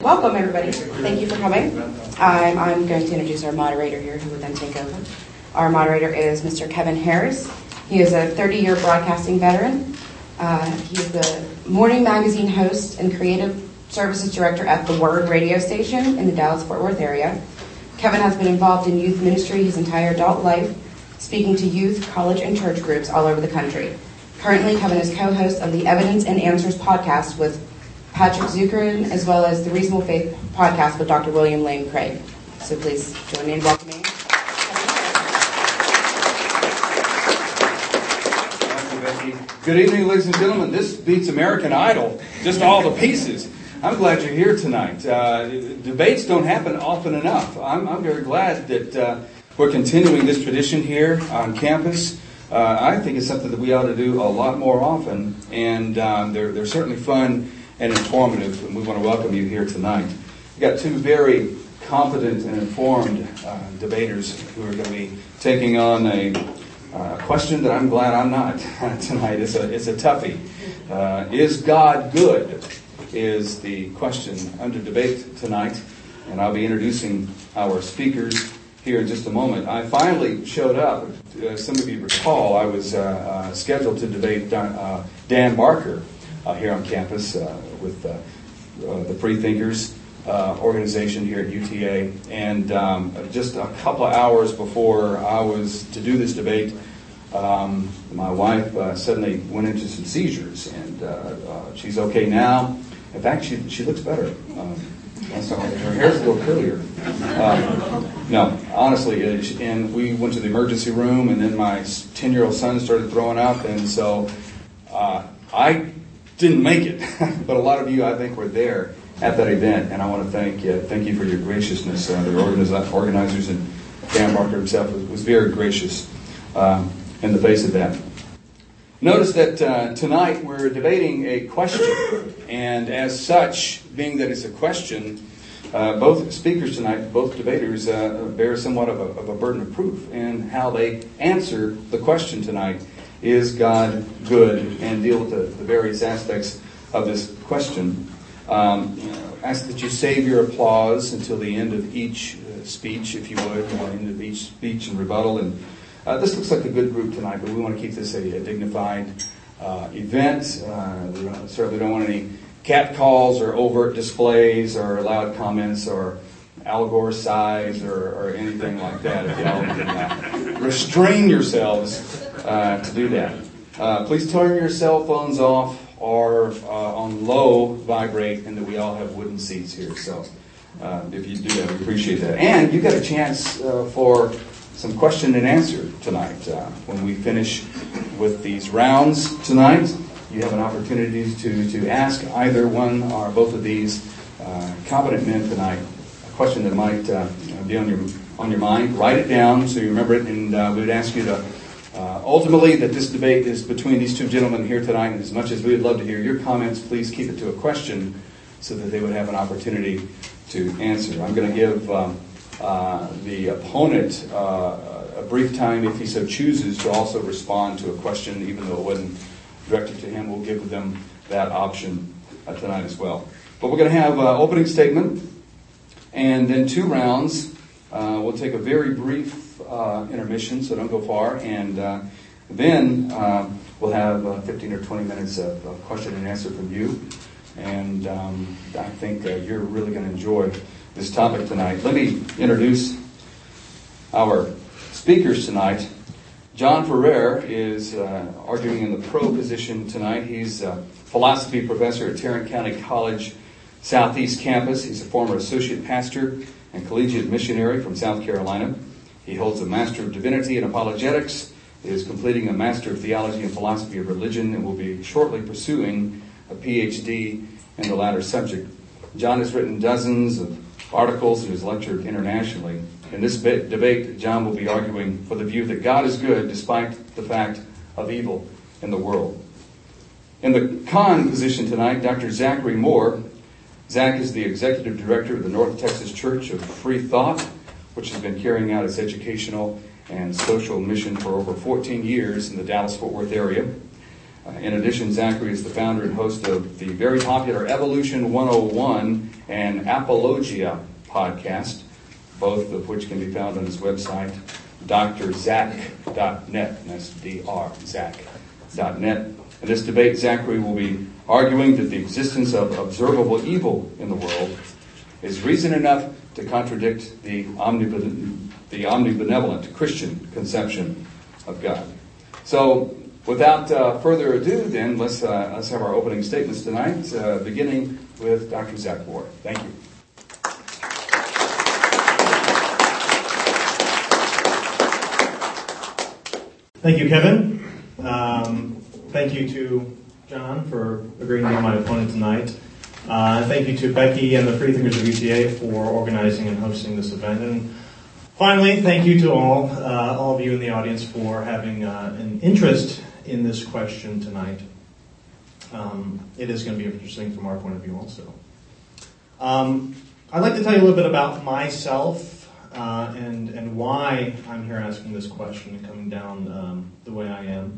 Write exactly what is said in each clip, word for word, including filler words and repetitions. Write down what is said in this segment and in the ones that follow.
Welcome, everybody. Thank you for coming. I'm, I'm going to introduce our moderator here, who will then take over. Our moderator is Mister Kevin Harris. He is a thirty-year broadcasting veteran. Uh, he is the morning magazine host and creative services director at The Word radio station in the Dallas-Fort Worth area. Kevin has been involved in youth ministry his entire adult life, speaking to youth, college, and church groups all over the country. Currently, Kevin is co-host of the Evidence and Answers podcast with Patrick Zuckeran, as well as the Reasonable Faith podcast with Doctor William Lane Craig. So please join me in welcoming. Thank you, Becky. Good evening, ladies and gentlemen. This beats American Idol, just all the pieces. I'm glad you're here tonight. Uh, debates don't happen often enough. I'm, I'm very glad that uh, we're continuing this tradition here on campus. Uh, I think it's something that we ought to do a lot more often, and um, they're, they're certainly fun and informative, and we want to welcome you here tonight. We've got two very competent and informed uh, debaters who are going to be taking on a uh, question that I'm glad I'm not tonight. It's a, it's a toughie. Uh, is God good? Is the question under debate tonight, and I'll be introducing our speakers here in just a moment. I finally showed up. Uh, some of you recall I was uh, uh, scheduled to debate Dan, uh, Dan Barker uh, here on campus uh, with uh, uh, the Freethinkers uh, organization here at U T A. And um, just a couple of hours before I was to do this debate, um, my wife uh, suddenly went into some seizures, and uh, uh, she's okay now. In fact, she she looks better. Um, so her hair's a little curlier. Um, no, honestly, it, and we went to the emergency room, and then my ten-year-old son started throwing up, and so uh, I didn't make it. But a lot of you, I think, were there at that event, and I want to thank you. Thank you for your graciousness. Uh, the organiz- organizers and Dan Barker himself was, was very gracious um, in the face of that. Notice that uh, tonight we're debating a question, and as such, being that it's a question, uh, both speakers tonight, both debaters, uh, bear somewhat of a, of a burden of proof in how they answer the question tonight, is God good, and deal with the, the various aspects of this question. Um, you know, ask that you save your applause until the end of each uh, speech, if you would, the end of each speech and rebuttal, and Uh, this looks like a good group tonight, but we want to keep this a, a dignified uh, event. Uh, we don't, certainly don't want any cat calls or overt displays or loud comments or Al Gore sighs or, or anything like that. If y'all can uh, restrain yourselves uh, to do that. Uh, please turn your cell phones off or uh, on low vibrate, and that we all have wooden seats here. So uh, if you do that, we appreciate that. And you got a chance uh, for some question and answer tonight. Uh, when we finish with these rounds tonight, you have an opportunity to, to ask either one or both of these uh, competent men tonight a question that might uh, be on your on your mind. Write it down so you remember it, and uh, we would ask you to uh, ultimately that this debate is between these two gentlemen here tonight, and as much as we would love to hear your comments, please keep it to a question so that they would have an opportunity to answer. I'm going to give um, Uh, the opponent uh, a brief time, if he so chooses, to also respond to a question, even though it wasn't directed to him. We'll give them that option uh, tonight as well. But we're going to have an opening statement, and then two rounds. Uh, we'll take a very brief uh, intermission, so don't go far, and uh, then uh, we'll have uh, fifteen or twenty minutes of, of question and answer from you. And um, I think uh, you're really going to enjoy this topic tonight. Let me introduce our speakers tonight. John Ferrer is uh, arguing in the pro position tonight. He's a philosophy professor at Tarrant County College Southeast Campus. He's a former associate pastor and collegiate missionary from South Carolina. He holds a Master of Divinity in Apologetics, is completing a Master of Theology and Philosophy of Religion, and will be shortly pursuing a P H D in the latter subject. John has written dozens of articles and has lectured internationally. In this debate, John will be arguing for the view that God is good despite the fact of evil in the world. In the con position tonight, Doctor Zachary Moore. Zach is the executive director of the North Texas Church of Free Thought, which has been carrying out its educational and social mission for over fourteen years in the Dallas-Fort Worth area. Uh, in addition, Zachary is the founder and host of the very popular Evolution one oh one and Apologia podcast, both of which can be found on his website, d r zach dot net. And that's D R, Zach dot net. In this debate, Zachary will be arguing that the existence of observable evil in the world is reason enough to contradict the omnibenevolent, the omnibenevolent Christian conception of God. So, without uh, further ado, then, let's, uh, let's have our opening statements tonight, uh, beginning with Doctor Zach Ward. Thank you. Thank you, Kevin. Um, thank you to John for agreeing to be my opponent tonight. Uh, thank you to Becky and the Freethinkers of U T A for organizing and hosting this event. And finally, thank you to all, uh, all of you in the audience for having uh, an interest in this question tonight. Um, it is going to be interesting from our point of view also. Um, I'd like to tell you a little bit about myself uh, and, and why I'm here asking this question and coming down um, the way I am.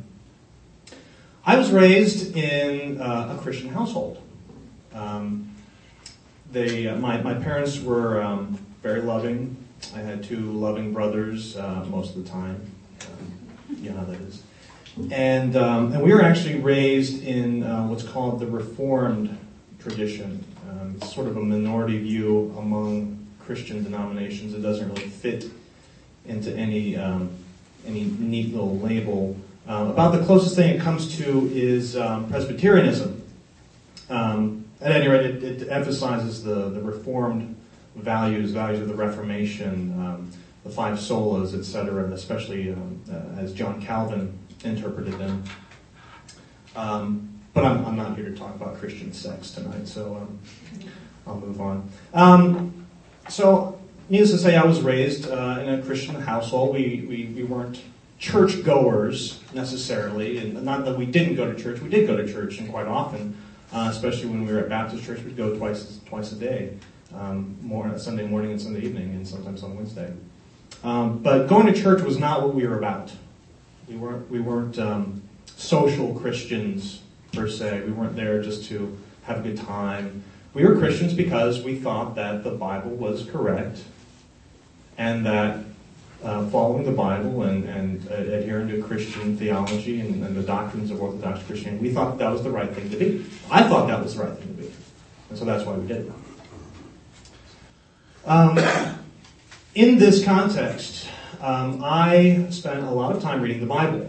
I was raised in uh, a Christian household. Um, they, uh, my, my parents were um, very loving. I had two loving brothers uh, most of the time. Um, you know how that is. And um, and we were actually raised in uh, what's called the Reformed tradition. Um, it's sort of a minority view among Christian denominations. It doesn't really fit into any um, any neat little label. Um, about the closest thing it comes to is um, Presbyterianism. Um, at any rate, it, it emphasizes the, the Reformed values, values of the Reformation, um, the five solas, et cetera, and especially um, uh, as John Calvin interpreted them. Um, but I'm, I'm not here to talk about Christian sex tonight, so um, I'll move on. Um, so, needless to say, I was raised uh, in a Christian household. We, we, we weren't church-goers, necessarily, and not that we didn't go to church. We did go to church, and quite often, uh, especially when we were at Baptist church, we'd go twice twice a day, um, more Sunday morning and Sunday evening, and sometimes on Wednesday. Um, but going to church was not what we were about. We weren't we weren't um, social Christians per se. We weren't there just to have a good time. We were Christians because we thought that the Bible was correct, and that uh, following the Bible and, and uh, adhering to Christian theology and, and the doctrines of Orthodox Christianity, we thought that was the right thing to be. I thought that was the right thing to be, and so that's why we did it. Um, in this context, Um, I spent a lot of time reading the Bible.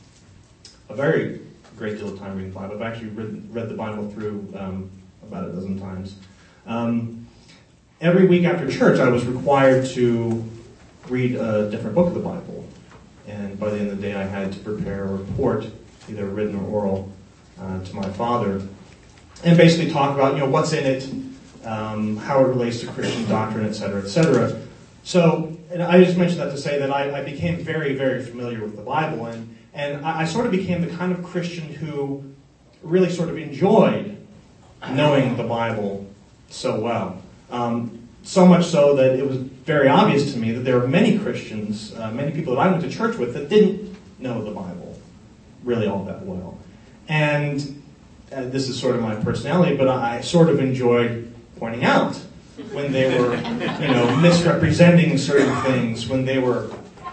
A very great deal of time reading the Bible. I've actually read, read the Bible through um, about a dozen times. Um, every week after church, I was required to read a different book of the Bible. And by the end of the day, I had to prepare a report, either written or oral, uh, to my father. And basically talk about, you know, what's in it, um, how it relates to Christian doctrine, et cetera, et cetera. So, and I just mentioned that to say that I, I became very, very familiar with the Bible, and, and I, I sort of became the kind of Christian who really sort of enjoyed knowing the Bible so well. Um, so much so that it was very obvious to me that there were many Christians, uh, many people that I went to church with that didn't know the Bible really all that well. And uh, this is sort of my personality, but I sort of enjoyed pointing out when they were, you know, misrepresenting certain things, when they were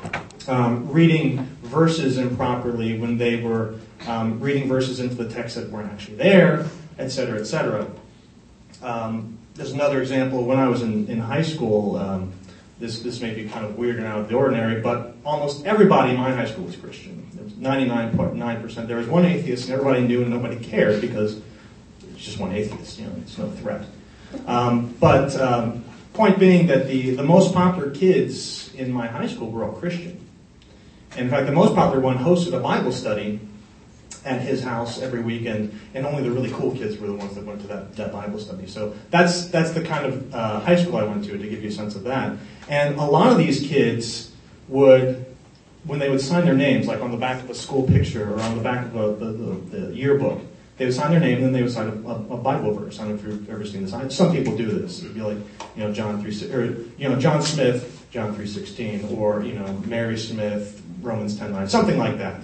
um, reading verses improperly, when they were um, reading verses into the text that weren't actually there, et cetera, et cetera. Um, there's another example. When I was in, in high school, um, this this may be kind of weird and out of the ordinary, but almost everybody in my high school was Christian. There was ninety-nine point nine percent. There was one atheist, and everybody knew and nobody cared because it's just one atheist. You know, it's no threat. Um, but um, point being that the, the most popular kids in my high school were all Christian. And in fact, the most popular one hosted a Bible study at his house every weekend, and only the really cool kids were the ones that went to that, that Bible study. So that's that's the kind of uh, high school I went to, to give you a sense of that. And a lot of these kids would, when they would sign their names, like on the back of a school picture or on the back of a, the, the, the yearbook, they would sign their name, and then they would sign a, a, a Bible verse. I don't know if you've ever seen this. Some people do this. It would be like, you know, John three, or you know, John Smith, John three sixteen, or you know, Mary Smith, Romans ten nine, something like that.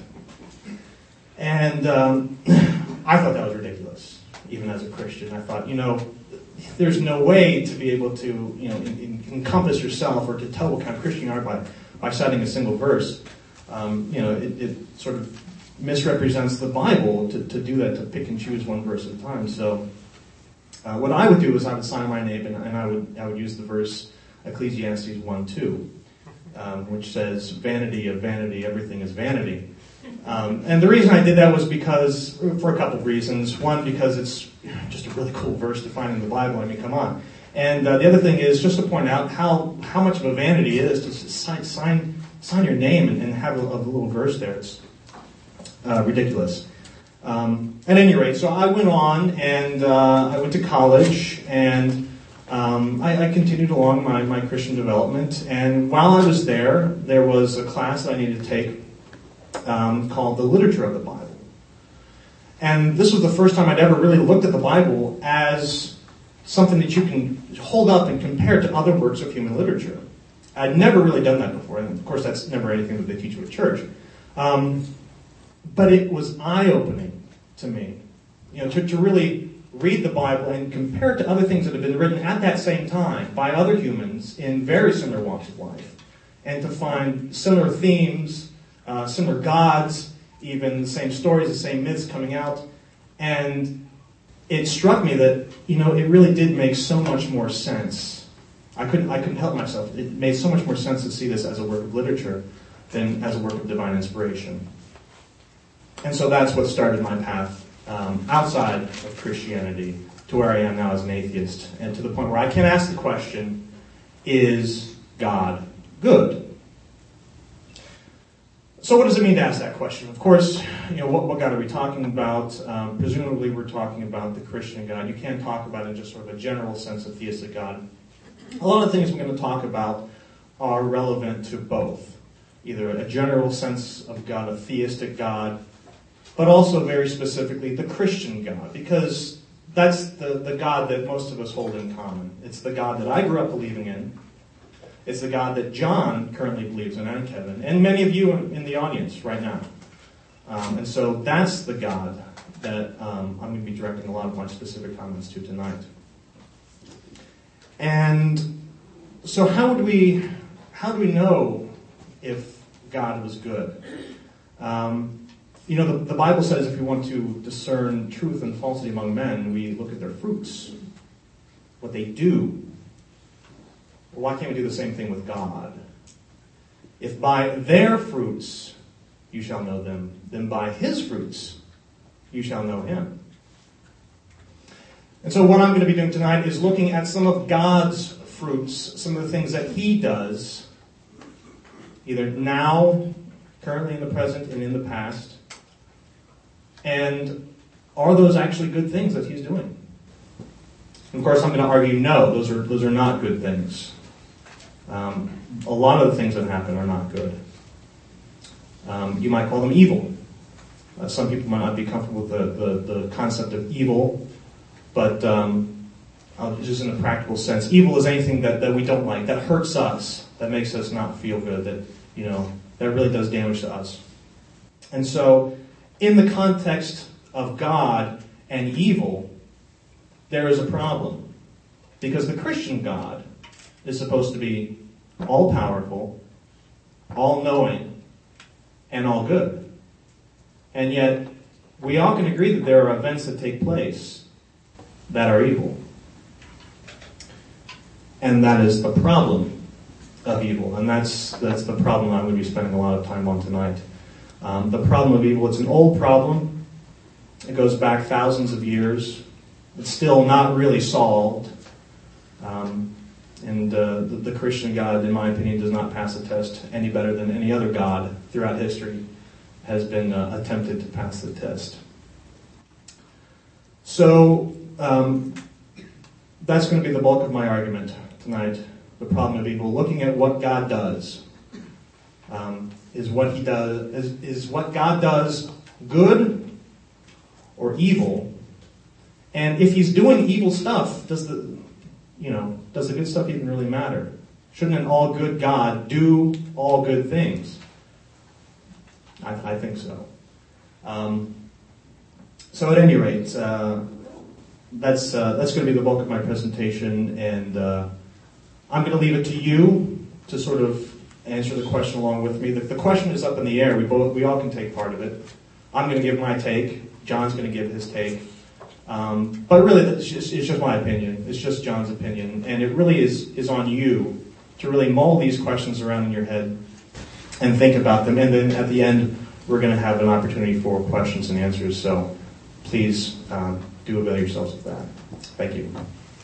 And um, I thought that was ridiculous, even as a Christian. I thought, you know, there's no way to be able to, you know, in, in, encompass yourself or to tell what kind of Christian you are by, by citing a single verse. Um, you know, it, it sort of misrepresents the Bible to, to do that, to pick and choose one verse at a time. So uh, what I would do is I would sign my name and, and I would I would use the verse Ecclesiastes one two, um, which says, vanity of vanity, everything is vanity. Um, and the reason I did that was because, for a couple of reasons. One, because it's just a really cool verse to find in the Bible. I mean, come on. And uh, the other thing is just to point out how, how much of a vanity it is to sign sign, sign your name and, and have a, a little verse there. It's uh, ridiculous. Um, at any rate, so I went on and uh, I went to college and um, I, I continued along my, my Christian development. And while I was there, there was a class that I needed to take Um, called The Literature of the Bible. And this was the first time I'd ever really looked at the Bible as something that you can hold up and compare to other works of human literature. I'd never really done that before, and of course that's never anything that they teach you at church. Um, but it was eye-opening to me, you know, to, to really read the Bible and compare it to other things that have been written at that same time by other humans in very similar walks of life, and to find similar themes, Uh, similar gods, even the same stories, the same myths coming out. And it struck me that, you know, it really did make so much more sense. I couldn't I couldn't help myself. It made so much more sense to see this as a work of literature than as a work of divine inspiration. And so that's what started my path um, outside of Christianity to where I am now as an atheist, and to the point where I can ask the question, is God good? So what does it mean to ask that question? Of course, you know, what, what God are we talking about? Um, presumably we're talking about the Christian God. You can't talk about it in just sort of a general sense of theistic God. A lot of things we're going to talk about are relevant to both. Either a general sense of God, a theistic God, but also very specifically the Christian God, because that's the, the God that most of us hold in common. It's the God that I grew up believing in. It's the God that John currently believes in, and Kevin, and many of you in the audience right now. Um, and so that's the God that um, I'm going to be directing a lot of my specific comments to tonight. And so how would we, how do we know if God was good? Um, you know, the, the Bible says if we want to discern truth and falsity among men, we look at their fruits, what they do. Why can't we do the same thing with God? If by their fruits you shall know them, then by his fruits you shall know him. And so what I'm going to be doing tonight is looking at some of God's fruits, some of the things that he does, either now, currently in the present, and in the past. And are those actually good things that he's doing? And of course, I'm going to argue no, those are those are not good things. Um, a lot of the things that happen are not good. Um, you might call them evil. Uh, some people might not be comfortable with the, the, the concept of evil, but um, uh, just in a practical sense, evil is anything that, that we don't like, that hurts us, that makes us not feel good, that, you know, that really does damage to us. And so, in the context of God and evil, there is a problem. Because the Christian God is supposed to be all-powerful, all-knowing, and all-good. And yet, we all can agree that there are events that take place that are evil. And that is the problem of evil. And that's that's the problem I'm going to be spending a lot of time on tonight. Um, the problem of evil, it's an old problem. It goes back thousands of years. It's still not really solved. Um, and uh, the, the Christian God, in my opinion, does not pass the test any better than any other God throughout history has been uh, attempted to pass the test. So um, that's going to be the bulk of my argument tonight, the problem of evil. Looking at what God does. Um, is what he does is, is what God does good or evil? And if he's doing evil stuff, does the you know does the good stuff even really matter? Shouldn't an all good God do all good things? I, I think so. Um, so at any rate, uh, that's uh, that's going to be the bulk of my presentation, and uh, I'm going to leave it to you to sort of answer the question along with me. The, the question is up in the air. We both we all can take part of it. I'm going to give my take. John's going to give his take. Um, but really, it's just, it's just my opinion. It's just John's opinion, and it really is is on you to really mull these questions around in your head and think about them. And then at the end, we're going to have an opportunity for questions and answers. So please um, do avail yourselves of that. Thank you.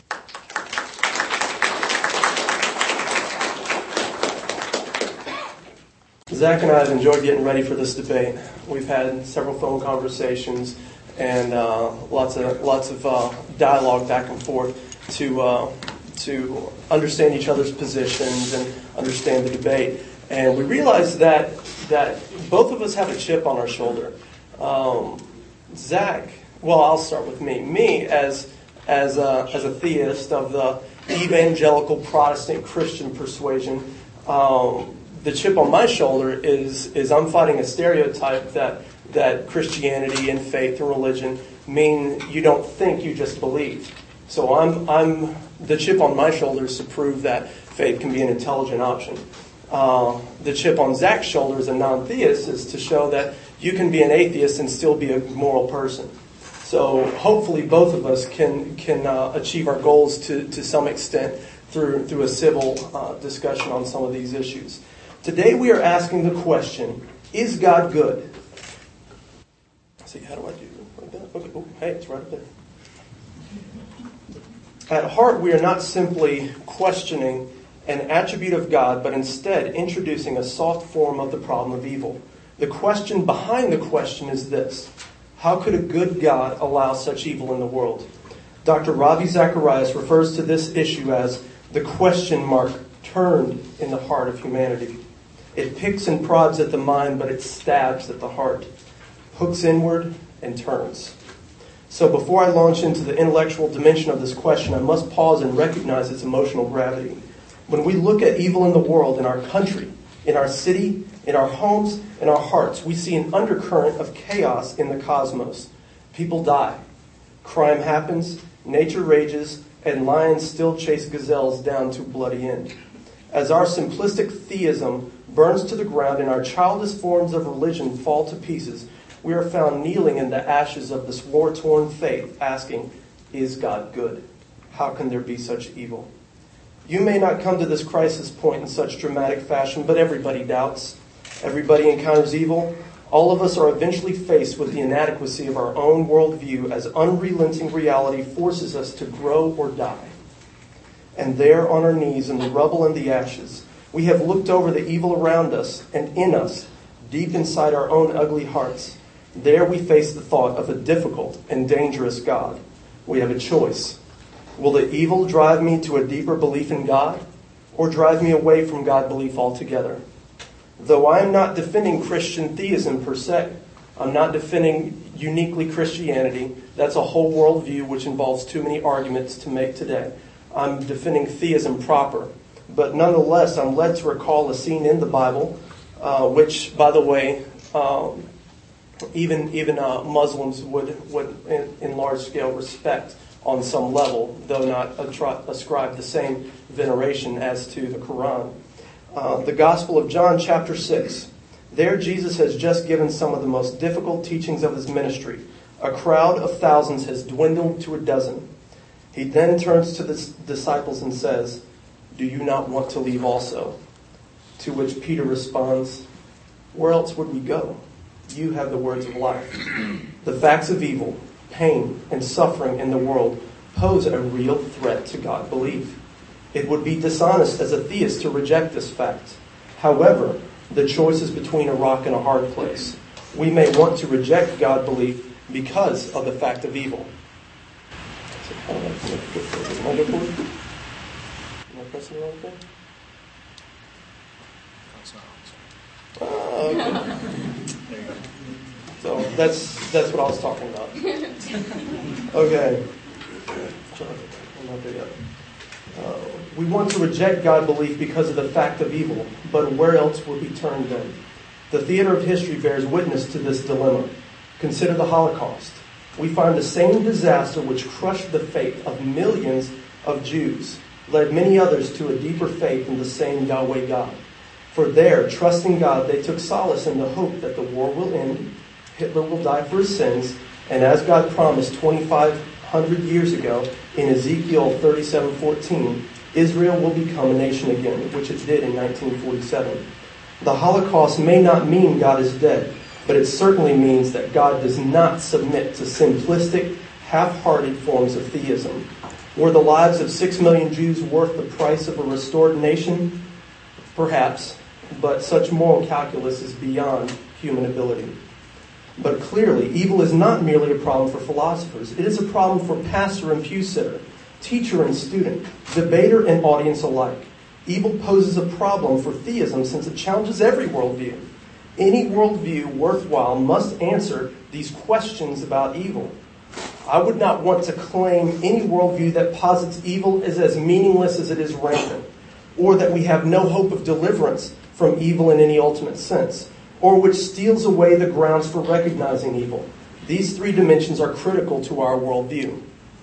Zach and I have enjoyed getting ready for this debate. We've had several phone conversations and uh, lots of lots of uh, dialogue back and forth to uh, to understand each other's positions and understand the debate. And we realized that that both of us have a chip on our shoulder. Um, Zach, well, I'll start with me. Me as as a, as a theist of the evangelical Protestant Christian persuasion. Um, The chip on my shoulder is is I'm fighting a stereotype that that Christianity and faith and religion mean you don't think, you just believe. So I'm I'm the chip on my shoulder is to prove that faith can be an intelligent option. Uh, the chip on Zach's shoulder as a non-theist is to show that you can be an atheist and still be a moral person. So hopefully both of us can can uh, achieve our goals to to some extent through through a civil uh, discussion on some of these issues. Today we are asking the question, is God good? Let's see, how do I do like that? Okay. Oh, hey, it's right up there. At heart, we are not simply questioning an attribute of God, but instead introducing a soft form of the problem of evil. The question behind the question is this: how could a good God allow such evil in the world? Doctor Ravi Zacharias refers to this issue as the question mark turned in the heart of humanity. It picks and prods at the mind, but it stabs at the heart, hooks inward and turns. So before I launch into the intellectual dimension of this question, I must pause and recognize its emotional gravity. When we look at evil in the world, in our country, in our city, in our homes, in our hearts, we see an undercurrent of chaos in the cosmos. People die. Crime happens, nature rages, and lions still chase gazelles down to a bloody end. As our simplistic theism burns to the ground and our childish forms of religion fall to pieces, we are found kneeling in the ashes of this war-torn faith, asking, is God good? How can there be such evil? You may not come to this crisis point in such dramatic fashion, but everybody doubts. Everybody encounters evil. All of us are eventually faced with the inadequacy of our own worldview as unrelenting reality forces us to grow or die. And there on our knees in the rubble and the ashes, we have looked over the evil around us and in us, deep inside our own ugly hearts. There we face the thought of a difficult and dangerous God. We have a choice. Will the evil drive me to a deeper belief in God, or drive me away from God belief altogether? Though I am not defending Christian theism per se, I'm not defending uniquely Christianity. That's a whole worldview which involves too many arguments to make today. I'm defending theism proper. But nonetheless, I'm led to recall a scene in the Bible, uh, which, by the way, um, even even uh, Muslims would, would in, in large scale respect on some level, though not atri- ascribe the same veneration as to the Quran. Uh, the Gospel of John, chapter six. There, Jesus has just given some of the most difficult teachings of his ministry. A crowd of thousands has dwindled to a dozen. He then turns to the disciples and says, do you not want to leave also? To which Peter responds, where else would we go? You have the words of life. The facts of evil, pain, and suffering in the world pose a real threat to God belief. It would be dishonest as a theist to reject this fact. However, the choice is between a rock and a hard place. We may want to reject God belief because of the fact of evil. Am I good for it? Am I pressing the wrong thing? Oh, okay. So that's that's what I was talking about. Okay. I'm not there yet. Uh, we want to reject God belief because of the fact of evil, but where else would we turn then? The theater of history bears witness to this dilemma. Consider the Holocaust. we find the same disaster which crushed the faith of millions of Jews led many others to a deeper faith in the same Yahweh God. For there, trusting God, they took solace in the hope that the war will end, Hitler will die for his sins, and as God promised twenty-five hundred years ago in Ezekiel thirty-seven fourteen, Israel will become a nation again, which it did in nineteen forty-seven. The Holocaust may not mean God is dead, but it certainly means that God does not submit to simplistic, half-hearted forms of theism. Were the lives of six million Jews worth the price of a restored nation? Perhaps, but such moral calculus is beyond human ability. But clearly, evil is not merely a problem for philosophers. It is a problem for pastor and pew sitter, teacher and student, debater and audience alike. Evil poses a problem for theism since it challenges every worldview. Any worldview worthwhile must answer these questions about evil. I would not want to claim any worldview that posits evil is as meaningless as it is rampant, or that we have no hope of deliverance from evil in any ultimate sense, or which steals away the grounds for recognizing evil. These three dimensions are critical to our worldview.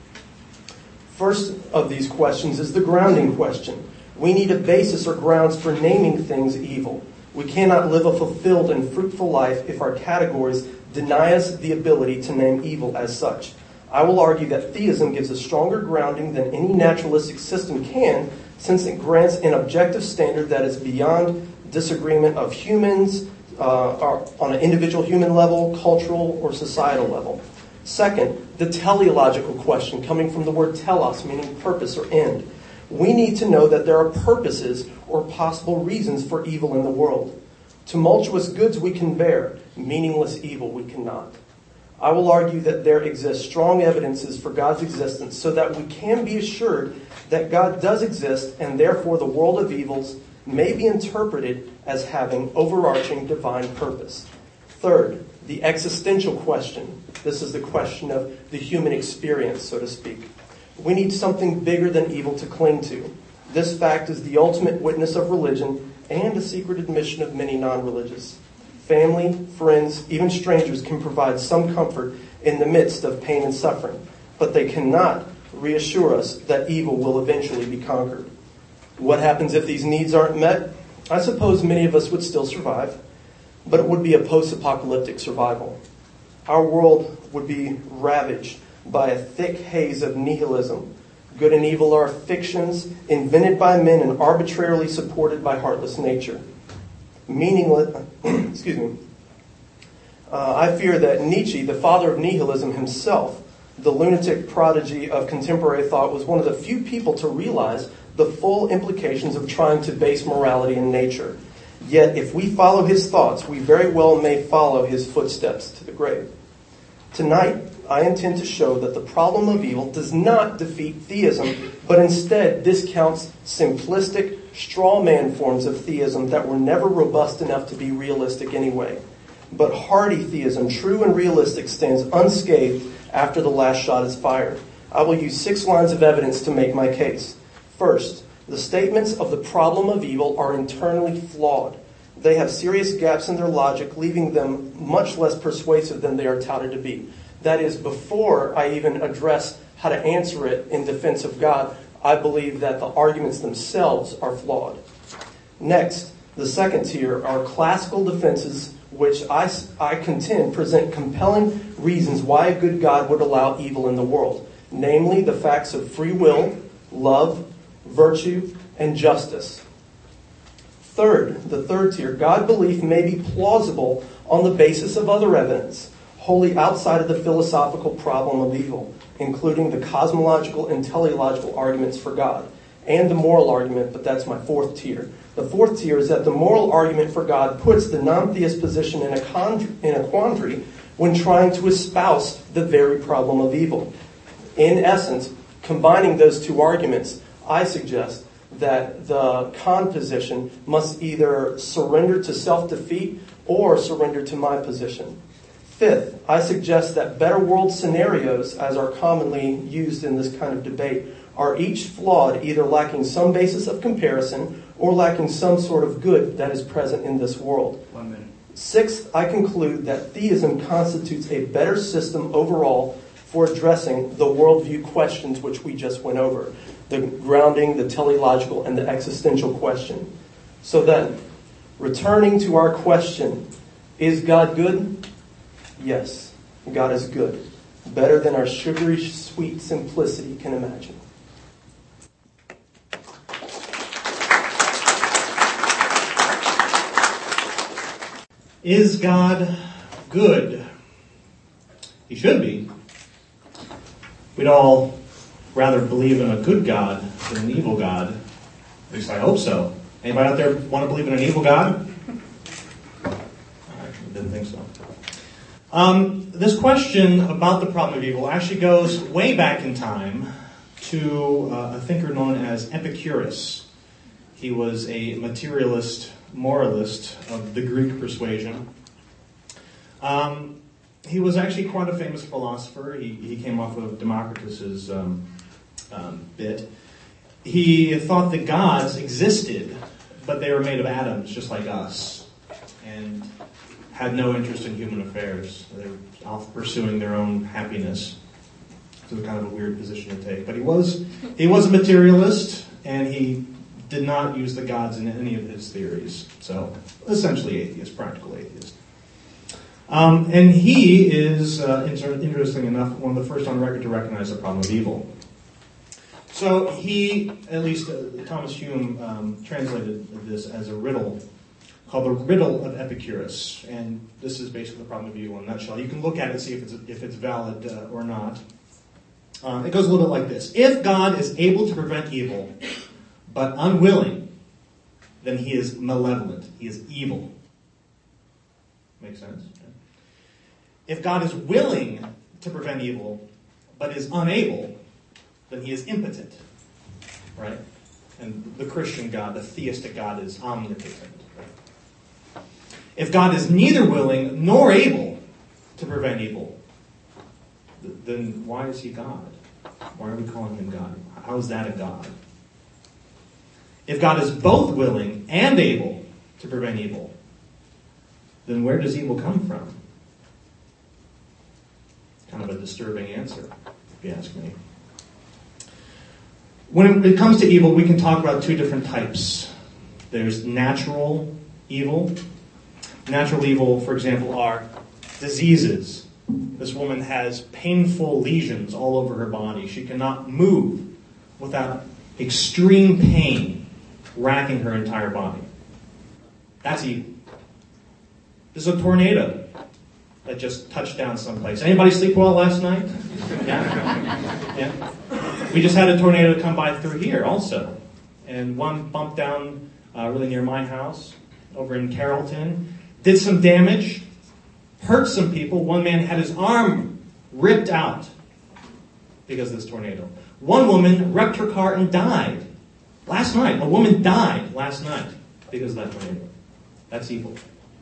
First of these questions is the grounding question. We need a basis or grounds for naming things evil. We cannot live a fulfilled and fruitful life if our categories deny us the ability to name evil as such. I will argue that theism gives a stronger grounding than any naturalistic system can, since it grants an objective standard that is beyond disagreement of humans uh, or on an individual human level, cultural, or societal level. Second, the teleological question, coming from the word telos, meaning purpose or end. We need to know that there are purposes or possible reasons for evil in the world. Tumultuous goods we can bear, meaningless evil we cannot. I will argue that there exists strong evidences for God's existence so that we can be assured that God does exist and therefore the world of evils may be interpreted as having overarching divine purpose. Third, the existential question. This is the question of the human experience, so to speak. We need something bigger than evil to cling to. This fact is the ultimate witness of religion and a secret admission of many non-religious. Family, friends, even strangers can provide some comfort in the midst of pain and suffering, but they cannot reassure us that evil will eventually be conquered. What happens if these needs aren't met? I suppose many of us would still survive, but it would be a post-apocalyptic survival. Our world would be ravaged by a thick haze of nihilism. Good and evil are fictions invented by men and arbitrarily supported by heartless nature. Meaningless, excuse me. Uh, I fear that Nietzsche, the father of nihilism himself, the lunatic prodigy of contemporary thought, was one of the few people to realize the full implications of trying to base morality in nature. Yet, if we follow his thoughts, we very well may follow his footsteps to the grave. Tonight, I intend to show that the problem of evil does not defeat theism, but instead discounts simplistic, straw man forms of theism that were never robust enough to be realistic anyway. But hardy theism, true and realistic, stands unscathed after the last shot is fired. I will use six lines of evidence to make my case. First, the statements of the problem of evil are internally flawed. They have serious gaps in their logic, leaving them much less persuasive than they are touted to be. That is, before I even address how to answer it in defense of God, I believe that the arguments themselves are flawed. Next, the second tier are classical defenses, which I, I contend present compelling reasons why a good God would allow evil in the world, namely the facts of free will, love, virtue, and justice. Third, the third tier, God belief may be plausible on the basis of other evidence, wholly outside of the philosophical problem of evil, including the cosmological and teleological arguments for God, and the moral argument, but that's my fourth tier. The fourth tier is that the moral argument for God puts the non-theist position in a, con- in a quandary when trying to espouse the very problem of evil. In essence, combining those two arguments, I suggest that the con position must either surrender to self-defeat or surrender to my position. Fifth, I suggest that better world scenarios, as are commonly used in this kind of debate, are each flawed, either lacking some basis of comparison or lacking some sort of good that is present in this world. One minute. Sixth, I conclude that theism constitutes a better system overall for addressing the worldview questions which we just went over. The grounding, the teleological, and the existential question. So then, returning to our question, is God good? Yes, God is good. Better than our sugary, sweet simplicity can imagine. Is God good? He should be. We'd all rather believe in a good God than an evil God. At least I hope so. Anybody out there want to believe in an evil God? I didn't think so. Um, this question about the problem of evil actually goes way back in time to uh, a thinker known as Epicurus. He was a materialist, moralist of the Greek persuasion. Um, he was actually quite a famous philosopher. He, he came off of Democritus's um, um, bit. He thought that gods existed, but they were made of atoms, just like us, and had no interest in human affairs. They were off pursuing their own happiness. So it was kind of a weird position to take. But he was he was a materialist, and he did not use the gods in any of his theories. So essentially atheist, practical atheist. Um, and he is, uh, inter- interesting enough, one of the first on record to recognize the problem of evil. So he, at least uh, Thomas Hume, um, translated this as a riddle called the Riddle of Epicurus. And this is basically the problem of evil in a nutshell. You can look at it and see if it's, if it's valid uh, or not. Um, it goes a little bit like this. If God is able to prevent evil, but unwilling, then he is malevolent. He is evil. Makes sense? If God is willing to prevent evil, but is unable, then he is impotent. Right? And the Christian God, the theistic God, is omnipotent. Right? If God is neither willing nor able to prevent evil, then why is he God? Why are we calling him God? How is that a God? If God is both willing and able to prevent evil, then where does evil come from? Kind of a disturbing answer, if you ask me. When it comes to evil, we can talk about two different types. There's natural evil. Natural evil, for example, are diseases. This woman has painful lesions all over her body. She cannot move without extreme pain racking her entire body. That's evil. There's a tornado that just touched down someplace. Anybody sleep well last night? Yeah? Yeah. We just had a tornado come by through here also. And one bumped down uh, really near my house over in Carrollton. Did some damage. Hurt some people. One man had his arm ripped out because of this tornado. One woman wrecked her car and died. Last night. A woman died last night because of that tornado. That's evil.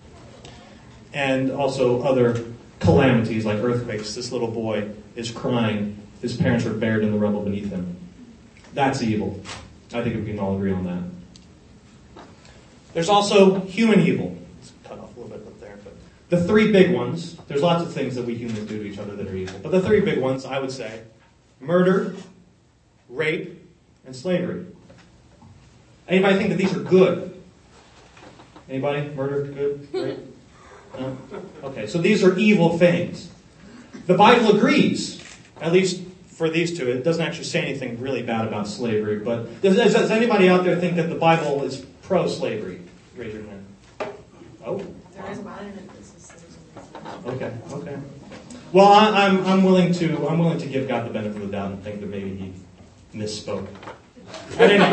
And also other calamities like earthquakes. This little boy is crying. His parents are buried in the rubble beneath him. That's evil. I think we can all agree on that. There's also human evil. Let's cut off a little bit up there. But the three big ones, there's lots of things that we humans do to each other that are evil. But the three big ones, I would say, murder, rape, and slavery. Anybody think that these are good? Anybody? Murder, good? Rape? No? Okay, so these are evil things. The Bible agrees, at least for these two. It doesn't actually say anything really bad about slavery, but does, does anybody out there think that the Bible is pro-slavery? Raise your hand. Oh? There is a lot in it. Okay, okay. Well, I, I'm I'm willing to I'm willing to give God the benefit of the doubt and think that maybe he misspoke. At any,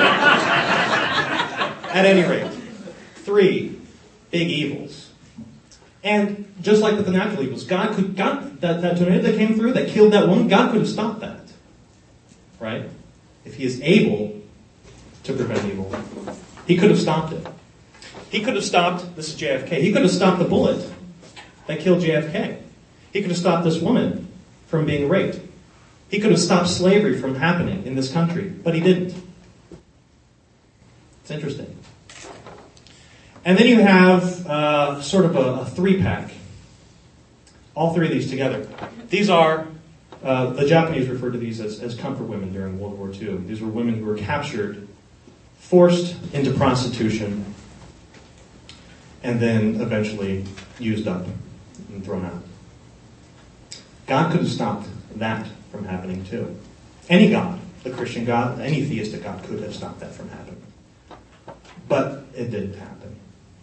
at any rate, three big evils. And just like with the natural evils, God could, God, that, that tornado that came through, that killed that woman, God could have stopped that. Right? If he is able to prevent evil, he could have stopped it. He could have stopped, this is J F K, he could have stopped the bullet that killed J F K. He could have stopped this woman from being raped. He could have stopped slavery from happening in this country, but he didn't. It's interesting. And then you have uh, sort of a, a three-pack. All three of these together. These are, uh, the Japanese refer to these as, as comfort women during World War Two. These were women who were captured, forced into prostitution, and then eventually used up and thrown out. God could have stopped that from happening too. Any God, the Christian God, any theistic God could have stopped that from happening. But it didn't happen.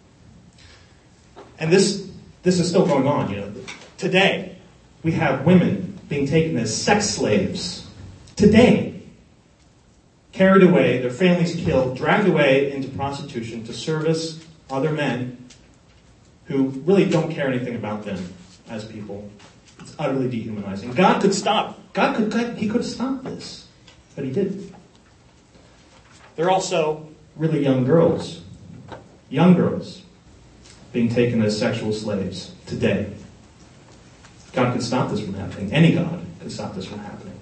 And this this is still going on, you know. Today, we have women being taken as sex slaves. Today. Carried away, their families killed, dragged away into prostitution to service other men who really don't care anything about them as people. It's utterly dehumanizing. God could stop. God could, he could have stopped this. But he didn't. There are also really young girls. Young girls being taken as sexual slaves today. God could stop this from happening. Any God could stop this from happening.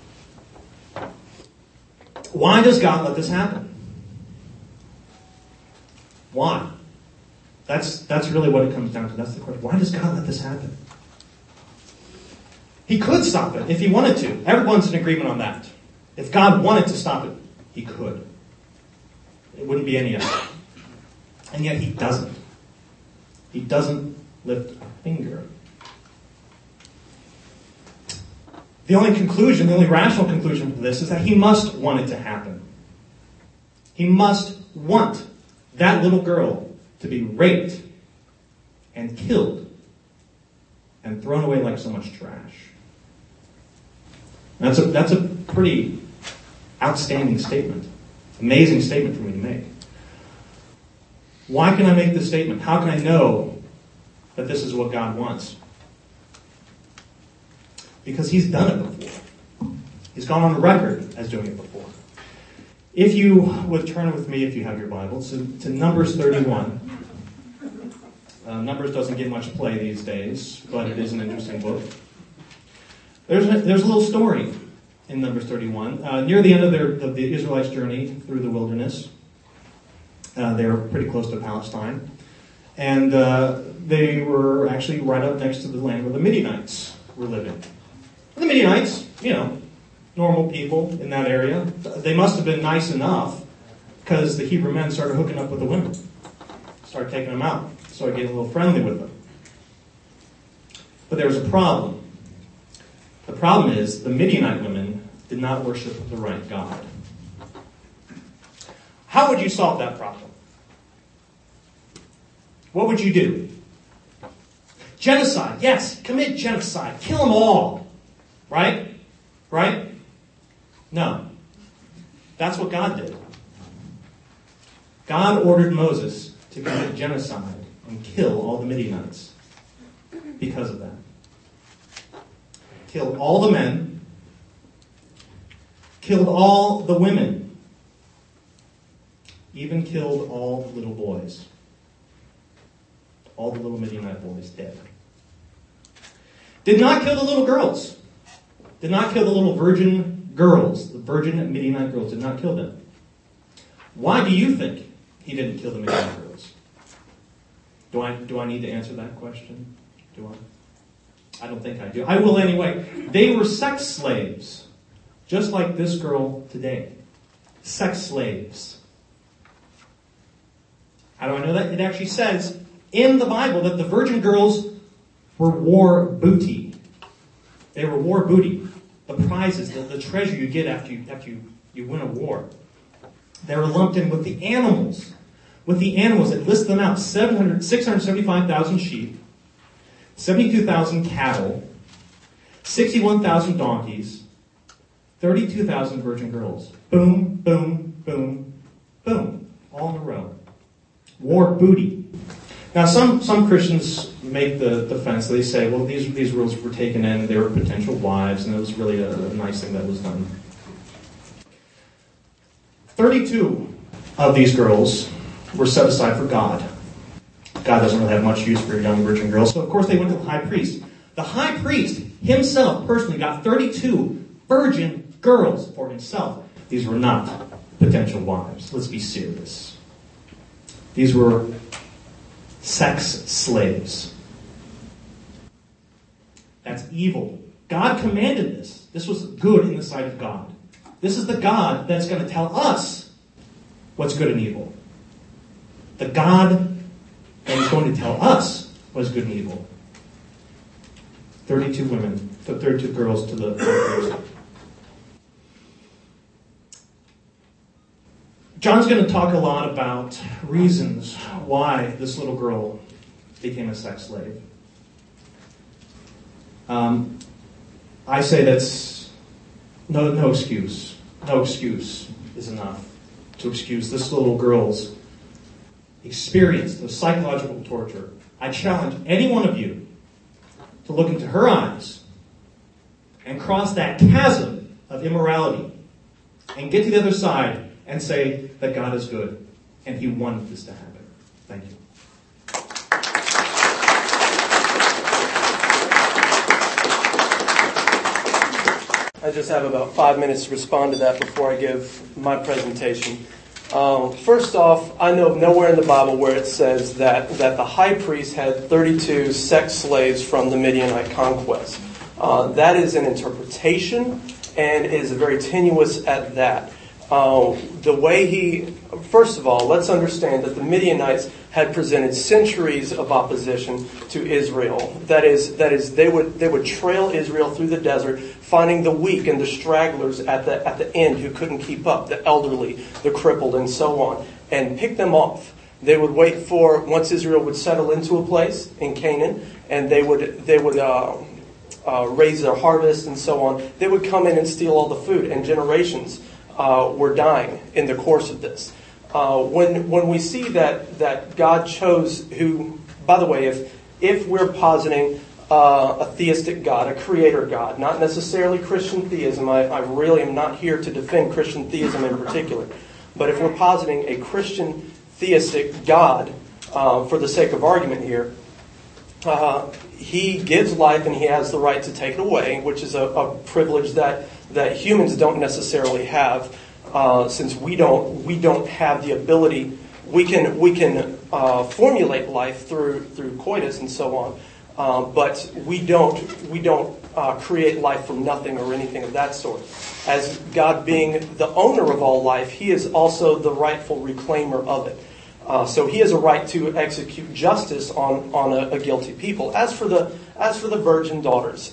Why does God let this happen? Why? That's, that's really what it comes down to. That's the question. Why does God let this happen? He could stop it if he wanted to. Everyone's in agreement on that. If God wanted to stop it, he could. It wouldn't be any effort. And yet he doesn't. He doesn't lift a finger. The only conclusion, the only rational conclusion from this is that he must want it to happen. He must want that little girl to be raped and killed and thrown away like so much trash. That's a, that's a pretty outstanding statement. Amazing statement for me to make. Why can I make this statement? How can I know that this is what God wants? Because he's done it before. He's gone on the record as doing it before. If you would turn with me, if you have your Bible, to, to Numbers thirty-one. Uh, Numbers doesn't get much play these days, but it is an interesting book. There's a, there's a little story in Numbers thirty-one. Uh, near the end of, their, of the Israelites' journey through the wilderness, uh, they were pretty close to Palestine. And uh, they were actually right up next to the land where the Midianites were living. The Midianites, you know, normal people in that area. They must have been nice enough because the Hebrew men started hooking up with the women. Started taking them out. Started getting a little friendly with them. But there was a problem. The problem is the Midianite women did not worship the right God. How would you solve that problem? What would you do? Genocide. Yes, commit genocide. Kill them all. Right? Right? No. That's what God did. God ordered Moses to commit genocide and kill all the Midianites because of that. Killed all the men. Killed all the women. Even killed all the little boys. All the little Midianite boys dead. Did not kill the little girls. Did not kill the little virgin girls. The virgin Midianite girls did not kill them. Why do you think he didn't kill the Midianite girls? Do I, do I need to answer that question? Do I? I don't think I do. I will anyway. They were sex slaves. Just like this girl today. Sex slaves. How do I know that? It actually says in the Bible that the virgin girls were war booty. They were war booty. The prizes, the, the treasure you get after you after you, you win a war. They were lumped in with the animals. With the animals, it lists them out. seven hundred, six hundred seventy-five thousand sheep, seventy-two thousand cattle, sixty-one thousand donkeys, thirty-two thousand virgin girls. Boom, boom, boom, boom. All in a row. War booty. Now, some, some Christians make the defense. They say, well, these, these rules were taken in, they were potential wives, and it was really a, a nice thing that was done. thirty-two of these girls were set aside for God. God doesn't really have much use for young virgin girls, so of course they went to the high priest. The high priest himself personally got thirty-two virgin girls for himself. These were not potential wives. Let's be serious. These were sex slaves. That's evil. God commanded this. This was good in the sight of God. This is the God that's going to tell us what's good and evil. The God that is going to tell us what's good and evil. thirty-two women, thirty-two girls to the first. John's going to talk a lot about reasons why this little girl became a sex slave. Um, I say that's no no excuse. No excuse is enough to excuse this little girl's experience of psychological torture. I challenge any one of you to look into her eyes and cross that chasm of immorality and get to the other side and say that God is good and He wanted this to happen. Thank you. I just have about five minutes to respond to that before I give my presentation. Um, first off, I know of nowhere in the Bible where it says that, that the high priest had thirty-two sex slaves from the Midianite conquest. Uh, that is an interpretation and is very tenuous at that. Uh, the way he, first of all, let's understand that the Midianites had presented centuries of opposition to Israel. That is, that is, they would they would trail Israel through the desert, finding the weak and the stragglers at the at the end who couldn't keep up, the elderly, the crippled, and so on, and pick them off. They would wait for once Israel would settle into a place in Canaan, and they would they would. Uh, uh, raise their harvest and so on. They would come in and steal all the food, and generations Uh, were dying in the course of this. Uh, when when we see that that God chose who, by the way, if if we're positing uh, a theistic God, a creator God, not necessarily Christian theism, I, I really am not here to defend Christian theism in particular, but if we're positing a Christian theistic God, uh, for the sake of argument here, uh, He gives life and He has the right to take it away, which is a, a privilege that that humans don't necessarily have, uh, since we don't we don't have the ability. We can we can uh, formulate life through through coitus and so on, uh, but we don't we don't uh, create life from nothing or anything of that sort. As God being the owner of all life, He is also the rightful reclaimer of it. Uh, so He has a right to execute justice on on a, a guilty people. As for the as for the virgin daughters.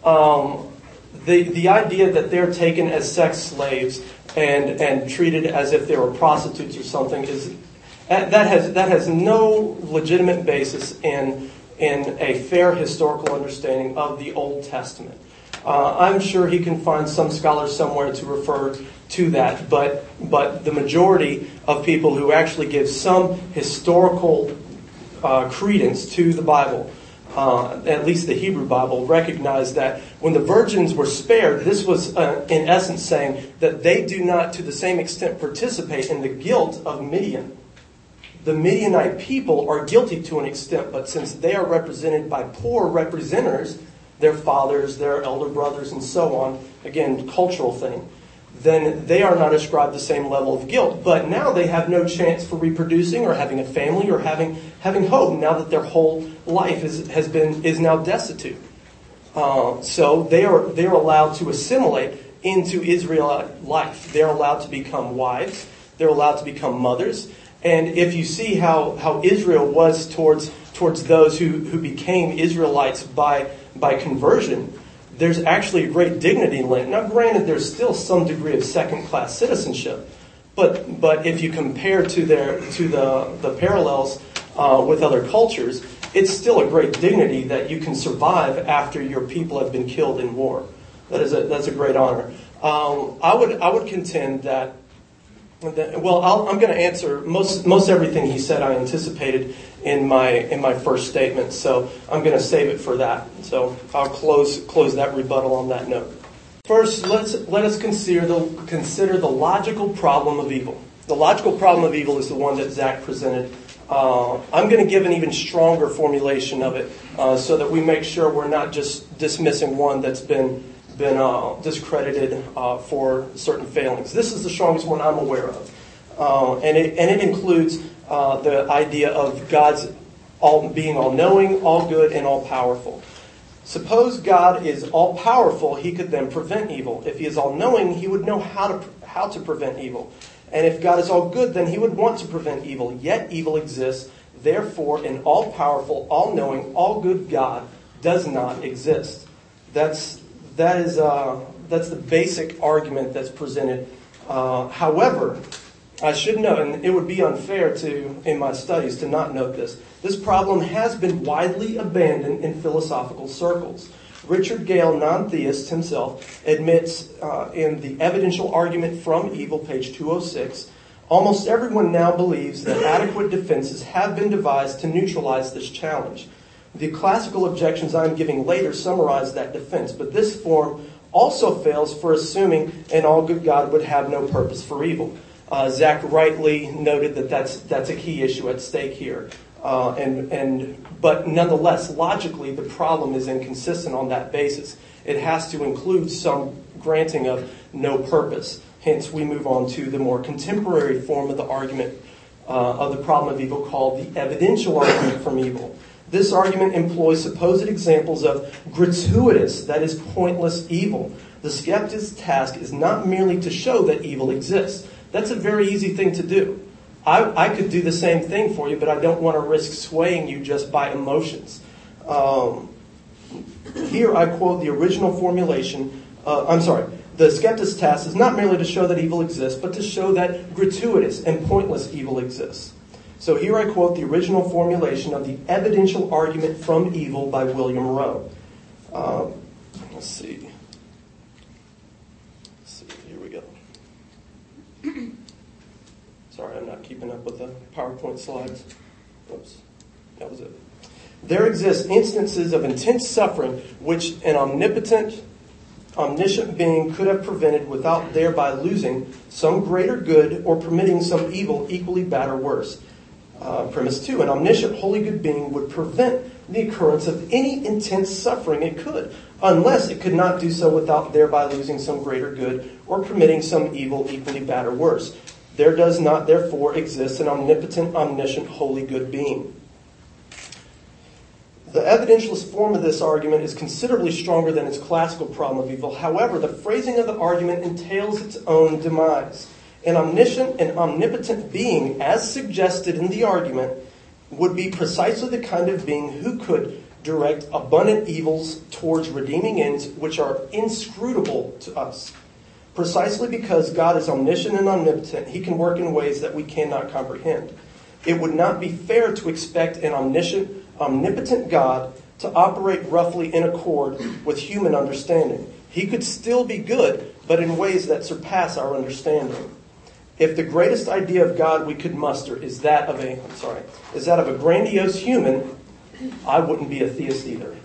Um, The the idea that they're taken as sex slaves and and treated as if they were prostitutes or something is that has that has no legitimate basis in in a fair historical understanding of the Old Testament. Uh, I'm sure he can find some scholars somewhere to refer to that, but but the majority of people who actually give some historical uh, credence to the Bible, Uh, at least the Hebrew Bible, recognized that when the virgins were spared, this was uh, in essence saying that they do not to the same extent participate in the guilt of Midian. The Midianite people are guilty to an extent, but since they are represented by poor representers, their fathers, their elder brothers, and so on, again, cultural thing, then they are not ascribed the same level of guilt. But now they have no chance for reproducing or having a family or having having hope now that their whole life is has been is now destitute. Uh, so they are they are allowed to assimilate into Israelite life. They're allowed to become wives. They're allowed to become mothers. And if you see how, how Israel was towards towards those who, who became Israelites by by conversion, there's actually a great dignity in it. Now, granted, there's still some degree of second-class citizenship, but but if you compare to their to the the parallels uh, with other cultures, it's still a great dignity that you can survive after your people have been killed in war. That is a that's a great honor. Um, I would I would contend that. that well, I'll, I'm going to answer most most everything he said. I anticipated in my in my first statement, so I'm going to save it for that. So I'll close close that rebuttal on that note. First, let's let us consider the consider the logical problem of evil. The logical problem of evil is the one that Zach presented. Uh, I'm going to give an even stronger formulation of it, uh, so that we make sure we're not just dismissing one that's been been uh, discredited uh, for certain failings. This is the strongest one I'm aware of, uh, and it and it includes uh, the idea of God's all being all-knowing, all-good, and all-powerful. Suppose God is all-powerful, he could then prevent evil. If he is all-knowing, he would know how to how to prevent evil. And if God is all-good, then he would want to prevent evil. Yet evil exists. Therefore, an all-powerful, all-knowing, all-good God does not exist. That's that is uh, that's the basic argument that's presented. Uh, however, I should note, and it would be unfair to, in my studies, to not note this. This problem has been widely abandoned in philosophical circles. Richard Gale, non-theist himself, admits uh, in the Evidential Argument from Evil, page two oh six, almost everyone now believes that adequate defenses have been devised to neutralize this challenge. The classical objections I'm giving later summarize that defense, but this form also fails for assuming an all-good God would have no purpose for evil. Uh, Zach rightly noted that that's that's a key issue at stake here. Uh, and and but nonetheless, logically, the problem is inconsistent on that basis. It has to include some granting of no purpose. Hence, we move on to the more contemporary form of the argument uh, of the problem of evil called the evidential argument from evil. This argument employs supposed examples of gratuitous, that is, pointless evil. The skeptic's task is not merely to show that evil exists. That's a very easy thing to do. I, I could do the same thing for you, but I don't want to risk swaying you just by emotions. Um, here I quote the original formulation. Uh, I'm sorry. The skeptic's task is not merely to show that evil exists, but to show that gratuitous and pointless evil exists. So here I quote the original formulation of the evidential argument from evil by William Rowe. Uh, let's see. Let's see. Here we go. Sorry, I'm not keeping up with the PowerPoint slides. Oops. That was it. There exist instances of intense suffering which an omnipotent, omniscient being could have prevented without thereby losing some greater good or permitting some evil equally bad or worse. Uh, premise two, an omniscient, holy good being would prevent the occurrence of any intense suffering it could, unless it could not do so without thereby losing some greater good or permitting some evil equally bad or worse. There does not, therefore, exist an omnipotent, omniscient, holy good being. The evidentialist form of this argument is considerably stronger than its classical problem of evil. However, the phrasing of the argument entails its own demise. An omniscient and omnipotent being, as suggested in the argument, would be precisely the kind of being who could direct abundant evils towards redeeming ends which are inscrutable to us. Precisely because God is omniscient and omnipotent, he can work in ways that we cannot comprehend. It would not be fair to expect an omniscient, omnipotent God to operate roughly in accord with human understanding. He could still be good, but in ways that surpass our understanding. If the greatest idea of God we could muster is that of a, I'm sorry, is that of a grandiose human, I wouldn't be a theist either.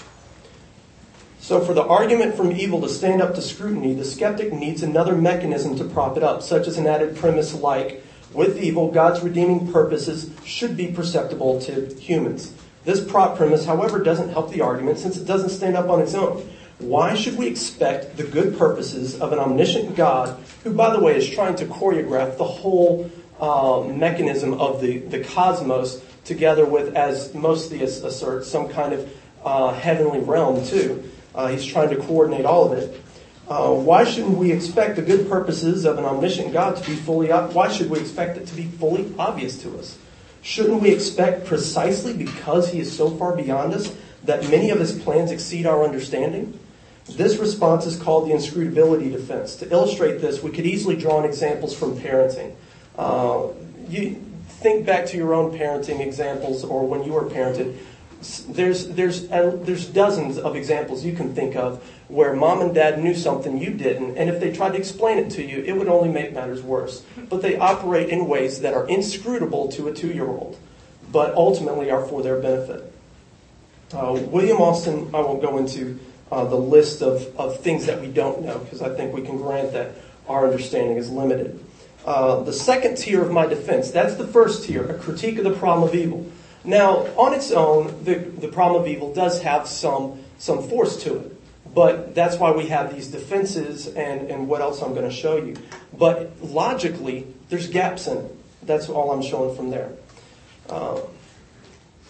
So for the argument from evil to stand up to scrutiny, the skeptic needs another mechanism to prop it up, such as an added premise like, with evil, God's redeeming purposes should be perceptible to humans. This prop premise, however, doesn't help the argument since it doesn't stand up on its own. Why should we expect the good purposes of an omniscient God, who, by the way, is trying to choreograph the whole uh, mechanism of the, the cosmos together with, as most theists assert, some kind of uh, heavenly realm too? Uh, he's trying to coordinate all of it. Uh, why shouldn't we expect the good purposes of an omniscient God to be fully, why should we expect it to be fully obvious to us? Shouldn't we expect precisely because he is so far beyond us that many of his plans exceed our understanding? This response is called the inscrutability defense. To illustrate this, we could easily draw on examples from parenting. Uh, you think back to your own parenting examples or when you were parented. There's there's uh, there's dozens of examples you can think of where mom and dad knew something you didn't, and if they tried to explain it to you, it would only make matters worse. But they operate in ways that are inscrutable to a two-year-old, but ultimately are for their benefit. Uh, William Austin, I won't go into uh, the list of, of things that we don't know, because I think we can grant that our understanding is limited. Uh, the second tier of my defense, that's the first tier, a critique of the problem of evil. Now, on its own, the, the problem of evil does have some some force to it. But that's why we have these defenses and, and what else I'm going to show you. But logically, there's gaps in it. That's all I'm showing from there. Uh,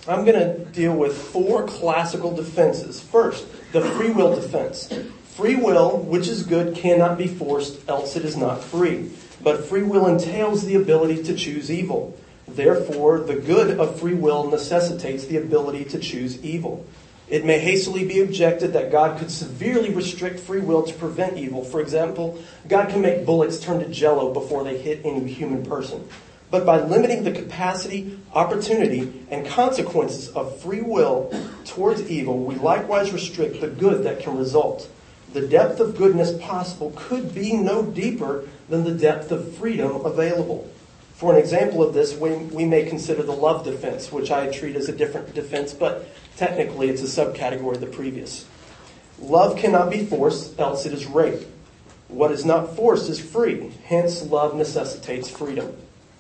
I'm going to deal with four classical defenses. First, the free will defense. Free will, which is good, cannot be forced, else it is not free. But free will entails the ability to choose evil. Therefore, the good of free will necessitates the ability to choose evil. It may hastily be objected that God could severely restrict free will to prevent evil. For example, God can make bullets turn to jello before they hit any human person. But by limiting the capacity, opportunity, and consequences of free will towards evil, we likewise restrict the good that can result. The depth of goodness possible could be no deeper than the depth of freedom available. For an example of this, we, we may consider the love defense, which I treat as a different defense, but technically it's a subcategory of the previous. Love cannot be forced, else it is rape. What is not forced is free, hence love necessitates freedom.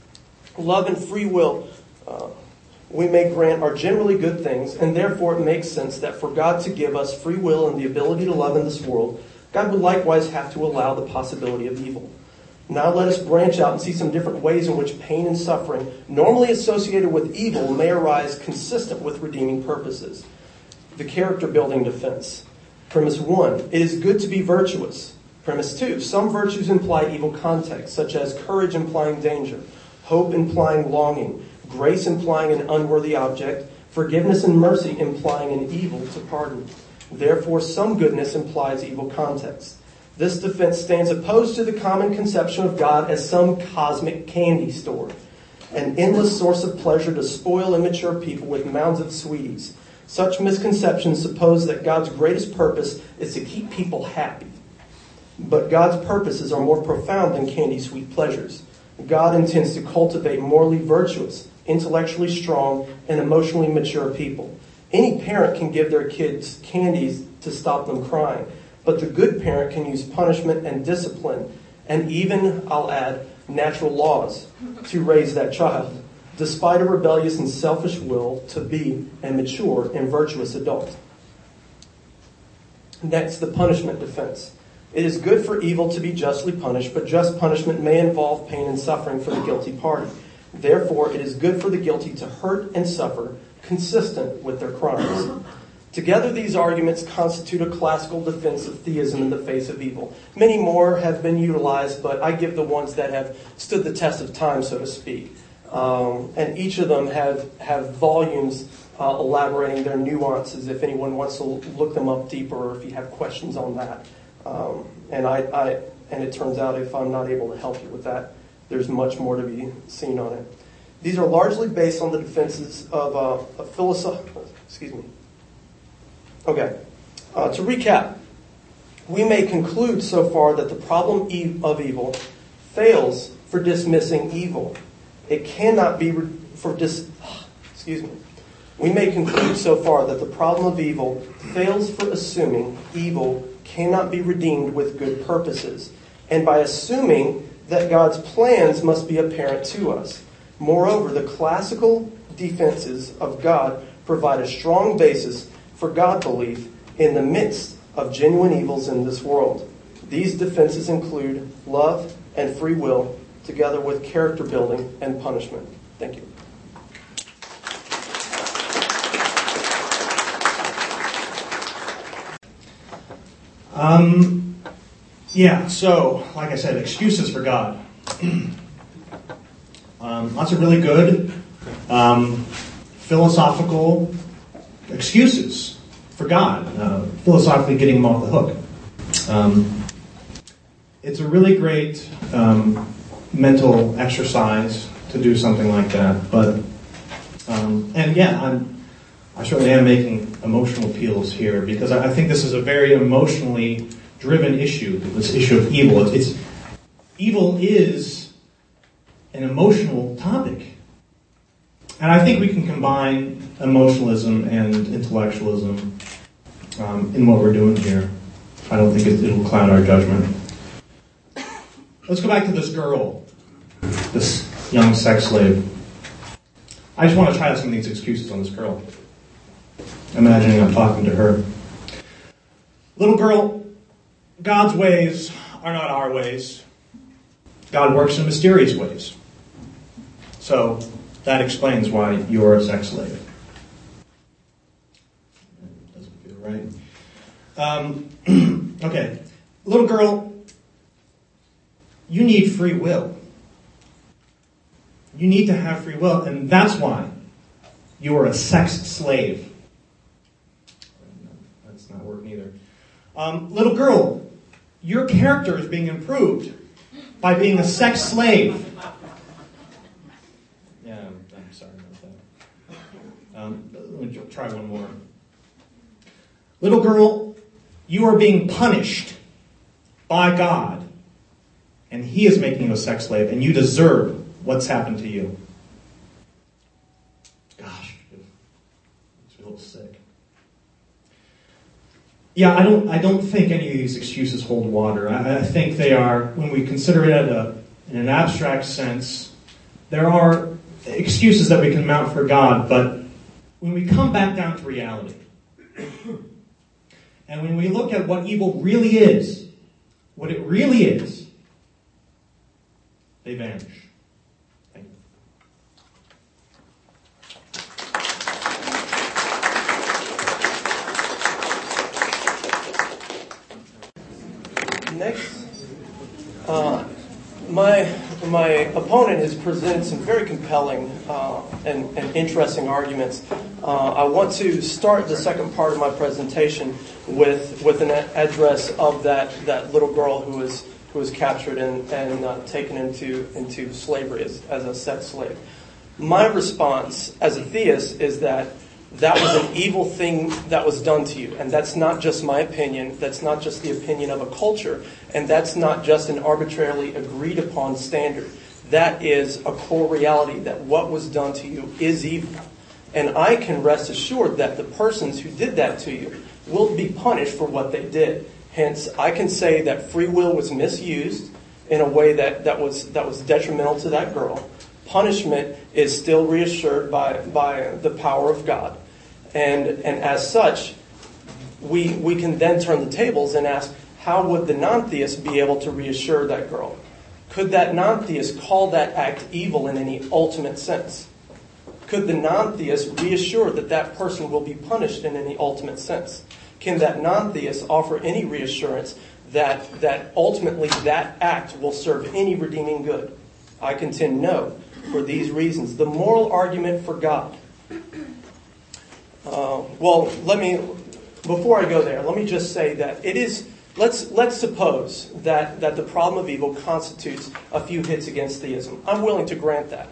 Love and free will, uh, we may grant, are generally good things, and therefore it makes sense that for God to give us free will and the ability to love in this world, God would likewise have to allow the possibility of evil. Now let us branch out and see some different ways in which pain and suffering, normally associated with evil, may arise consistent with redeeming purposes. The character building defense. Premise one, it is good to be virtuous. Premise two, some virtues imply evil context, such as courage implying danger, hope implying longing, grace implying an unworthy object, forgiveness and mercy implying an evil to pardon. Therefore, some goodness implies evil context. This defense stands opposed to the common conception of God as some cosmic candy store, an endless source of pleasure to spoil immature people with mounds of sweeties. Such misconceptions suppose that God's greatest purpose is to keep people happy. But God's purposes are more profound than candy-sweet pleasures. God intends to cultivate morally virtuous, intellectually strong, and emotionally mature people. Any parent can give their kids candies to stop them crying, but the good parent can use punishment and discipline, and even, I'll add, natural laws to raise that child, despite a rebellious and selfish will to be a mature and virtuous adult. Next, the punishment defense. It is good for evil to be justly punished, but just punishment may involve pain and suffering for the guilty party. Therefore, it is good for the guilty to hurt and suffer, consistent with their crimes. Together, these arguments constitute a classical defense of theism in the face of evil. Many more have been utilized, but I give the ones that have stood the test of time, so to speak. Um, and each of them have, have volumes uh, elaborating their nuances if anyone wants to look them up deeper or if you have questions on that. Um, and I, I, and it turns out if I'm not able to help you with that, there's much more to be seen on it. These are largely based on the defenses of uh, a philosophy. Excuse me. Okay. Uh, to recap, we may conclude so far that the problem of evil fails for dismissing evil. It cannot be re- for dis. Excuse me. We may conclude so far that the problem of evil fails for assuming evil cannot be redeemed with good purposes, and by assuming that God's plans must be apparent to us. Moreover, the classical defenses of God provide a strong basis for God belief in the midst of genuine evils in this world. These defenses include love and free will, together with character building and punishment. Thank you. Um, yeah, so, like I said, excuses for God. um, lots of really good um, philosophical excuses for God, uh, philosophically getting him off the hook. Um, it's a really great um, mental exercise to do something like that, but, um, and yeah, I'm I certainly am making emotional appeals here because I think this is a very emotionally driven issue, this issue of evil. It's, it's evil is an emotional topic. And I think we can combine emotionalism and intellectualism um, in what we're doing here. I don't think it, it'll cloud our judgment. Let's go back to this girl, this young sex slave. I just want to try out some of these excuses on this girl. Imagining I'm talking to her. Little girl, God's ways are not our ways. God works in mysterious ways. So that explains why you're a sex slave. right? Um, okay. Little girl, you need free will. You need to have free will, and that's why you are a sex slave. That's not working either. Um, little girl, your character is being improved by being a sex slave. Yeah, I'm, I'm sorry about that. Um, let me try one more. Little girl, you are being punished by God, and He is making you a sex slave, and you deserve what's happened to you. Gosh, it's a little sick. Yeah, I don't. I don't think any of these excuses hold water. I, I think they are, when we consider it at a, in an abstract sense, there are excuses that we can mount for God. But when we come back down to reality, and when we look at what evil really is, what it really is, they vanish. Thank you. Next, uh, my my opponent has presented some very compelling uh, and, and interesting arguments. Uh, I want to start the second part of my presentation with with an address of that, that little girl who was who was captured and, and uh, taken into into slavery as, as a sex slave. My response as a theist is that that was an evil thing that was done to you. And that's not just my opinion. That's not just the opinion of a culture. And that's not just an arbitrarily agreed upon standard. That is a core reality, that what was done to you is evil. And I can rest assured that the persons who did that to you will be punished for what they did. Hence, I can say that free will was misused in a way that, that was that was detrimental to that girl. Punishment is still reassured by, by the power of God. And and as such, we we can then turn the tables and ask, how would the non-theist be able to reassure that girl? Could that non-theist call that act evil in any ultimate sense? Could the non-theist reassure that that person will be punished in any ultimate sense? Can that non-theist offer any reassurance that that ultimately that act will serve any redeeming good? I contend no, for these reasons. The moral argument for God. Uh, well, let me, before I go there, let me just say that it is, let's let's suppose that, that the problem of evil constitutes a few hits against theism. I'm willing to grant that.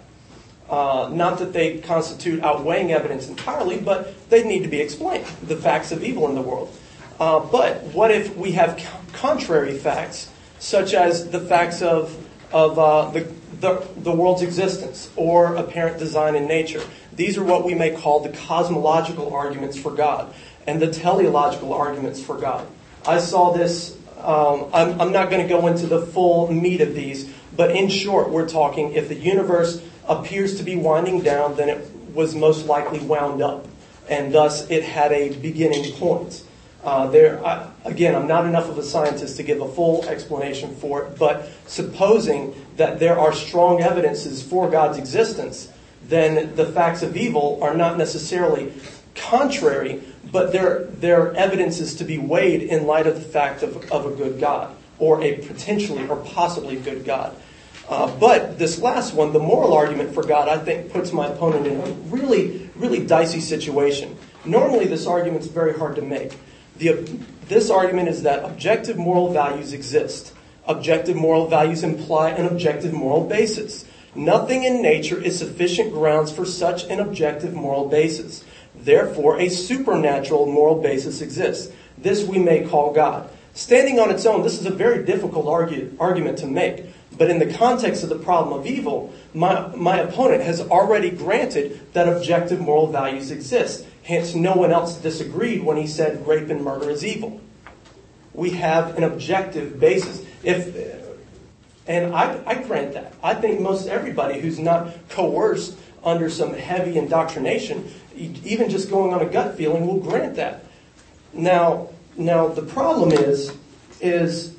Uh, not that they constitute outweighing evidence entirely, but they need to be explained, the facts of evil in the world. Uh, but what if we have contrary facts, such as the facts of, of uh, the, the, the world's existence or apparent design in nature? These are what we may call the cosmological arguments for God and the teleological arguments for God. I saw this, um, I'm, I'm not going to go into the full meat of these, but in short, we're talking if the universe appears to be winding down, then it was most likely wound up, and thus it had a beginning point. Uh, there, I, again, I'm not enough of a scientist to give a full explanation for it, but supposing that there are strong evidences for God's existence, then the facts of evil are not necessarily contrary, but they're, they're evidences to be weighed in light of the fact of, of a good God, or a potentially or possibly good God. Uh, but this last one, the moral argument for God, I think puts my opponent in a really, really dicey situation. Normally this argument's very hard to make. The, this argument is that objective moral values exist. Objective moral values imply an objective moral basis. Nothing in nature is sufficient grounds for such an objective moral basis. Therefore, a supernatural moral basis exists. This we may call God. Standing on its own, this is a very difficult argue, argument to make. But in the context of the problem of evil, my, my opponent has already granted that objective moral values exist. Hence, no one else disagreed when he said rape and murder is evil. We have an objective basis. If... And I, I grant that. I think most everybody who's not coerced under some heavy indoctrination, even just going on a gut feeling, will grant that. Now, now the problem is, is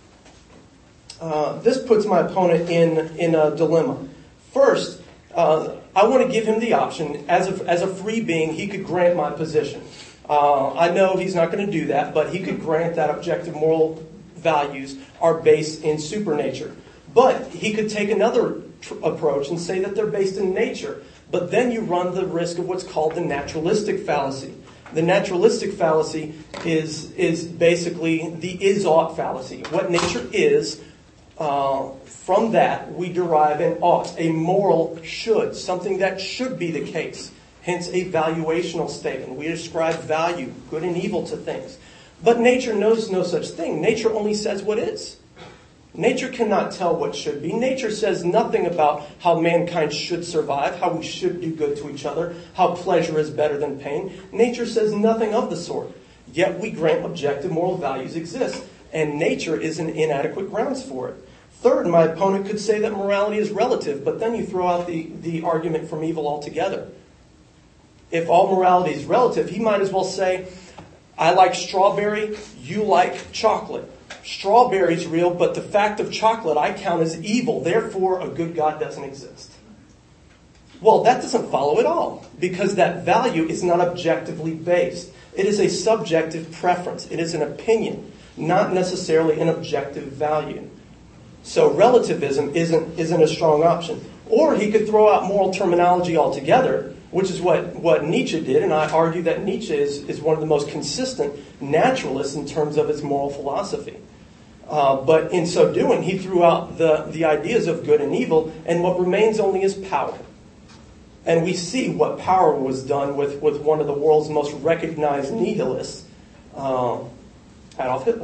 uh, this puts my opponent in, in a dilemma. First, uh, I want to give him the option, as a, as a free being, he could grant my position. Uh, I know he's not going to do that, but he could grant that objective moral values are based in supernature. But he could take another tr- approach and say that they're based in nature. But then you run the risk of what's called the naturalistic fallacy. The naturalistic fallacy is, is basically the is-ought fallacy. What nature is, uh, from that we derive an ought, a moral should, something that should be the case. Hence a valuational statement. We ascribe value, good and evil, to things. But nature knows no such thing. Nature only says what is. Nature cannot tell what should be. Nature says nothing about how mankind should survive, how we should do good to each other, how pleasure is better than pain. Nature says nothing of the sort. Yet we grant objective moral values exist, and nature is an inadequate grounds for it. Third, my opponent could say that morality is relative, but then you throw out the, the argument from evil altogether. If all morality is relative, he might as well say, I like strawberry, you like chocolate. Strawberry's real, but the fact of chocolate I count as evil. Therefore, a good God doesn't exist. Well, that doesn't follow at all, because that value is not objectively based. It is a subjective preference. It is an opinion, not necessarily an objective value. So relativism isn't, isn't a strong option. Or he could throw out moral terminology altogether, which is what, what Nietzsche did, and I argue that Nietzsche is, is one of the most consistent naturalists in terms of his moral philosophy. Uh, but in so doing, he threw out the, the ideas of good and evil, and what remains only is power. And we see what power was done with, with one of the world's most recognized nihilists, uh, Adolf Hitler.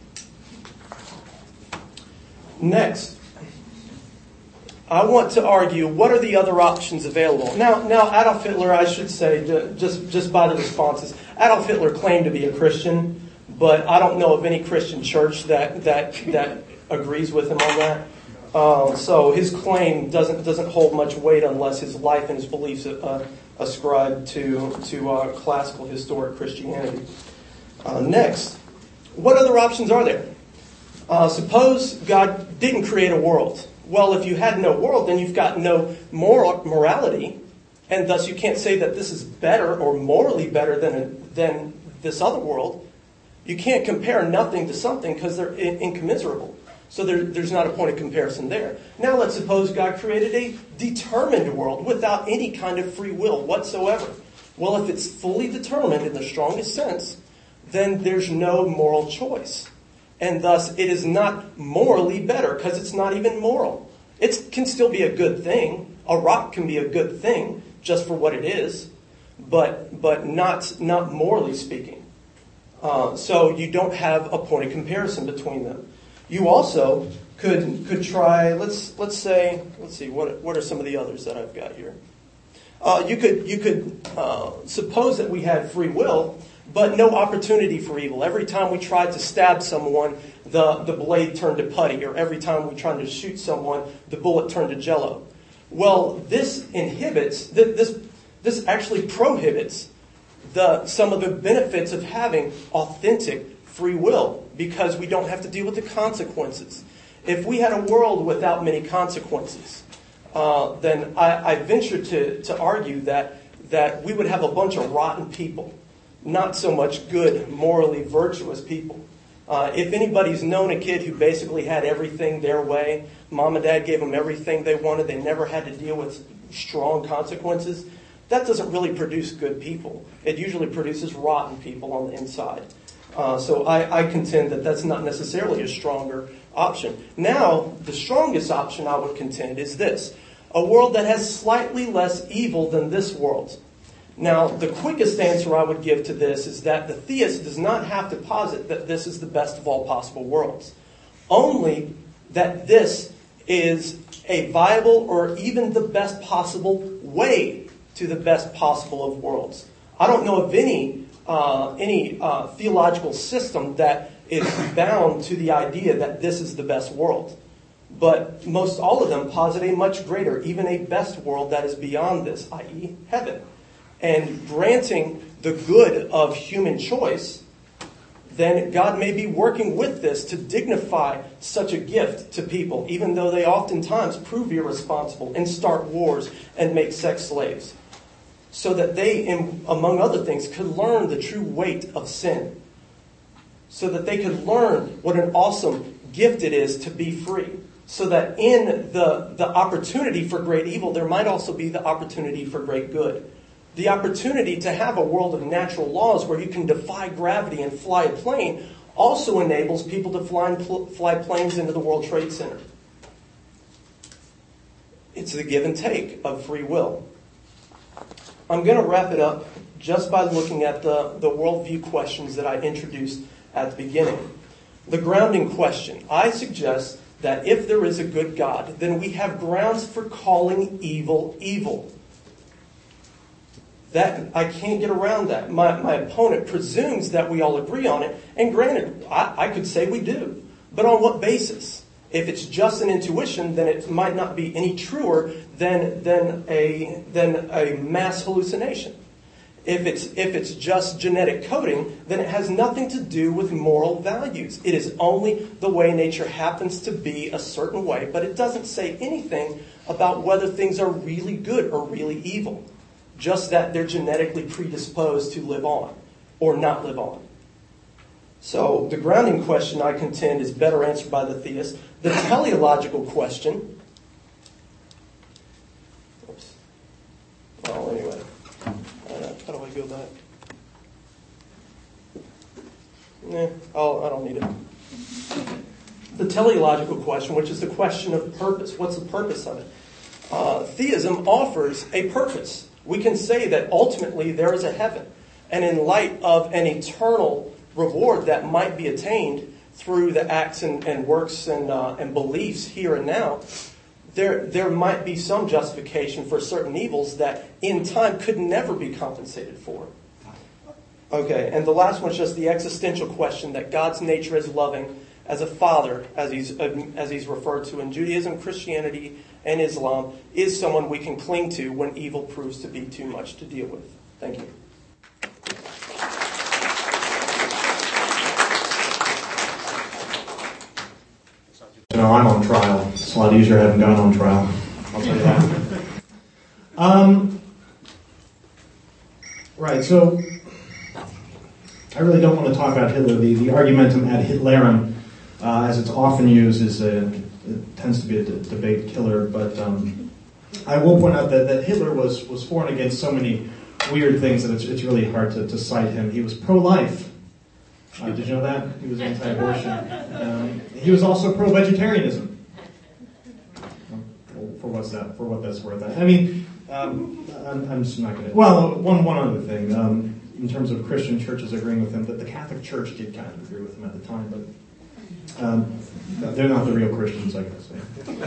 Next, I want to argue what are the other options available. Now, now Adolf Hitler, I should say, just, just by the responses, Adolf Hitler claimed to be a Christian, but I don't know of any Christian church that that, that agrees with him on that. Uh, so his claim doesn't doesn't hold much weight unless his life and his beliefs uh, ascribe to to uh, classical historic Christianity. Uh, next, what other options are there? Uh, suppose God didn't create a world. Well, if you had no world, then you've got no moral morality, and thus you can't say that this is better or morally better than than this other world. You can't compare nothing to something because they're in- incommensurable. So there, there's not a point of comparison there. Now let's suppose God created a determined world without any kind of free will whatsoever. Well, if it's fully determined in the strongest sense, then there's no moral choice. And thus it is not morally better because it's not even moral. It can still be a good thing. A rock can be a good thing just for what it is, but but not not morally speaking. Uh, so you don't have a point of comparison between them. You also could could try. Let's let's say let's see what what are some of the others that I've got here. Uh, you could you could uh, suppose that we had free will, but no opportunity for evil. Every time we tried to stab someone, the the blade turned to putty, or every time we tried to shoot someone, the bullet turned to jello. Well, this inhibits this this actually prohibits the some of the benefits of having authentic free will, because we don't have to deal with the consequences. If we had a world without many consequences, uh, then I, I venture to, to argue that that we would have a bunch of rotten people, not so much good, morally virtuous people. Uh, if anybody's known a kid who basically had everything their way, mom and dad gave them everything they wanted, they never had to deal with strong consequences, that doesn't really produce good people. It usually produces rotten people on the inside. Uh, so I, I contend that that's not necessarily a stronger option. Now, the strongest option I would contend is this: a world that has slightly less evil than this world. Now, the quickest answer I would give to this is that the theist does not have to posit that this is the best of all possible worlds. Only that this is a viable or even the best possible way to the best possible of worlds. I don't know of any uh, any uh, theological system that is bound to the idea that this is the best world. But most all of them posit a much greater, even a best world that is beyond this, that is heaven. And granting the good of human choice, then God may be working with this to dignify such a gift to people, even though they oftentimes prove irresponsible and start wars and make sex slaves. so that they, in, among other things, could learn the true weight of sin, so that they could learn what an awesome gift it is to be free, so that in the, the opportunity for great evil, there might also be the opportunity for great good. The opportunity to have a world of natural laws where you can defy gravity and fly a plane also enables people to fly, fly planes into the World Trade Center. It's the give and take of free will. I'm going to wrap it up just by looking at the, the worldview questions that I introduced at the beginning. The grounding question. I suggest that if there is a good God, then we have grounds for calling evil evil. That I can't get around that. My, my opponent presumes that we all agree on it, and granted, I, I could say we do. But on what basis? If it's just an intuition, then it might not be any truer than, than, a, than a mass hallucination. If it's, if it's just genetic coding, then it has nothing to do with moral values. It is only the way nature happens to be a certain way, but it doesn't say anything about whether things are really good or really evil. Just that they're genetically predisposed to live on or not live on. So the grounding question, I contend, is better answered by the theist. The teleological question, oops. Well, anyway, uh, how do I go back? Nah, I'll, I don't need it. The teleological question, which is the question of purpose. What's the purpose of it? Uh, theism offers a purpose. We can say that ultimately there is a heaven. And in light of an eternal reward that might be attained through the acts and, and works and, uh, and beliefs here and now, there, there might be some justification for certain evils that in time could never be compensated for. Okay, and the last one is just the existential question that God's nature is loving as a father, as he's, as he's referred to in Judaism, Christianity, and Islam, is someone we can cling to when evil proves to be too much to deal with. Thank you. You know, I'm on trial. It's a lot easier having gone on trial. I'll tell you that. um, right, so I really don't want to talk about Hitler. The, the argumentum ad Hitlerum, uh, as it's often used, is a, it tends to be a d- debate killer. But um, I will point out that, that Hitler was, was for and against so many weird things that it's, it's really hard to, to cite him. He was pro-life. Uh, did you know that? He was anti-abortion. Um, he was also pro-vegetarianism. For what's that? For what that's worth. I mean, um, I'm, I'm just not going to. Well, one one other thing. Um, in terms of Christian churches agreeing with him, that the Catholic Church did kind of agree with him at the time, but um, they're not the real Christians, I guess.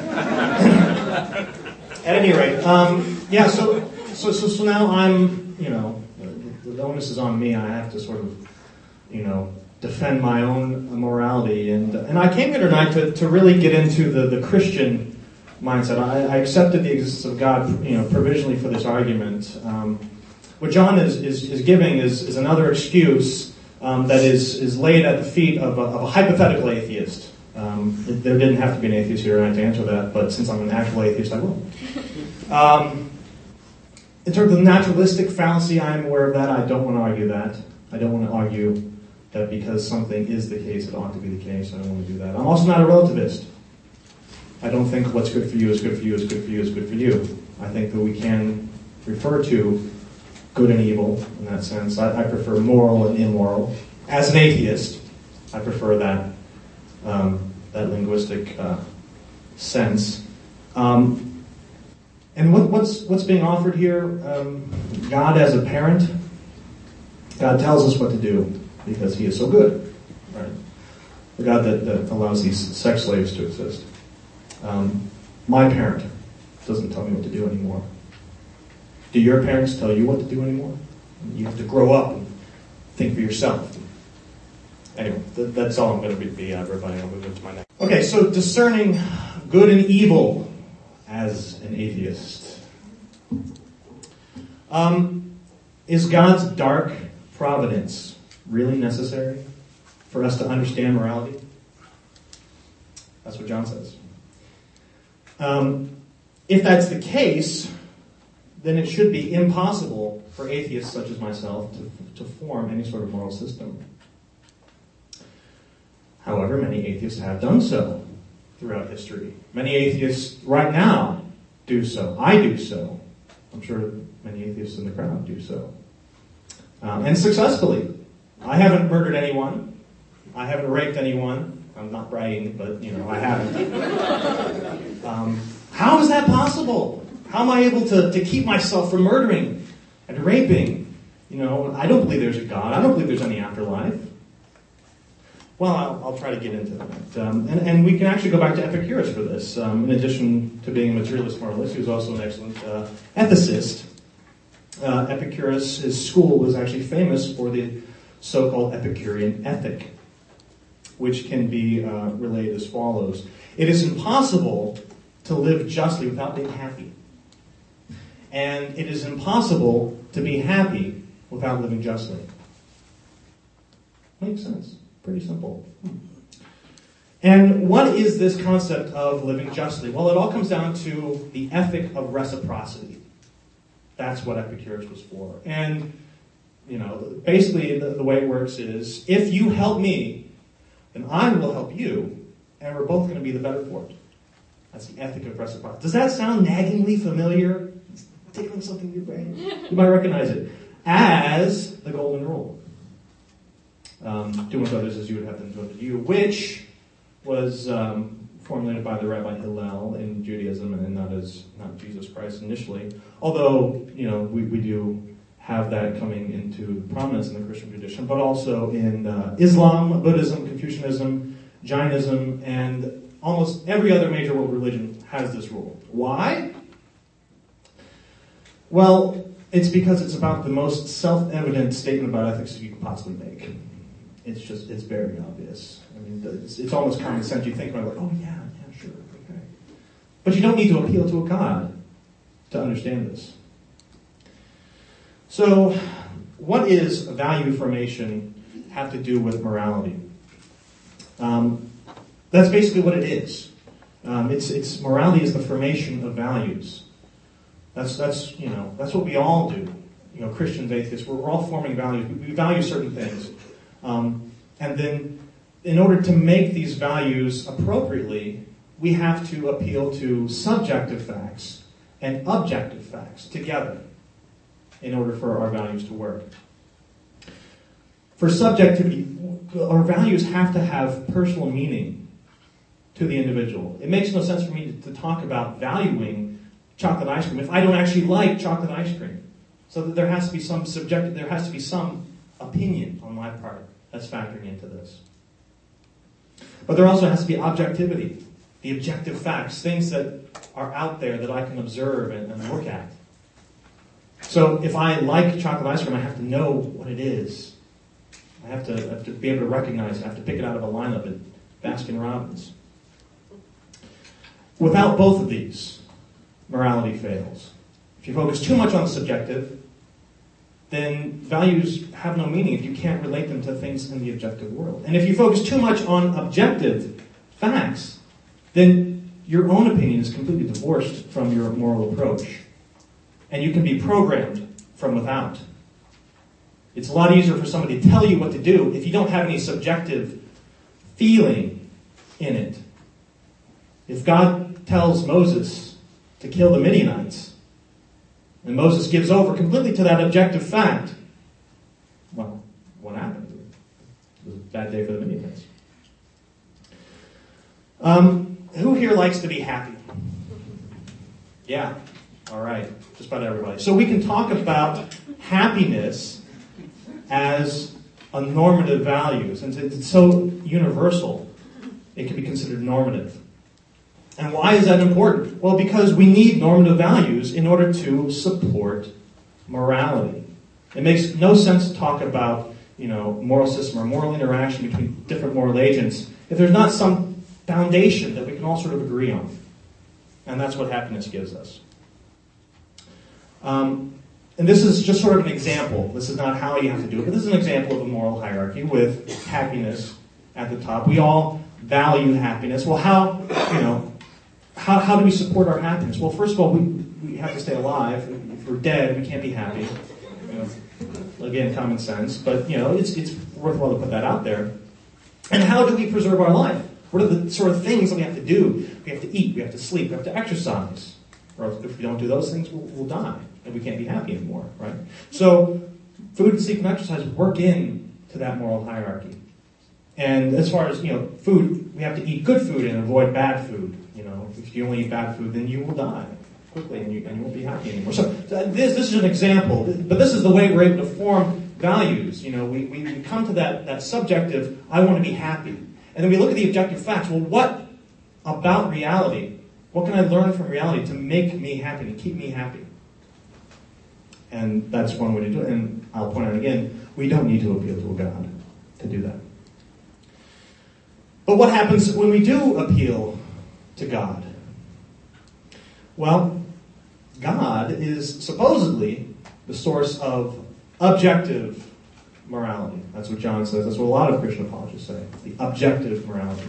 At any rate, um, yeah. So, so, so, so now I'm, you know, the, the onus is on me. I have to sort of, you know, defend my own morality, and and I came here tonight to, to really get into the, the Christian mindset. I, I accepted the existence of God, you know, provisionally for this argument. Um, what John is, is, is giving is, is another excuse um, that is, is laid at the feet of a, of a hypothetical atheist. Um, there didn't have to be an atheist here tonight to answer that, but since I'm an actual atheist, I will. Um, in terms of the naturalistic fallacy, I am aware of that. I don't want to argue that. I don't want to argue that because something is the case, it ought to be the case. I don't want to do that. I'm also not a relativist. I don't think what's good for you is good for you is good for you is good for you. I think that we can refer to good and evil in that sense. I, I prefer moral and immoral. As an atheist, I prefer that um, that linguistic uh, sense. Um, and what, what's what's being offered here? Um, God as a parent. God tells us what to do because He is so good, right? The God that, that allows these sex slaves to exist. Um, my parent doesn't tell me what to do anymore. Do your parents tell you what to do anymore? You have to grow up and think for yourself. Anyway, th- that's all I'm going to be, be uh, rebutting. I'll move into my next. Okay, so discerning good and evil as an atheist. Um, is God's dark providence really necessary for us to understand morality? That's what John says. Um, if that's the case, then it should be impossible for atheists such as myself to, to form any sort of moral system. However, many atheists have done so throughout history. Many atheists right now do so. I do so. I'm sure many atheists in the crowd do so. Um, and successfully. I haven't murdered anyone. I haven't raped anyone. I'm not bragging, but, you know, I haven't. Um, how is that possible? How am I able to, to keep myself from murdering and raping? You know, I don't believe there's a God. I don't believe there's any afterlife. Well, I'll, I'll try to get into that. Um, and, and we can actually go back to Epicurus for this. Um, in addition to being a materialist moralist, he was also an excellent uh, ethicist. Uh, Epicurus, his school was actually famous for the so-called Epicurean ethic, which can be uh, relayed as follows. It is impossible to live justly without being happy. And it is impossible to be happy without living justly. Makes sense. Pretty simple. And what is this concept of living justly? Well, it all comes down to the ethic of reciprocity. That's what Epicurus was for. And, you know, basically the, the way it works is, if you help me, then I will help you, and we're both going to be the better for it. That's the ethic of reciprocity. Does that sound naggingly familiar? It's tickling something in your brain. You might recognize it as the golden rule. Um, do unto others as you would have them do unto you, which was um, formulated by the Rabbi Hillel in Judaism, and not as not Jesus Christ initially. Although, you know, we, we do have that coming into prominence in the Christian tradition, but also in uh, Islam, Buddhism, Confucianism, Jainism, and almost every other major world religion has this rule. Why? Well, it's because it's about the most self-evident statement about ethics you can possibly make. It's just, it's very obvious. I mean, it's, it's almost common sense. You think about it like, oh yeah, yeah, sure, okay. But you don't need to appeal to a God to understand this. So, what is value formation have to do with morality? Um, that's basically what it is. Um, it's, it's morality is the formation of values. That's that's you know that's what we all do. You know, Christians, atheists, we're, we're all forming values. We, we value certain things. Um, and then, in order to make these values appropriately, we have to appeal to subjective facts and objective facts together in order for our values to work. For subjectivity, our values have to have personal meaning to the individual. It makes no sense for me to, to talk about valuing chocolate ice cream if I don't actually like chocolate ice cream. So that there has to be some subjective, there has to be some opinion on my part that's factoring into this. But there also has to be objectivity, the objective facts, things that are out there that I can observe and, and look at. So if I like chocolate ice cream, I have to know what it is. I have to, I have to be able to recognize it. I have to pick it out of a lineup at Baskin-Robbins. Without both of these, morality fails. If you focus too much on the subjective, then values have no meaning if you can't relate them to things in the objective world. And if you focus too much on objective facts, then your own opinion is completely divorced from your moral approach. And you can be programmed from without. It's a lot easier for somebody to tell you what to do if you don't have any subjective feeling in it. If God tells Moses to kill the Midianites, and Moses gives over completely to that objective fact, well, what happened? It was a bad day for the Midianites. Um, who here likes to be happy? Yeah, all right, just about everybody. So we can talk about happiness as a normative value. Since it's so universal, it can be considered normative. And why is that important? Well, because we need normative values in order to support morality. It makes no sense to talk about, you know, moral system or moral interaction between different moral agents if there's not some foundation that we can all sort of agree on. And that's what happiness gives us. Um, and this is just sort of an example. This is not how you have to do it, but this is an example of a moral hierarchy with happiness at the top. We all value happiness. Well, how, you know, how, how do we support our happiness? Well, first of all, we, we have to stay alive. If we're dead, we can't be happy. You know, again, common sense. But, you know, it's, it's worthwhile to put that out there. And how do we preserve our life? What are the sort of things that we have to do? We have to eat, we have to sleep, we have to exercise. Or if we don't do those things, we'll, we'll die. And we can't be happy anymore, right? So, food, sleep, and exercise work in to that moral hierarchy. And as far as, you know, food, we have to eat good food and avoid bad food. You know, if you only eat bad food, then you will die quickly and you, and you won't be happy anymore. So this, this is an example, but this is the way we're able to form values. You know, we, we, we come to that, that subjective, I want to be happy. And then we look at the objective facts. Well, what about reality? What can I learn from reality to make me happy, to keep me happy? And that's one way to do it. And I'll point out again, we don't need to appeal to a God to do that. But what happens when we do appeal to God? Well, God is supposedly the source of objective morality. That's what John says. That's what a lot of Christian apologists say. The objective morality.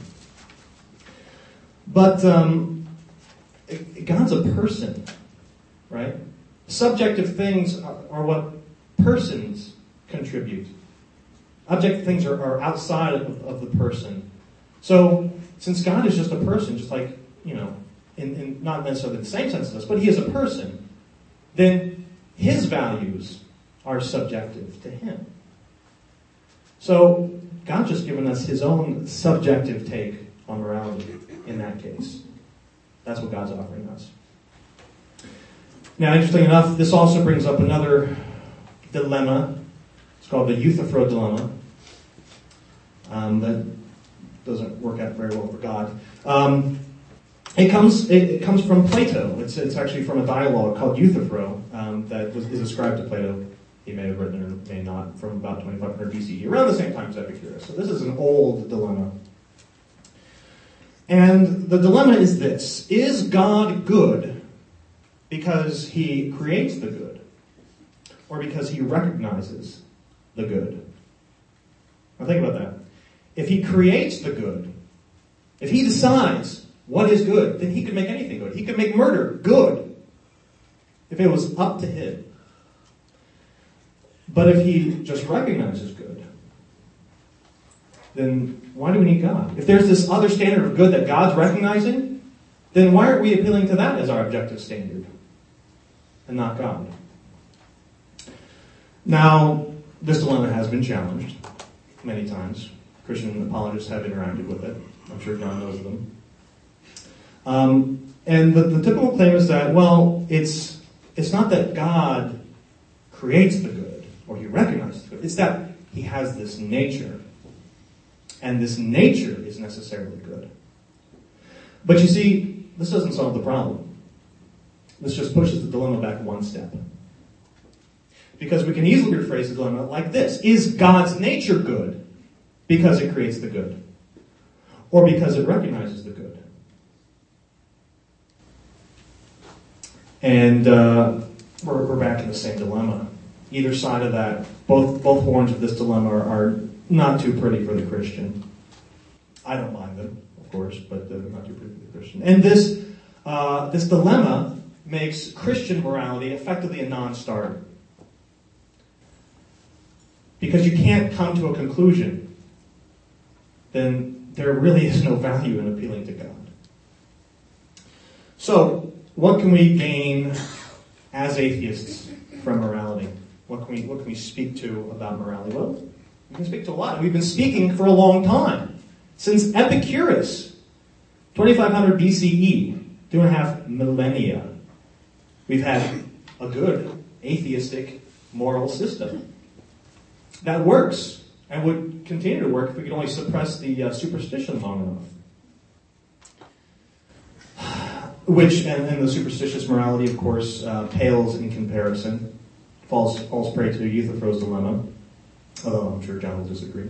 But um, God's a person, right? Subjective things are, are what persons contribute. Objective things are, are outside of, of the person. So, since God is just a person, just like, you know, in, in not necessarily the same sense as us, but he is a person, then his values are subjective to him. So, God's just given us his own subjective take on morality in that case. That's what God's offering us. Now, interestingly enough, this also brings up another dilemma. It's called the Euthyphro dilemma. Um, that doesn't work out very well for God. Um, it comes it, it comes from Plato. It's it's actually from a dialogue called Euthyphro um, that was, is ascribed to Plato. He may have written it or may not, from about twenty-five hundred B C E, around the same time as Epicurus. So this is an old dilemma. And the dilemma is this: is God good because he creates the good, or because he recognizes the good? Now think about that. If he creates the good, if he decides what is good, then he could make anything good. He could make murder good if it was up to him. But if he just recognizes good, then why do we need God? If there's this other standard of good that God's recognizing, then why aren't we appealing to that as our objective standard and not God? Now, this dilemma has been challenged many times. Christian apologists have interacted with it. I'm sure John knows of them. Um, and the, the typical claim is that, well, it's it's not that God creates the good, or he recognizes the good. It's that he has this nature. And this nature is necessarily good. But you see, this doesn't solve the problem. This just pushes the dilemma back one step. Because we can easily rephrase the dilemma like this: is God's nature good because it creates the good, or because it recognizes the good? And uh, we're, we're back in the same dilemma. Either side of that, both both horns of this dilemma are, are not too pretty for the Christian. I don't mind them, of course, but they're not too pretty for the Christian. And this uh, this dilemma makes Christian morality effectively a non-starter. Because you can't come to a conclusion, then there really is no value in appealing to God. So, what can we gain as atheists from morality? What can we what can we speak to about morality? Well, we can speak to a lot. We've been speaking for a long time. Since Epicurus, twenty-five hundred B C E, two and a half millennia, we've had a good atheistic moral system that works and would continue to work if we could only suppress the uh, superstition long enough. Which, and, and the superstitious morality, of course, uh, pales in comparison, falls, falls prey to Euthyphro's dilemma, although I'm sure John will disagree.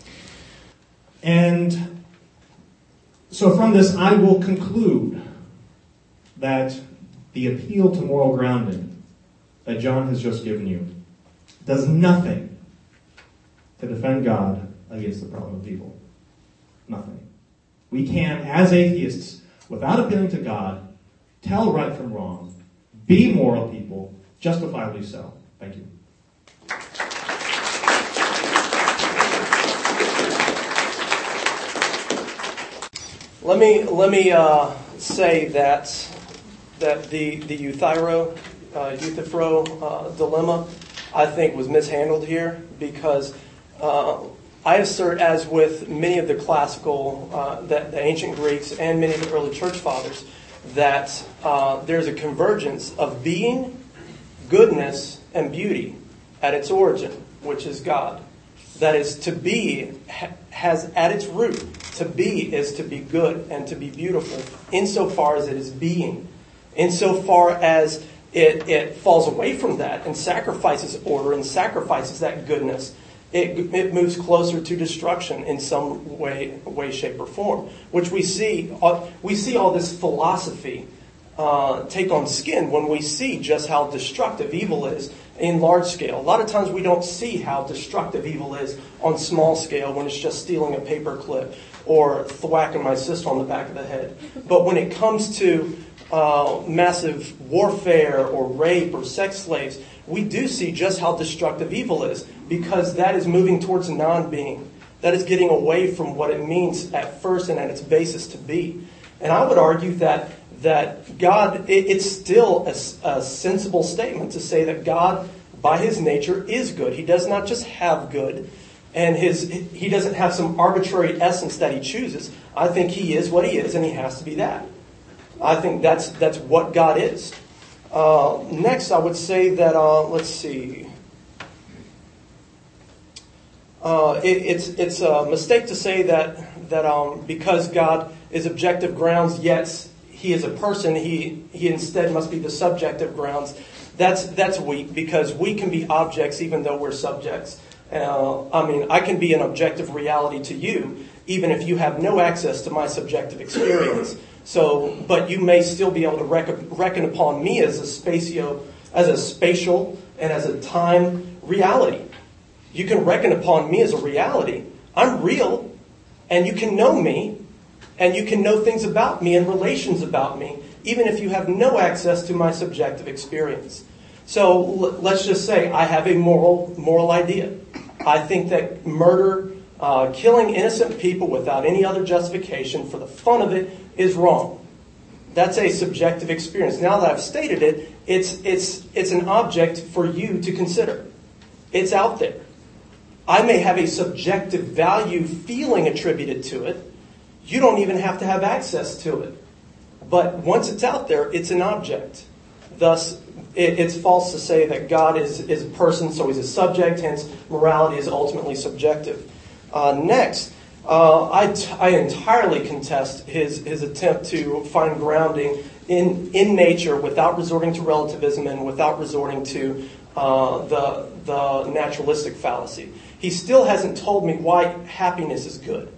And so from this, I will conclude that the appeal to moral grounding that John has just given you does nothing to defend God against the problem of evil. Nothing. We can, as atheists, without appealing to God, tell right from wrong, be moral people, justifiably so. Thank you. Let me let me uh, say that that the the Euthyro uh, Euthyphro uh, dilemma, I think, was mishandled here because uh, I assert, as with many of the classical, uh, that the ancient Greeks and many of the early church fathers, that uh, there's a convergence of being, goodness, and beauty at its origin, which is God. That is, to be ha- has at its root, to be is to be good and to be beautiful, insofar as it is being. Insofar as it, it falls away from that and sacrifices order and sacrifices that goodness, it, it moves closer to destruction in some way, way, shape, or form. Which we see, uh, we see all this philosophy uh, take on skin when we see just how destructive evil is in large scale. A lot of times we don't see how destructive evil is on small scale when it's just stealing a paper clip or thwacking my sister on the back of the head. But when it comes to uh, massive warfare or rape or sex slaves, we do see just how destructive evil is, because that is moving towards non-being. That is getting away from what it means at first and at its basis to be. And I would argue that that God, it, it's still a, a sensible statement to say that God, by his nature, is good. He does not just have good, and his he doesn't have some arbitrary essence that he chooses. I think he is what he is, and he has to be that. I think that's that's what God is. Uh, next, I would say that, uh, let's see, uh, it, it's it's a mistake to say that that um, because God is objective grounds, yet he is a person, he he instead must be the subjective grounds. That's that's weak, because we can be objects even though we're subjects. Uh, I mean, I can be an objective reality to you, even if you have no access to my subjective experience. So, but you may still be able to reckon, reckon upon me as a spatio, as a spatial and as a time reality. You can reckon upon me as a reality. I'm real, and you can know me, and you can know things about me and relations about me, even if you have no access to my subjective experience. So l- let's just say I have a moral moral idea. I think that murder, uh, killing innocent people without any other justification for the fun of it, is wrong. That's a subjective experience. Now that I've stated it, it's it's it's an object for you to consider. It's out there. I may have a subjective value feeling attributed to it. You don't even have to have access to it. But once it's out there, it's an object. Thus, it, it's false to say that God is, is a person, so he's a subject, hence morality is ultimately subjective. Uh, next, uh, I, t- I entirely contest his, his attempt to find grounding in, in nature without resorting to relativism and without resorting to uh, the, the naturalistic fallacy. He still hasn't told me why happiness is good.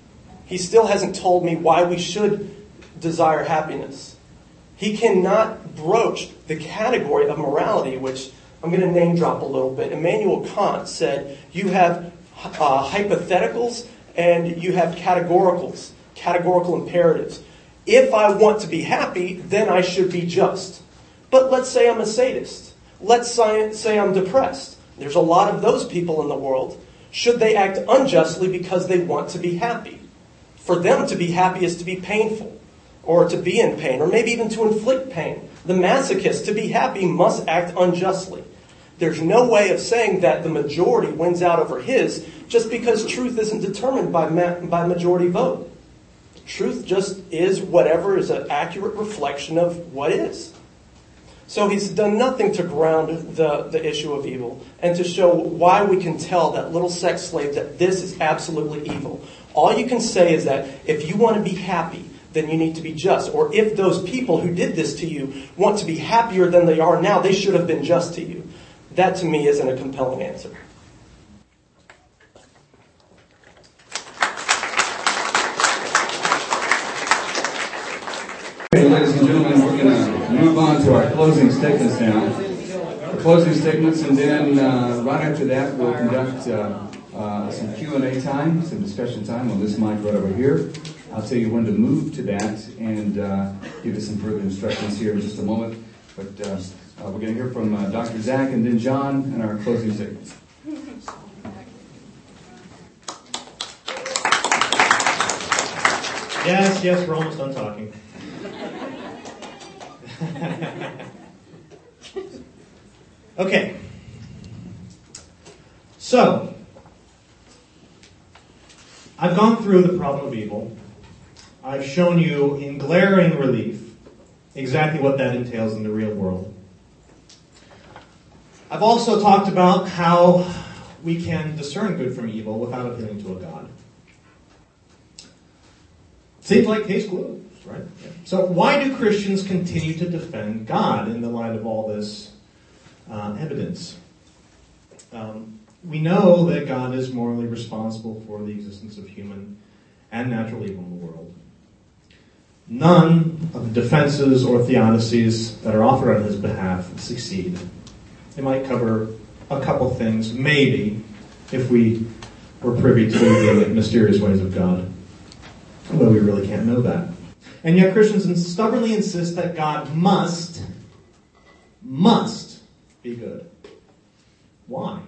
He still hasn't told me why we should desire happiness. He cannot broach the category of morality, which I'm going to name drop a little bit. Immanuel Kant said you have uh, hypotheticals and you have categoricals, categorical imperatives. If I want to be happy, then I should be just. But let's say I'm a sadist. Let's say I'm depressed. There's a lot of those people in the world. Should they act unjustly because they want to be happy? For them to be happy is to be painful, or to be in pain, or maybe even to inflict pain. The masochist, to be happy, must act unjustly. There's no way of saying that the majority wins out over his just because truth isn't determined by ma- by majority vote. Truth just is whatever is an accurate reflection of what is. So he's done nothing to ground the, the issue of evil and to show why we can tell that little sex slave that this is absolutely evil. All you can say is that if you want to be happy, then you need to be just. Or if those people who did this to you want to be happier than they are now, they should have been just to you. That to me isn't a compelling answer. Ladies and gentlemen, we're going to move on to our closing statements now. The closing statements, and then uh, right after that, we'll conduct uh, uh, some Q and A time, some discussion time on this mic right over here. I'll tell you when to move to that and uh, give us some further instructions here in just a moment. But uh, uh, we're going to hear from uh, Doctor Zach and then John and our closing statements. Yes, yes, we're almost done talking. Okay. So, I've gone through the problem of evil. I've shown you in glaring relief exactly what that entails in the real world. I've also talked about how we can discern good from evil without appealing to a God. Seems like case closed, right? So why do Christians continue to defend God in the light of all this uh, evidence? Um, we know that God is morally responsible for the existence of human and natural evil in the world. None of the defenses or theodicies that are offered on his behalf succeed. They might cover a couple things, maybe, if we were privy to the mysterious ways of God. Although we really can't know that. And yet Christians stubbornly insist that God must, must be good. Why?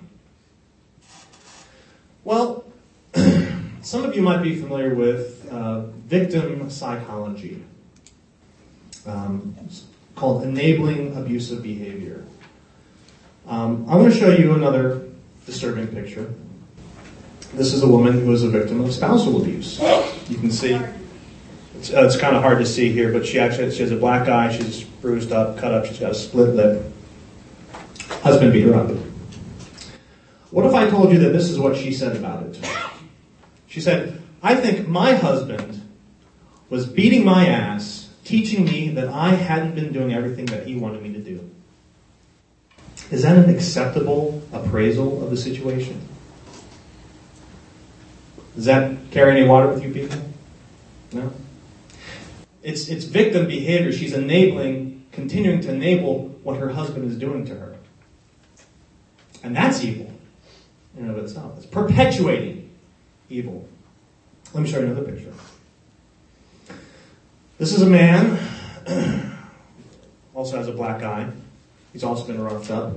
Well, some of you might be familiar with uh, victim psychology, um, called enabling abusive behavior. Um, I want to show you another disturbing picture. This is a woman who was a victim of spousal abuse. You can see, it's, uh, it's kind of hard to see here, but she actually she has a black eye, she's bruised up, cut up, she's got a split lip. Husband beat her up. What if I told you that this is what she said about it? She said, I think my husband was beating my ass, teaching me that I hadn't been doing everything that he wanted me to do. Is that an acceptable appraisal of the situation? Does that carry any water with you people? No? It's, it's victim behavior. She's enabling, continuing to enable what her husband is doing to her. And that's evil in and of itself. It's perpetuating evil. Let me show you another picture. This is a man, also has a black eye. He's also been roughed up.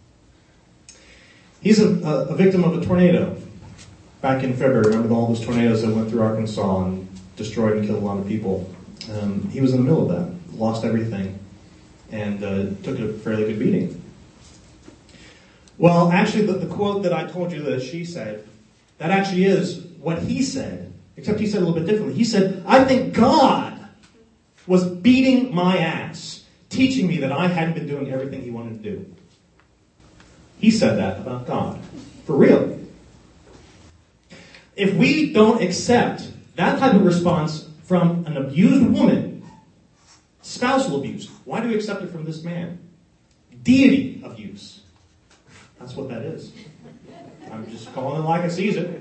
He's a, a, a victim of a tornado. Back in February, remember all those tornadoes that went through Arkansas and destroyed and killed a lot of people. Um, he was in the middle of that, lost everything, and uh, took a fairly good beating. Well, actually, the, the quote that I told you that she said, that actually is what he said, except he said a little bit differently. He said, I think God was beating my ass, teaching me that I hadn't been doing everything he wanted to do. He said that about God. For real. If we don't accept that type of response from an abused woman, spousal abuse, why do we accept it from this man? Deity abuse. That's what that is. I'm just calling it like I sees it.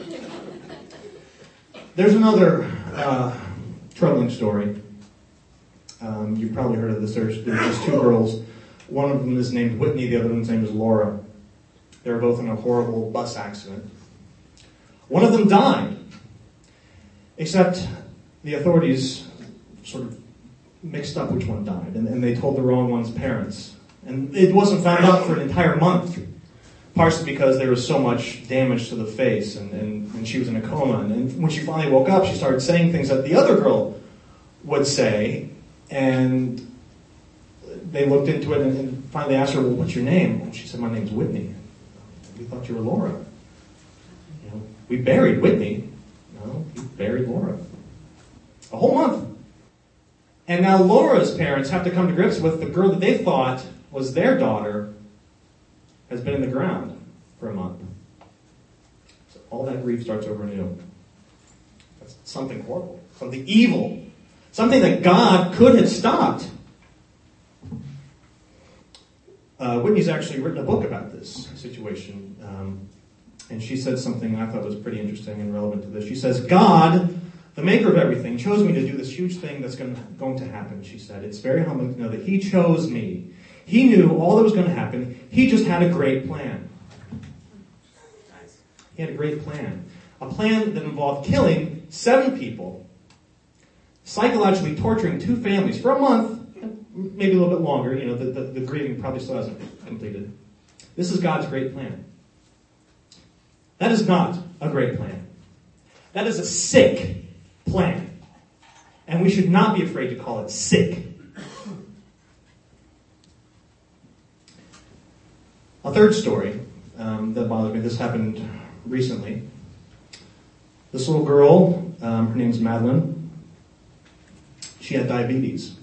There's another uh, troubling story. Um, you've probably heard of this. There's, there's two girls. One of them is named Whitney. The other one's name is Laura. They were both in a horrible bus accident. One of them died, except the authorities sort of mixed up which one died, and, and they told the wrong one's parents. And it wasn't found out for an entire month, partially because there was so much damage to the face, and, and, and she was in a coma. And, and when she finally woke up, she started saying things that the other girl would say, and they looked into it and, and finally asked her, well, what's your name? And she said, my name's Whitney. We thought you were Laura. You know, we buried Whitney. No, we buried Laura. A whole month. And now Laura's parents have to come to grips with the girl that they thought was their daughter has been in the ground for a month. So all that grief starts over anew. That's something horrible, something evil, something that God could have stopped. Uh, Whitney's actually written a book about this situation, um, and she said something I thought was pretty interesting and relevant to this. She says, God, the maker of everything, chose me to do this huge thing that's going to, going to happen, she said. It's very humbling to know that he chose me. He knew all that was going to happen. He just had a great plan. He had a great plan. A plan that involved killing seven people psychologically torturing two families for a month, maybe a little bit longer. You know, the, the, the grieving probably still hasn't completed. This is God's great plan. That is not a great plan. That is a sick plan. And we should not be afraid to call it sick. A third story um, that bothers me, this happened recently. This little girl, um, her name's Madeline, she had diabetes.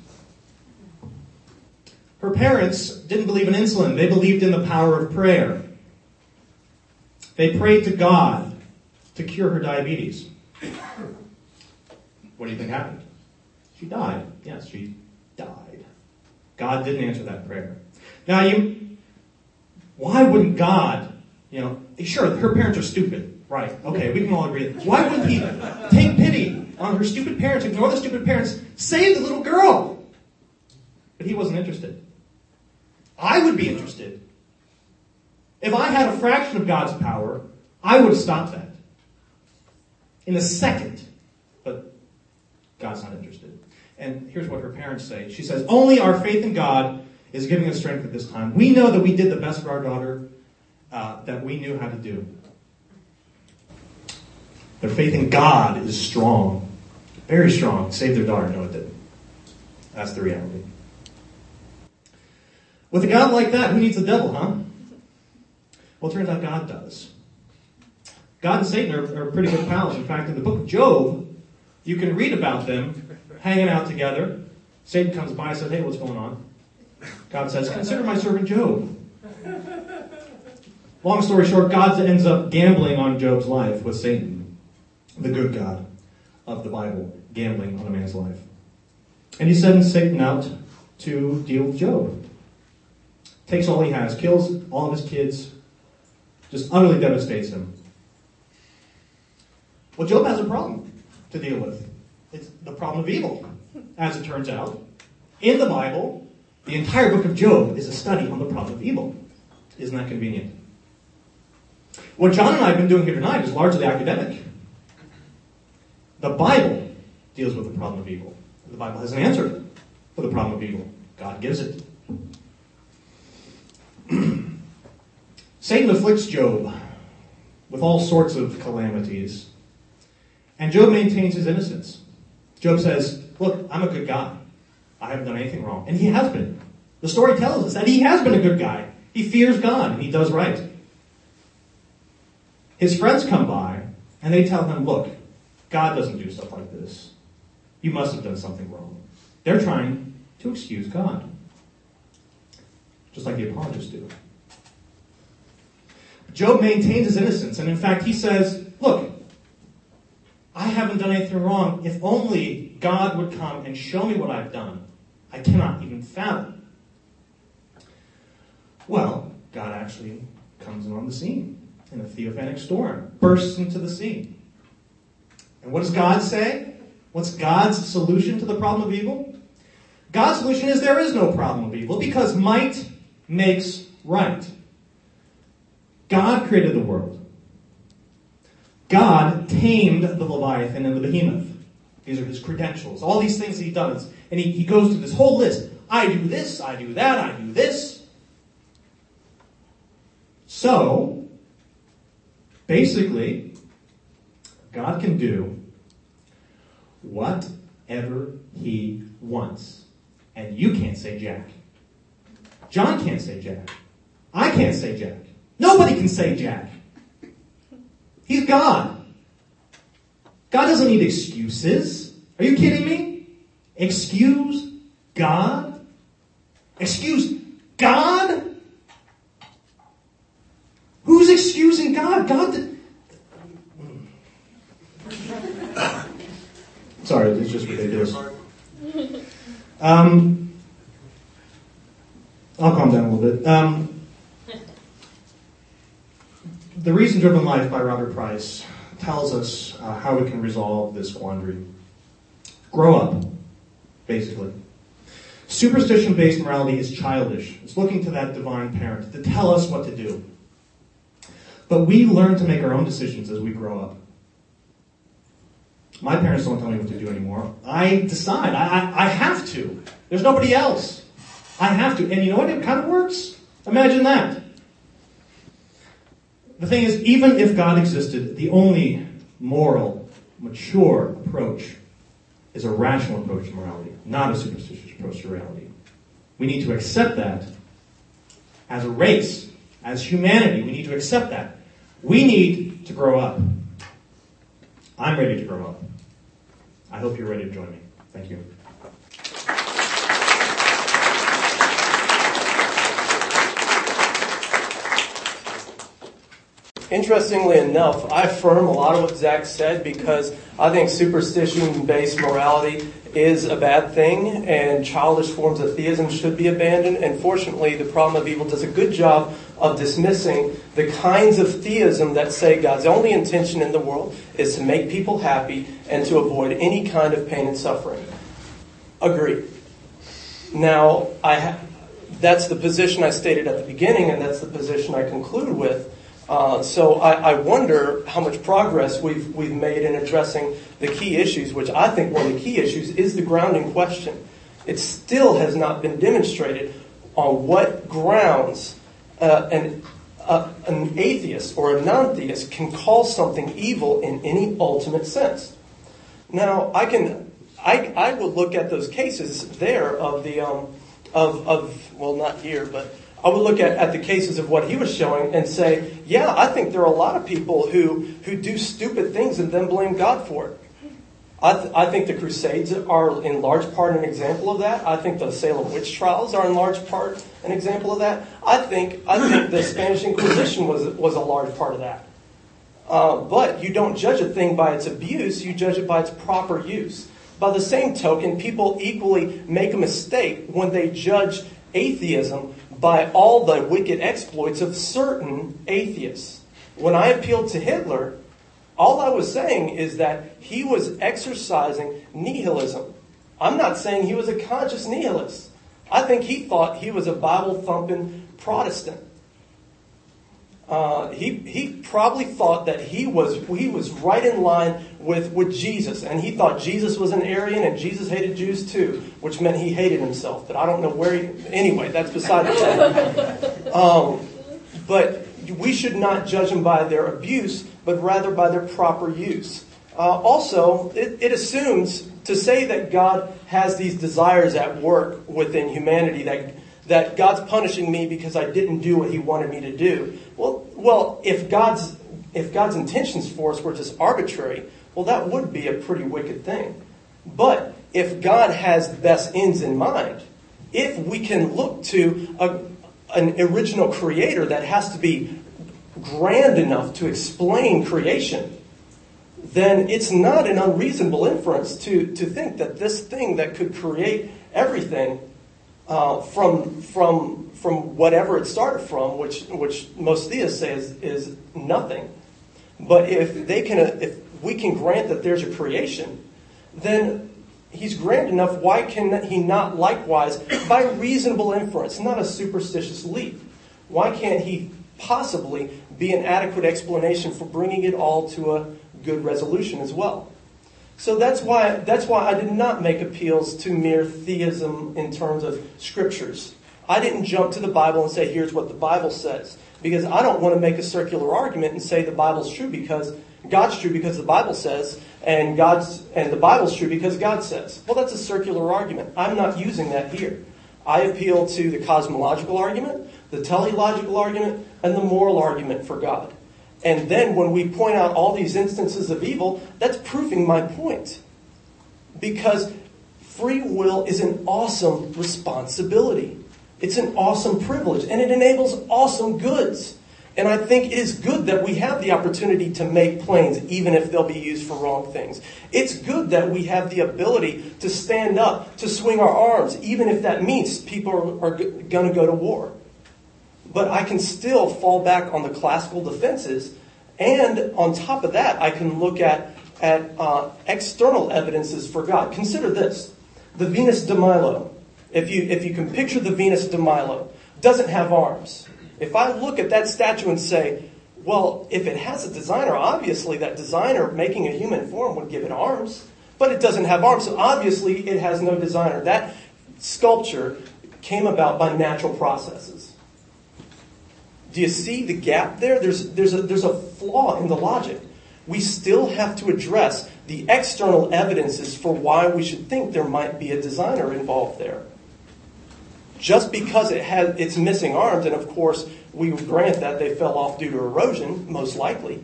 Her parents didn't believe in insulin. They believed in the power of prayer. They prayed to God to cure her diabetes. What do you think happened? She died. Yes, she died. God didn't answer that prayer. Now, you, why wouldn't God, you know, sure, her parents are stupid. Right, okay, we can all agree. Why wouldn't he take pity on her stupid parents, ignore the stupid parents, save the little girl? But he wasn't interested. I would be interested. If I had a fraction of God's power, I would have stopped that in a second. But God's not interested. And here's what her parents say. She says, only our faith in God is giving us strength at this time. We know that we did the best for our daughter uh, that we knew how to do. Their faith in God is strong. Very strong. Saved their daughter. No, it didn't. That's the reality. With a God like that, who needs the devil, huh? Well, it turns out God does. God and Satan are, are pretty good pals. In fact, in the book of Job, you can read about them hanging out together. Satan comes by and says, hey, what's going on? God says, consider my servant Job. Long story short, God ends up gambling on Job's life with Satan, the good God of the Bible, gambling on a man's life. And he sends Satan out to deal with Job. Takes all he has, kills all of his kids, just utterly devastates him. Well, Job has a problem to deal with. It's the problem of evil, as it turns out. In the Bible, the entire book of Job is a study on the problem of evil. Isn't that convenient? What John and I have been doing here tonight is largely academic. The Bible deals with the problem of evil. The Bible has an answer for the problem of evil. God gives it. Satan afflicts Job with all sorts of calamities. And Job maintains his innocence. Job says, look, I'm a good guy. I haven't done anything wrong. And he has been. The story tells us that he has been a good guy. He fears God and he does right. His friends come by and they tell him, look, God doesn't do stuff like this. You must have done something wrong. They're trying to excuse God. Just like the apologists do. Job maintains his innocence, and in fact he says, look, I haven't done anything wrong. If only God would come and show me what I've done. I cannot even fathom. Well, God actually comes in on the scene in a theophanic storm, bursts into the scene. And what does God say? What's God's solution to the problem of evil? God's solution is there is no problem of evil because might makes right. God created the world. God tamed the Leviathan and the Behemoth. These are his credentials. All these things he does. And he, he goes through this whole list. I do this, I do that, I do this. So, basically, God can do whatever he wants. And you can't say jack. John can't say jack. I can't say jack. Nobody can say jack. He's God. God doesn't need excuses. Are you kidding me? Excuse God? Excuse God? Who's excusing God? God did... Sorry, it's just ridiculous. Um, I'll calm down a little bit. Um, The Reason-Driven Life by Robert Price tells us uh, how we can resolve this quandary. Grow up, basically. Superstition-based morality is childish. It's looking to that divine parent to tell us what to do. But we learn to make our own decisions as we grow up. My parents don't tell me what to do anymore. I decide. I, I, I have to. There's nobody else. I have to. And you know what? It kind of works. Imagine that. The thing is, even if God existed, the only moral, mature approach is a rational approach to morality, not a superstitious approach to reality. We need to accept that as a race, as humanity. We need to accept that. We need to grow up. I'm ready to grow up. I hope you're ready to join me. Thank you. Interestingly enough, I affirm a lot of what Zach said because I think superstition-based morality is a bad thing and childish forms of theism should be abandoned. And fortunately, the Problem of Evil does a good job of dismissing the kinds of theism that say God's only intention in the world is to make people happy and to avoid any kind of pain and suffering. Agree. Now, I ha- that's the position I stated at the beginning, and that's the position I conclude with. Uh, so I, I wonder how much progress we've we've made in addressing the key issues, which I think one of the key issues is the grounding question. It still has not been demonstrated on what grounds uh, an uh, an atheist or a non-theist can call something evil in any ultimate sense. Now, I can I I would look at those cases there of the um of of well not here but. I would look at, at the cases of what he was showing and say, yeah, I think there are a lot of people who, who do stupid things and then blame God for it. I, th- I think the Crusades are in large part an example of that. I think the Salem witch trials are in large part an example of that. I think I think the Spanish Inquisition was was a large part of that. Uh, but you don't judge a thing by its abuse, you judge it by its proper use. By the same token, people equally make a mistake when they judge atheism by all the wicked exploits of certain atheists. When I appealed to Hitler, all I was saying is that he was exercising nihilism. I'm not saying he was a conscious nihilist. I think he thought he was a Bible-thumping Protestant. Uh, he he probably thought that he was he was right in line with, with Jesus, and he thought Jesus was an Aryan and Jesus hated Jews too, which meant he hated himself. But I don't know where he... Anyway, that's beside the point. Um, but we should not judge them by their abuse, but rather by their proper use. Uh, also, it, it assumes to say that God has these desires at work within humanity, that that God's punishing me because I didn't do what he wanted me to do. Well, well, if God's if God's intentions for us were just arbitrary, well, that would be a pretty wicked thing. But if God has best ends in mind, if we can look to a, an original creator that has to be grand enough to explain creation, then it's not an unreasonable inference to, to think that this thing that could create everything uh, from from from whatever it started from, which which most theists say is, is nothing. But if they can, if we can grant that there's a creation, then he's grand enough. Why can he not likewise, by reasonable inference, not a superstitious leap, why can't he possibly be an adequate explanation for bringing it all to a good resolution as well? So that's why that's why I did not make appeals to mere theism in terms of scriptures. I didn't jump to the Bible and say, here's what the Bible says, because I don't want to make a circular argument and say the Bible's true because God's true because the Bible says, and God's and the Bible's true because God says. Well, that's a circular argument. I'm not using that here. I appeal to the cosmological argument, the teleological argument, and the moral argument for God. And then when we point out all these instances of evil, that's proving my point. Because free will is an awesome responsibility. It's an awesome privilege, and it enables awesome goods. And I think it is good that we have the opportunity to make planes, even if they'll be used for wrong things. It's good that we have the ability to stand up, to swing our arms, even if that means people are, are going to go to war. But I can still fall back on the classical defenses. And on top of that, I can look at, at uh, external evidences for God. Consider this. The Venus de Milo. If you, if you can picture the Venus de Milo, doesn't have arms. If I look at that statue and say, Well, if it has a designer, obviously that designer making a human form would give it arms. But it doesn't have arms, so obviously it has no designer. That sculpture came about by natural processes. Do you see the gap there? There's, there's, a, there's a flaw in the logic. We still have to address the external evidences for why we should think there might be a designer involved there. Just because it has, it's missing arms, and of course we would grant that they fell off due to erosion, most likely.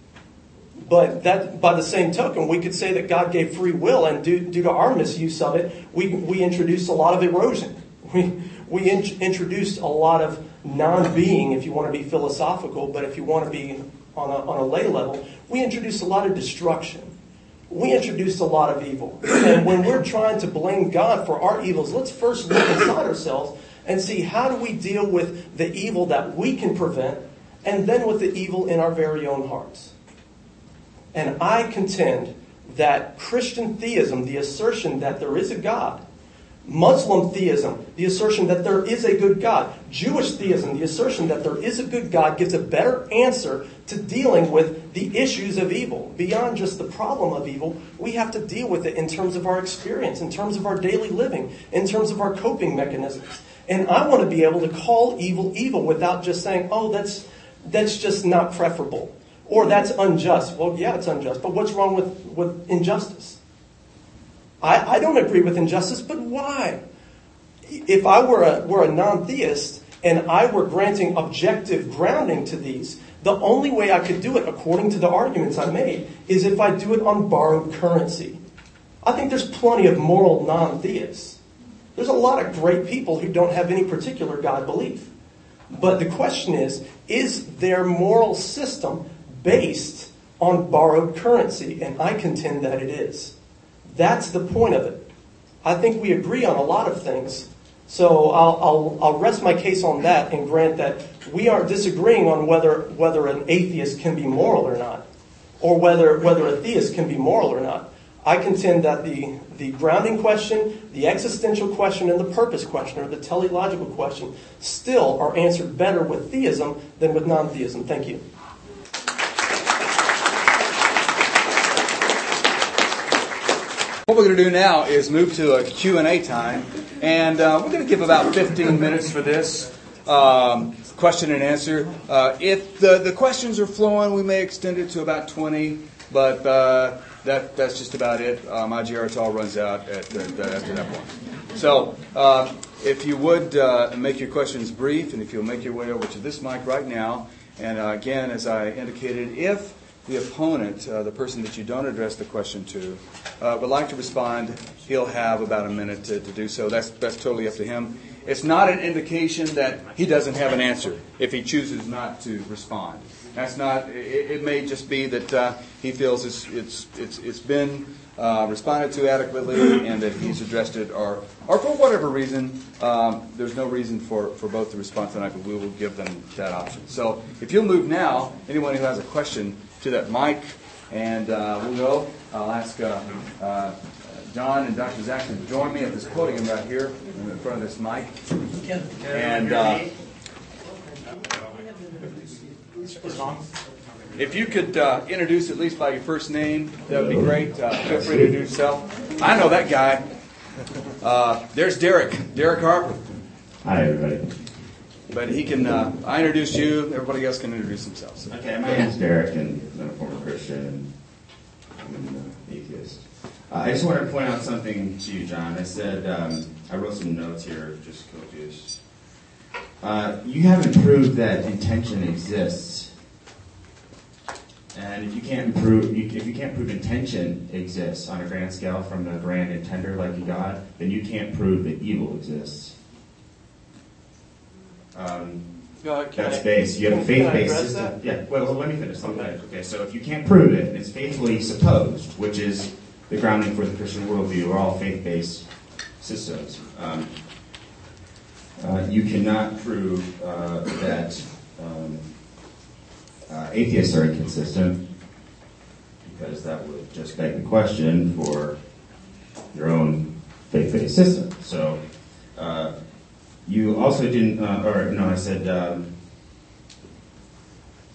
But that, by the same token, we could say that God gave free will, and due, due to our misuse of it, we, we introduced a lot of erosion. We, we in, introduced a lot of non-being, if you want to be philosophical, but if you want to be on a, on a lay level, we introduced a lot of destruction. We introduced a lot of evil. And when we're trying to blame God for our evils, let's first look inside ourselves and see how do we deal with the evil that we can prevent, and then with the evil in our very own hearts. And I contend that Christian theism, the assertion that there is a God, Muslim theism, the assertion that there is a good God, Jewish theism, the assertion that there is a good God, gives a better answer to dealing with the issues of evil. Beyond just the problem of evil, we have to deal with it in terms of our experience, in terms of our daily living, in terms of our coping mechanisms. And I want to be able to call evil evil without just saying, oh, that's that's just not preferable. Or that's unjust. Well, yeah, it's unjust. But what's wrong with, with injustice? I, I don't agree with injustice, but why? If I were a, were a non-theist and I were granting objective grounding to these, the only way I could do it, according to the arguments I made, is if I do it on borrowed currency. I think there's plenty of moral non-theists. There's a lot of great people who don't have any particular God belief. But the question is, is their moral system based on borrowed currency? And I contend that it is. That's the point of it. I think we agree on a lot of things. So I'll, I'll, I'll rest my case on that and grant that we aren't disagreeing on whether, whether an atheist can be moral or not, or whether, whether a theist can be moral or not. I contend that the, the grounding question, the existential question, and the purpose question, or the teleological question, still are answered better with theism than with non-theism. Thank you. What we're going to do now is move to a Q and A time, and uh, we're going to give about fifteen minutes for this um, question and answer. Uh, if the, the questions are flowing, we may extend it to about twenty, but uh, that that's just about it. Uh, my Geritol runs out at, at, after that point. So uh, if you would uh, make your questions brief, and if you'll make your way over to this mic right now, and uh, again, as I indicated, if the opponent, uh, the person that you don't address the question to, uh, would like to respond, he'll have about a minute to, to do so. That's that's totally up to him. It's not an indication that he doesn't have an answer if he chooses not to respond. That's not. It, it may just be that uh, he feels it's it's it's it's been uh, responded to adequately and that he's addressed it, or or for whatever reason, um, there's no reason for, for both to respond tonight, but we will give them that option. So if you'll move now, anyone who has a question to that mic, and uh, we'll go. I'll ask uh, uh, John and Doctor Zach to join me at this podium right here in front of this mic. And uh, if you could uh, introduce at least by your first name, that would be great. Uh, feel free to introduce yourself. I know that guy. Uh, there's Derek. Derek Harper. Hi, everybody. But he can, uh, I introduced you, everybody else can introduce themselves. Okay, my name is Derek, and I'm a former Christian, and I'm an uh, atheist. Uh, I just wanted to point out something to you, John. I said, um, I wrote some notes here, just copious. Uh, you haven't proved that intention exists. And if you can't prove, if you can't prove intention exists on a grand scale from the grand intender like a God, then you can't prove that evil exists. Um, Uh, that's I, base. You have a faith-based system. That? Yeah. Well, well, let me finish. Okay. okay. So if you can't prove it, and it's faithfully supposed, which is the grounding for the Christian worldview, are all faith-based systems. Um, uh, you cannot prove uh, that um, uh, atheists are inconsistent, because that would just beg the question for your own faith-based system. So. Uh, You also didn't, uh, or no, I said, um,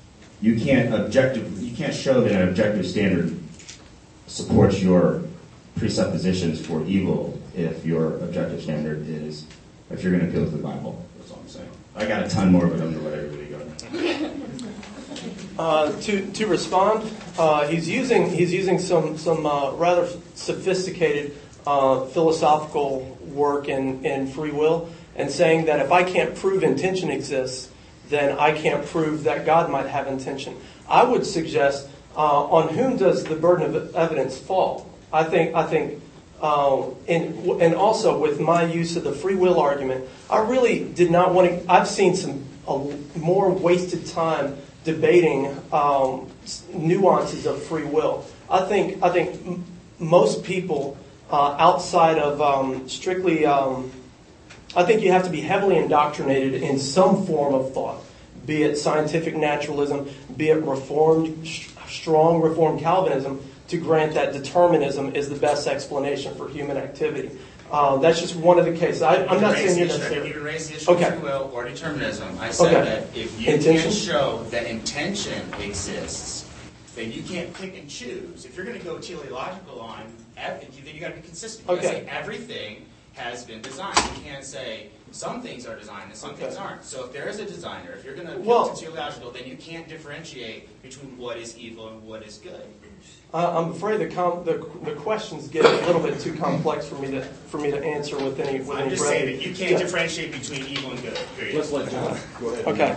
you can't objective, you can't show that an objective standard supports your presuppositions for evil if your objective standard is, if you're going to appeal to the Bible. That's all I'm saying. I got a ton more, but I'm going to let everybody go. Uh, to to respond, uh, he's using he's using some some uh, rather sophisticated uh, philosophical work in, in free will, and saying that if I can't prove intention exists, then I can't prove that God might have intention. I would suggest, uh, on whom does the burden of evidence fall? I think I think, uh, and and also with my use of the free will argument, I really did not want to. I've seen some uh, more wasted time debating um, nuances of free will. I think I think m- most people uh, outside of um, strictly, um, I think you have to be heavily indoctrinated in some form of thought, be it scientific naturalism, be it reformed, sh- strong reformed Calvinism, to grant that determinism is the best explanation for human activity. Uh, that's just one of the cases. I, I'm not saying you're necessarily. You can raise the issue Okay. of free will or determinism. I said Okay. that if you Intention? can show that intention exists, then you can't pick and choose. If you're going to go teleological on, ev- then you got to be consistent. You Okay. got to say everything has been designed. You can't say some things are designed and some Okay. things aren't. So if there is a designer, if you're going to Well- appeal to teleological, then you can't differentiate between what is evil and what is good. Uh, I'm afraid the, com- the the questions get a little bit too complex for me to for me to answer with any with I'm any just brevity. saying that you can't Yeah. differentiate between evil and good. Period. Let's let John go ahead. Okay.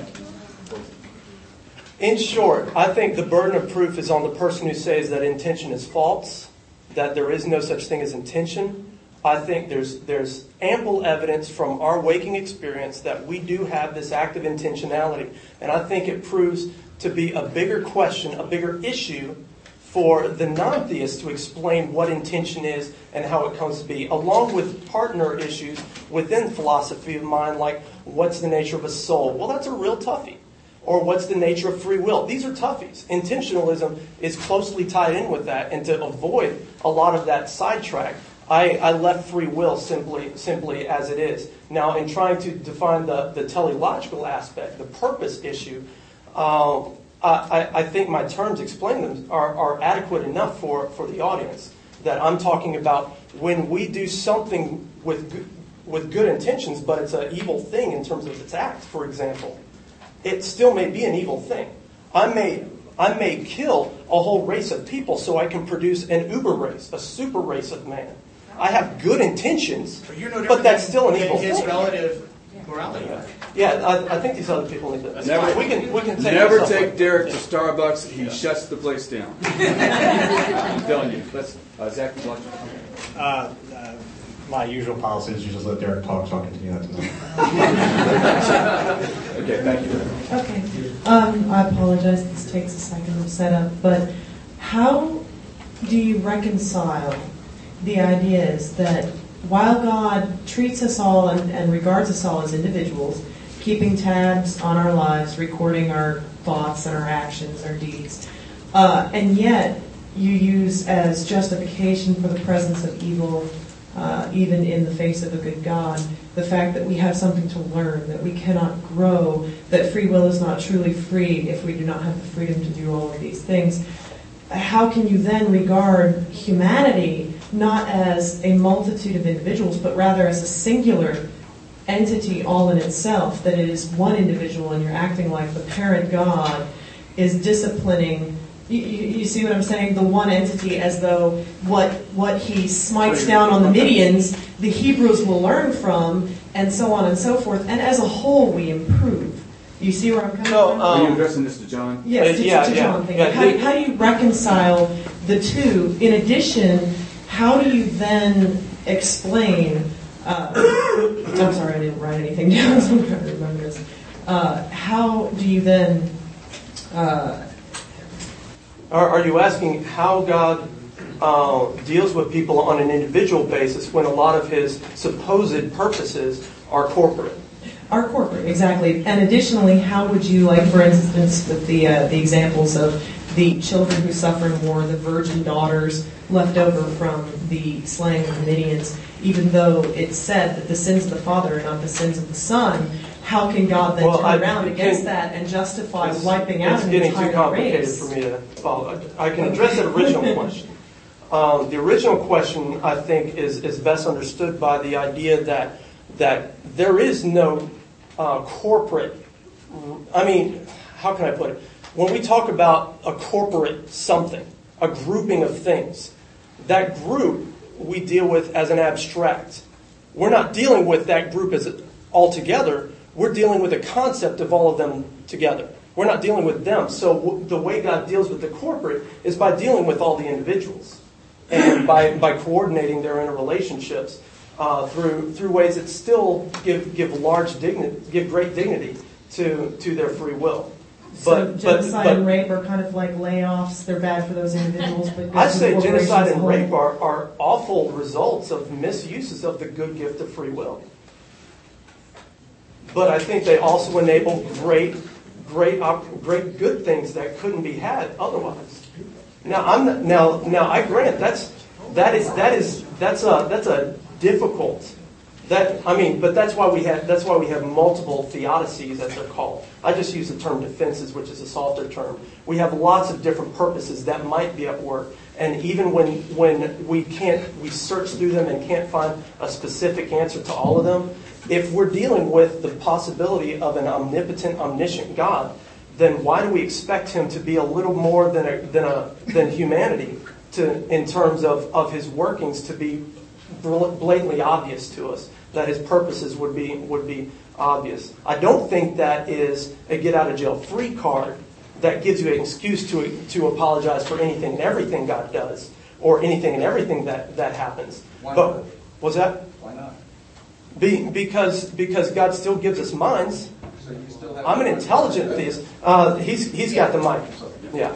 In short, I think the burden of proof is on the person who says that intention is false, that there is no such thing as intention. I think there's there's ample evidence from our waking experience that we do have this active intentionality. And I think it proves to be a bigger question, a bigger issue for the non-theist to explain what intention is and how it comes to be, along with partner issues within philosophy of mind, like what's the nature of a soul? Well, that's a real toughie. Or what's the nature of free will? These are toughies. Intentionalism is closely tied in with that, and to avoid a lot of that sidetrack, I, I left free will simply simply as it is. Now, in trying to define the, the teleological aspect, the purpose issue, uh, I, I think my terms explain them are, are adequate enough for, for the audience. That I'm talking about when we do something with good, with good intentions, but it's an evil thing in terms of its act, for example. It still may be an evil thing. I may I may kill a whole race of people so I can produce an uber race, a super race of man. I have good intentions, But, you're no but that's different still an than evil his thing. relative morality. Yeah, I, I think these other people need to. Never- we can we can take Never this up. take Derek to Starbucks. He shuts the place down. I'm telling you. Let's, uh, Zach, would you like to- Uh, uh, my usual policy is you just let Derek talk, so I'll continue that tonight. Okay, thank you. Okay. Um, I apologize. This takes a second to set up. But how do you reconcile the ideas that while God treats us all and, and regards us all as individuals, keeping tabs on our lives, recording our thoughts and our actions, our deeds, uh, and yet you use as justification for the presence of evil, uh, even in the face of a good God, the fact that we have something to learn, that we cannot grow, that free will is not truly free if we do not have the freedom to do all of these things. How can you then regard humanity not as a multitude of individuals, but rather as a singular entity all in itself, that it is one individual and you're acting like the parent God is disciplining. You, you, you see what I'm saying? The one entity, as though what what he smites down on the Midians, the Hebrews will learn from, and so on and so forth. And as a whole, we improve. You see where I'm coming No, from? Are you Um, addressing this to John? Yes, Uh, to, yeah, to yeah, John. Thank yeah, you. How, the- how do you reconcile the two? In addition, how do you then explain? Uh, I'm sorry, I didn't write anything down, so I'm trying to remember this. Uh, how do you then? Uh, Are, are you asking how God uh, deals with people on an individual basis when a lot of his supposed purposes are corporate? Our corporate, exactly. And additionally, how would you, like, for instance, with the uh, the examples of the children who suffer in war, the virgin daughters left over from the slaying of the Midians, even though it's said that the sins of the father are not the sins of the son, how can God then Well, turn I- around it against can- that and justify It's- wiping out It's an getting too entire complicated race? for me to follow. I can address the original question. Um, the original question, I think, is, is best understood by the idea that that there is no uh, corporate. I mean, how can I put it? When we talk about a corporate something, a grouping of things, that group we deal with as an abstract. We're not dealing with that group as all together. We're dealing with a concept of all of them together. We're not dealing with them. So w- the way God deals with the corporate is by dealing with all the individuals and by, by coordinating their interrelationships uh, through through ways that still give give large dignity, give great dignity to to their free will. So But, genocide but, and but rape are kind of like layoffs. They're bad for those individuals, but good I'd for say the corporation genocide as a and whole. rape are, are awful results of misuses of the good gift of free will. But I think they also enable great, great, op- great good things that couldn't be had otherwise. Now, I'm not, now, now I grant that's that is that is that's a that's a difficult. That I mean, but that's why we have that's why we have multiple theodicies, as they're called. I just use the term defenses, which is a softer term. We have lots of different purposes that might be at work, and even when when we can't, we search through them and can't find a specific answer to all of them. If we're dealing with the possibility of an omnipotent, omniscient God, then why do we expect Him to be a little more than a, than a than humanity to in terms of, of His workings to be blatantly obvious to us? That his purposes would be would be obvious. I don't think that is a get out of jail free card that gives you an excuse to to apologize for anything and everything God does or anything and everything that, that happens. Why but not? was that? Why not? Be, because because God still gives us minds. So you still have I'm an intelligent theist. Uh, he's he's got the mic. Yeah.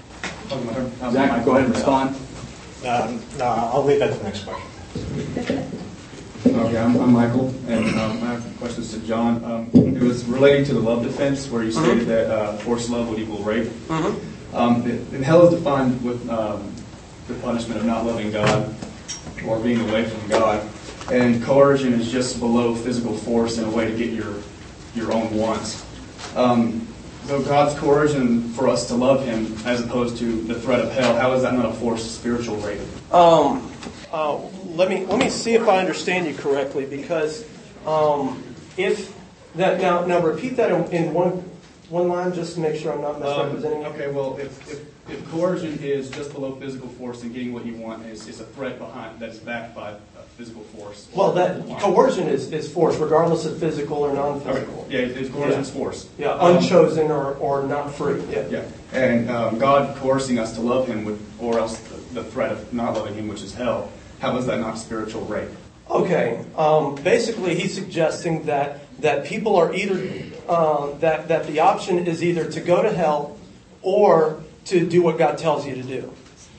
Zach, go ahead and respond. Um, no, I'll leave that to the next question. Okay, I'm, I'm Michael, and um, I have questions to John. Um, it was relating to the love defense, where you stated that uh, forced love would equal rape. Mm-hmm. Um, it, it hell is defined with um, the punishment of not loving God or being away from God, and coercion is just below physical force in a way to get your your own wants. Um, so God's coercion for us to love Him, as opposed to the threat of hell, how is that not a forced spiritual rape? Um, uh, let me let me see if I understand you correctly, because um, if that now now repeat that in, in one one line just to make sure I'm not misrepresenting. Um, okay, well, if, if if coercion is just below physical force and getting what you want is, is a threat behind that is backed by uh, physical force. Well, that coercion is, is force, regardless of physical or non-physical. Okay. Yeah, it's coercion is force. Yeah, Um, unchosen or, or not free. Yeah. Yeah, and um, God coercing us to love Him, with, or else the, the threat of not loving Him, which is hell. How is that not spiritual rape? Okay. Um, basically, he's suggesting that that people are either uh, that that the option is either to go to hell or to do what God tells you to do.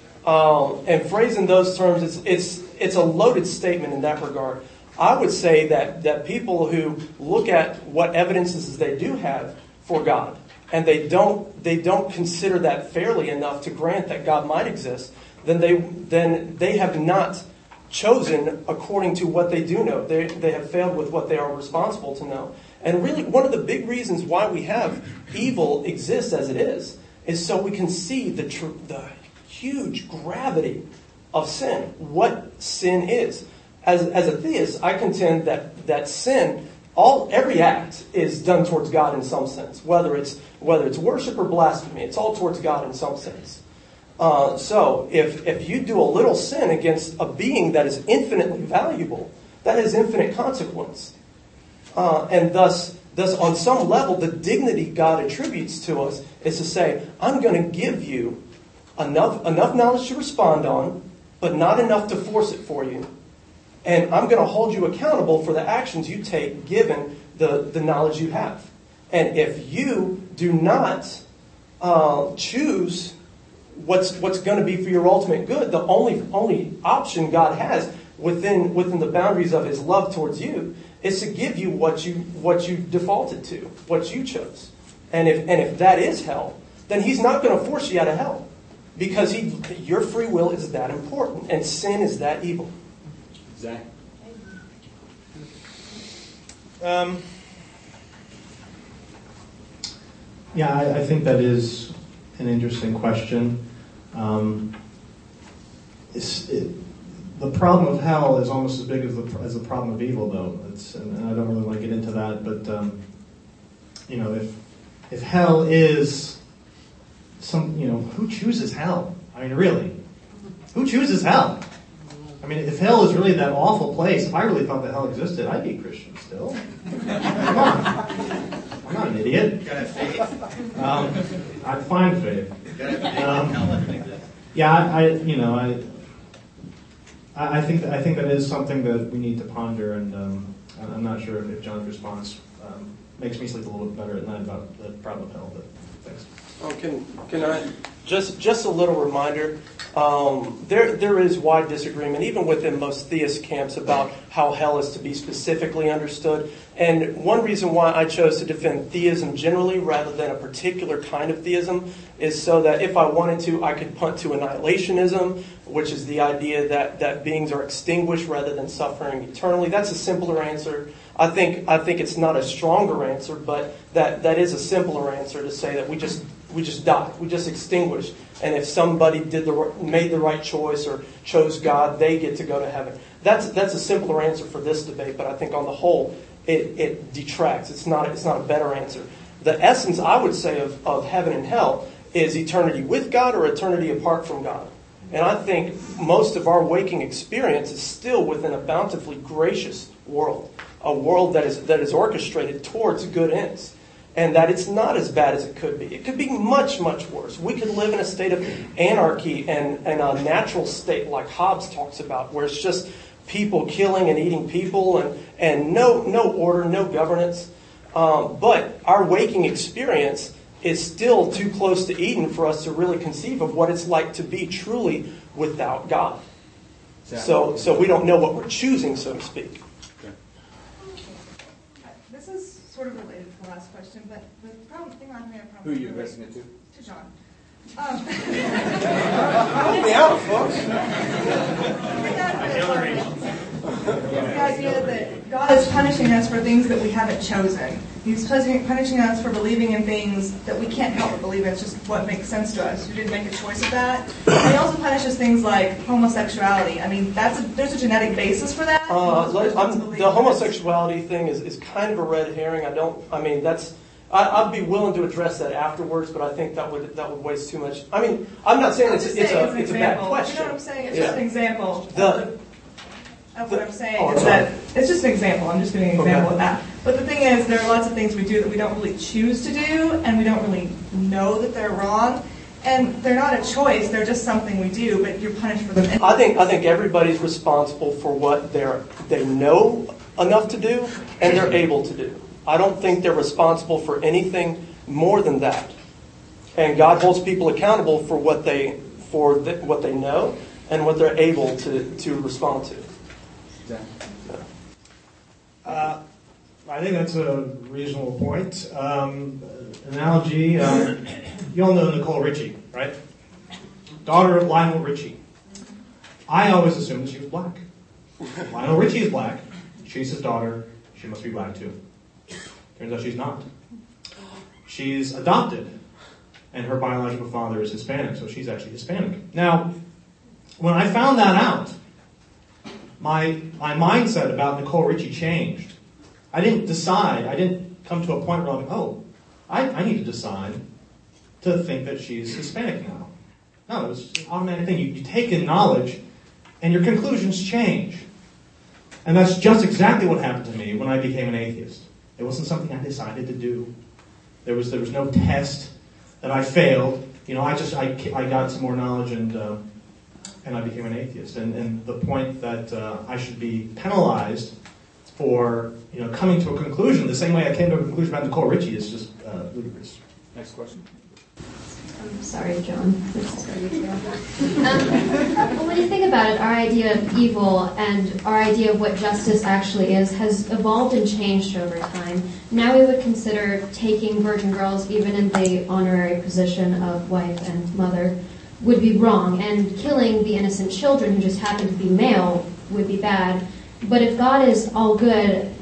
Um, and phrased in those terms, it's it's it's a loaded statement in that regard. I would say that that people who look at what evidences they do have for God, and they don't they don't consider that fairly enough to grant that God might exist, then they then they have not chosen according to what they do know. They they have failed with what they are responsible to know. And really, one of the big reasons why we have evil exist as it is is so we can see the tr- the huge gravity of sin, what sin is. As as a theist, I contend that that sin, all every act is done towards God in some sense, whether it's whether it's worship or blasphemy, it's all towards God in some sense. Uh, so if if you do a little sin against a being that is infinitely valuable, that has infinite consequence, uh, and thus thus on some level the dignity God attributes to us is to say, I'm going to give you enough enough knowledge to respond on, but not enough to force it for you. And I'm going to hold you accountable for the actions you take given the, the knowledge you have. And if you do not uh, choose what's what's going to be for your ultimate good, the only only option God has within within the boundaries of His love towards you is to give you what you what you defaulted to, what you chose. And if and if that is hell, then He's not going to force you out of hell, because he your free will is that important and sin is that evil. Zach? Um, Yeah, I, I think that is an interesting question. Um, it's, it, the problem of hell is almost as big as the, as the problem of evil, though. It's, and, and I don't really want to get into that, but um, you know, if if hell is some, you know, who chooses hell? I mean, really, who chooses hell? I mean, if hell is really that awful place, if I really thought that hell existed, I'd be a Christian still. Come on. I'm not an idiot. You gotta have faith. Um, I'd find faith. You gotta have faith Um, in hell like that. Yeah, I, I you know, I, I I think that, I think that is something that we need to ponder, and um, I'm not sure if, if John's response um, makes me sleep a little bit better at night about the problem of hell. But thanks. Oh, can can I just just a little reminder? Um, there there is wide disagreement, even within most theist camps, about how hell is to be specifically understood. And one reason why I chose to defend theism generally rather than a particular kind of theism is so that if I wanted to, I could punt to annihilationism, which is the idea that, that beings are extinguished rather than suffering eternally. That's a simpler answer. I think I think it's not a stronger answer, but that, that is a simpler answer to say that we just we just die, we just extinguish. And if somebody did the made the right choice or chose God, they get to go to heaven. That's that's a simpler answer for this debate, but I think on the whole, it, it detracts. It's not it's not a better answer. The essence, I would say, of, of heaven and hell is eternity with God or eternity apart from God. And I think most of our waking experience is still within a bountifully gracious world, a world that is that is orchestrated towards good ends. And that it's not as bad as it could be. It could be much, much worse. We could live in a state of anarchy and, and a natural state like Hobbes talks about, where it's just people killing and eating people and, and no no order, no governance. Um, but our waking experience is still too close to Eden for us to really conceive of what it's like to be truly without God. So, so we don't know what we're choosing, so to speak. This is sort of related to the last question, but the problem thing I'm having a problem Who are you with addressing it to? To John. Um, Help me out, folks. The idea that God is punishing us for things that we haven't chosen. He's punishing, punishing us for believing in things that we can't help but believe. It's just what makes sense to us. We didn't make a choice of that. And he also punishes things like homosexuality. I mean, that's a, there's a genetic basis for that. Uh, let, I'm, the homosexuality thing is, is kind of a red herring. I don't. I mean, that's. I, I'd be willing to address that afterwards, but I think that would that would waste too much. I mean, I'm not saying it's, it's a it's a bad question. You know what I'm saying? It's yeah. just an example. The, Of what I'm saying oh, is that it's just an example. I'm just giving an example okay. of that. But the thing is, there are lots of things we do that we don't really choose to do, and we don't really know that they're wrong. And they're not a choice; they're just something we do. But you're punished for them. Anyway. I think I think everybody's responsible for what they're they know enough to do and they're able to do. I don't think they're responsible for anything more than that. And God holds people accountable for what they for the, what they know and what they're able to to respond to. Uh, I think that's a reasonable point. Um, analogy, uh, you all know Nicole Richie, right? Daughter of Lionel Richie. I always assumed she was black. Lionel Richie is black. She's his daughter. She must be black too. Turns out she's not. She's adopted, and her biological father is Hispanic, so she's actually Hispanic. Now, when I found that out, My my mindset about Nicole Richie changed. I didn't decide, I didn't come to a point where I'm like, oh, I, I need to decide to think that she's Hispanic now. No, it was an automatic thing. You, you take in knowledge, and your conclusions change. And that's just exactly what happened to me when I became an atheist. It wasn't something I decided to do. There was there was no test that I failed. You know, I just I, I got some more knowledge and. Uh, And I became an atheist. And, and the point that uh, I should be penalized for, you know, coming to a conclusion the same way I came to a conclusion about Nicole Richie is just uh, ludicrous. Next question. I'm sorry, John. This is for you too. Um, well, when you think about it, our idea of evil and our idea of what justice actually is has evolved and changed over time. Now we would consider taking virgin girls, even in the honorary position of wife and mother, would be wrong, and killing the innocent children who just happen to be male would be bad. But if God is all good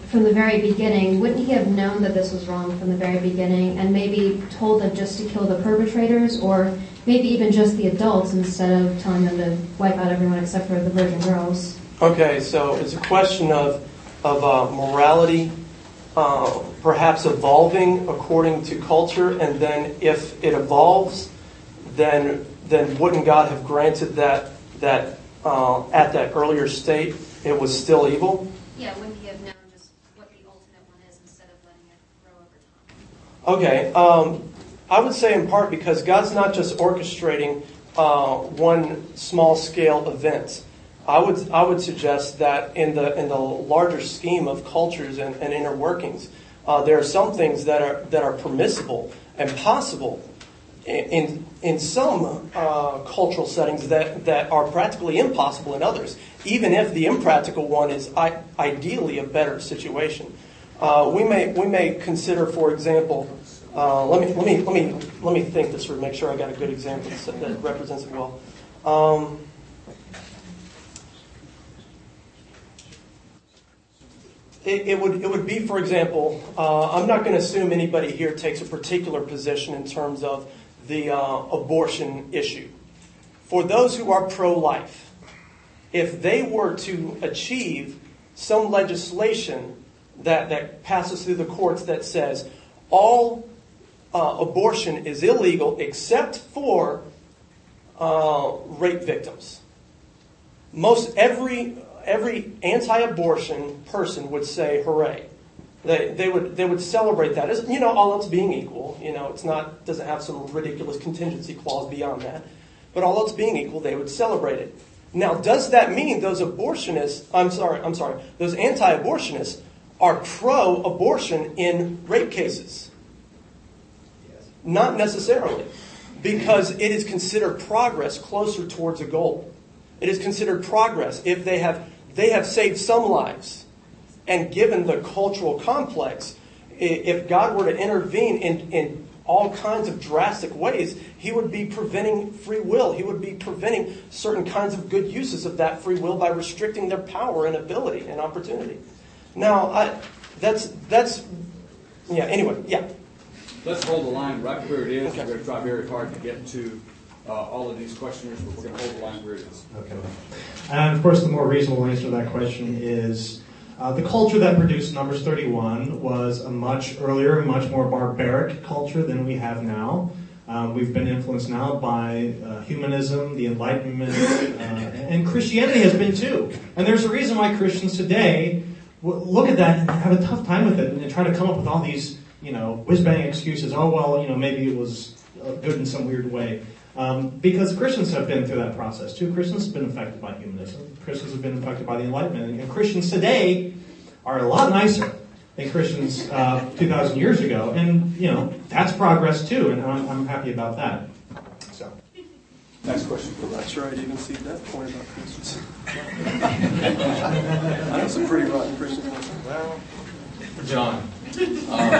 from the very beginning, wouldn't he have known that this was wrong from the very beginning and maybe told them just to kill the perpetrators, or maybe even just the adults instead of telling them to wipe out everyone except for the virgin girls? Okay, so it's a question of, of uh, morality uh, perhaps evolving according to culture, and then if it evolves, then then wouldn't God have granted that that uh, at that earlier state it was still evil? Yeah, wouldn't he have known just what the ultimate one is instead of letting it grow over time? Okay, um, I would say in part because God's not just orchestrating uh, one small-scale event. I would I would suggest that in the in the larger scheme of cultures and, and inner workings, uh, there are some things that are that are permissible and possible in in some uh, cultural settings that, that are practically impossible in others, even if the impractical one is I- ideally a better situation. Uh, we may we may consider, for example, uh, let me let me let me let me think this through, make sure I got a good example that represents it well. Um, It, it would it would be, for example, uh, I'm not going to assume anybody here takes a particular position in terms of the uh, abortion issue. For those who are pro-life, if they were to achieve some legislation that, that passes through the courts that says all uh, abortion is illegal except for uh, rape victims, most every every anti-abortion person would say hooray. They they would they would celebrate that, as, you know, all else being equal. You know, it's not doesn't have some ridiculous contingency clause beyond that, but all else being equal, they would celebrate it. Now, does that mean those abortionists? I'm sorry, I'm sorry. Those anti-abortionists are pro-abortion in rape cases? Yes. Not necessarily, because it is considered progress closer towards a goal. It is considered progress if they have they have saved some lives. And given the cultural complex, if God were to intervene in, in all kinds of drastic ways, he would be preventing free will. He would be preventing certain kinds of good uses of that free will by restricting their power and ability and opportunity. Now, I, that's, that's, yeah, anyway, yeah. Let's hold the line right where it is. Okay. We're going to try very hard to get to uh, all of these questioners, but we're going to hold the line where it is. Okay. And of course, the more reasonable answer to that question is uh, the culture that produced Numbers thirty-one was a much earlier, much more barbaric culture than we have now. Um, we've been influenced now by uh, humanism, the Enlightenment, uh, and Christianity has been too. And there's a reason why Christians today w- look at that and have a tough time with it, and they try to come up with all these, you know, whiz-bang excuses. Oh, well, you know, maybe it was uh, good in some weird way. Um, because Christians have been through that process too. Christians have been affected by humanism. Christians have been affected by the Enlightenment. And, and Christians today are a lot nicer than Christians uh, two thousand years ago. And, you know, that's progress too. And I'm, I'm happy about that. So, next question. I'm not sure I didn't see that point about Christians. I know some pretty rotten Christians. Well, John. Um,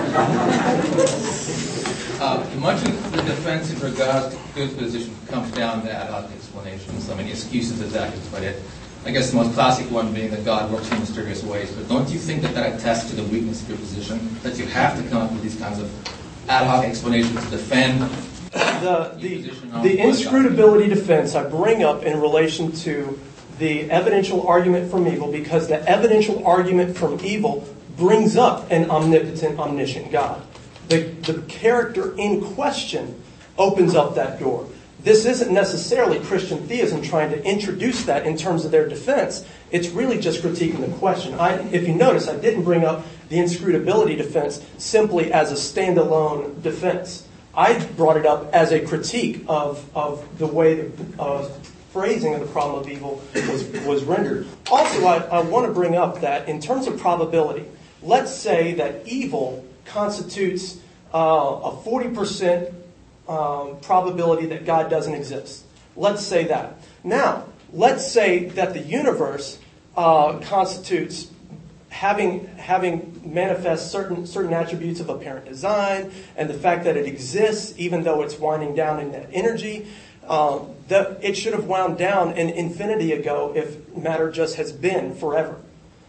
uh, much of the defense in regards to good position comes down to ad hoc explanations. I mean, excuses is accurate, but it, I guess the most classic one being that God works in mysterious ways. But don't you think that that attests to the weakness of your position, that you have to come up with these kinds of ad hoc explanations to defend the the, the inscrutability defense I bring up in relation to the evidential argument from evil, because the evidential argument from evil brings up an omnipotent, omniscient God. The, the character in question opens up that door. This isn't necessarily Christian theism trying to introduce that in terms of their defense. It's really just critiquing the question. I, if you notice, I didn't bring up the inscrutability defense simply as a standalone defense. I brought it up as a critique of, of the way the uh, phrasing of the problem of evil was, was rendered. Also, I, I want to bring up that in terms of probability, let's say that evil constitutes uh, a forty percent um, probability that God doesn't exist. Let's say that. Now, let's say that the universe uh, constitutes having having manifest certain certain attributes of apparent design, and the fact that it exists, even though it's winding down in that energy. Uh, that it should have wound down an infinity ago if matter just has been forever.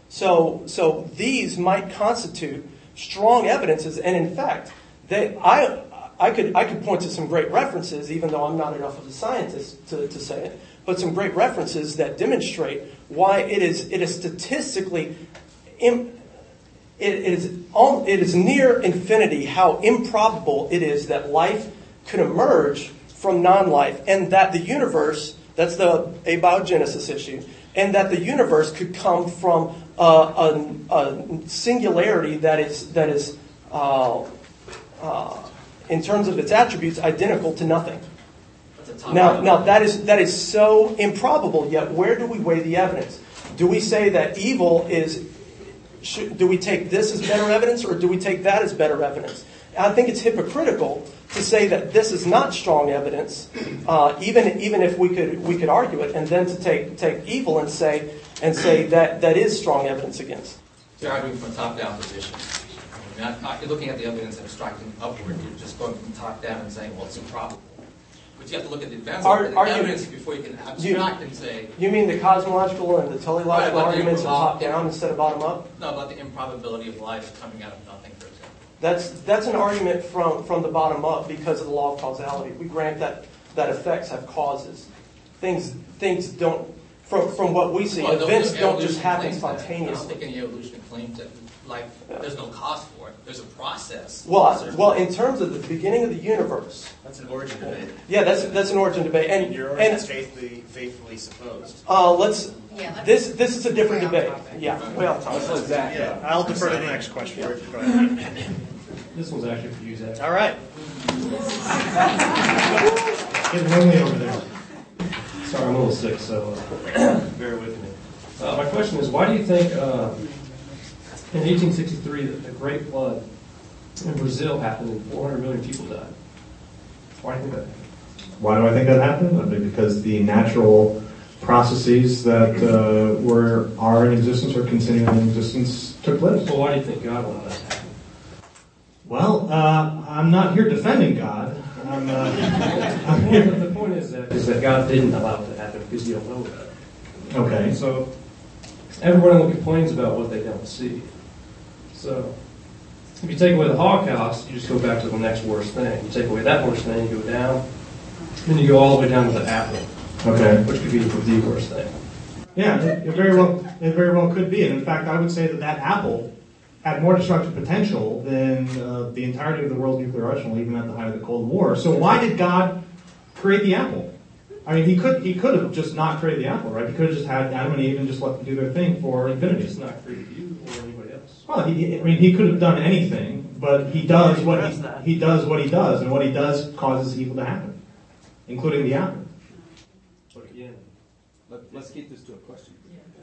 So, so these might constitute strong evidences, and in fact, they, I, I could, I could point to some great references, even though I'm not enough of a scientist to, to say it, but some great references that demonstrate why it is, it is statistically, im, it, it is, all, it is near infinity how improbable it is that life could emerge from non-life, and that the universe, that's the abiogenesis issue, and that the universe could come from uh, a, a singularity that is that is uh, uh, in terms of its attributes identical to nothing. Now, now that is that is so improbable. Yet, where do we weigh the evidence? Do we say that evil is? Should, do we take this as better evidence, or do we take that as better evidence? I think it's hypocritical to say that this is not strong evidence, uh, even even if we could we could argue it, and then to take take evil and say and say that that is strong evidence against. You're arguing from a top-down position. I mean, not, you're looking at the evidence and abstracting upward. You're just going from top down and saying, well, it's improbable. But you have to look at the advance Are, of the are evidence you, before you can abstract you, and say... You mean the cosmological and the teleological right, arguments are improb- top-down instead of bottom-up? No, about the improbability of life coming out of nothing, for example. That's that's an argument from, from the bottom up because of the law of causality. We grant that, that effects have causes. Things things don't, from from what we see, well, events no don't just happen spontaneously. I don't think any evolution claims that life, yeah. There's no cause for it. There's a process. Well, I, well, in terms of the beginning of the universe. That's an origin debate. Yeah, that's that's an origin debate. And your origin and, is faithfully, faithfully supposed. Uh, let's. Yeah, this this is a different debate. Yeah, well, let's Zach. Yeah, I'll defer to the next question. Go ahead. This one's actually for you, Zach. All right. Getting lonely over there. Sorry, I'm a little sick, so uh, bear with me. Uh, my question is, why do you think uh, in eighteen sixty-three that the Great Flood in Brazil happened and four hundred million people died? Why do you think that happened? Why do I think that happened? I mean, because the natural processes that uh, were are in existence or continuing in existence took place. Well, why do you think God allowed that to happen? Well, uh, I'm not here defending God. I'm, uh, I'm here. Well, the point is that, is that God didn't allow it to happen because you don't know that. Okay. So everyone complains about what they don't see. So if you take away the Holocaust, you just go back to the next worst thing. You take away that worst thing, you go down, then you go all the way down to the apple. Okay. Which could be the worst thing. Yeah, it, it very well it very well could be. And in fact, I would say that that apple had more destructive potential than uh, the entirety of the world's nuclear arsenal, even at the height of the Cold War. So why did God create the apple? I mean, he could he could have just not created the apple, right? He could have just had Adam and Eve and just let them do their thing for infinity. It's not created you or anybody else. Well, he, I mean, he could have done anything, but he does what he, he does what he does, and what he does causes evil to happen, including the apple. But again, Let, let's keep this to a question.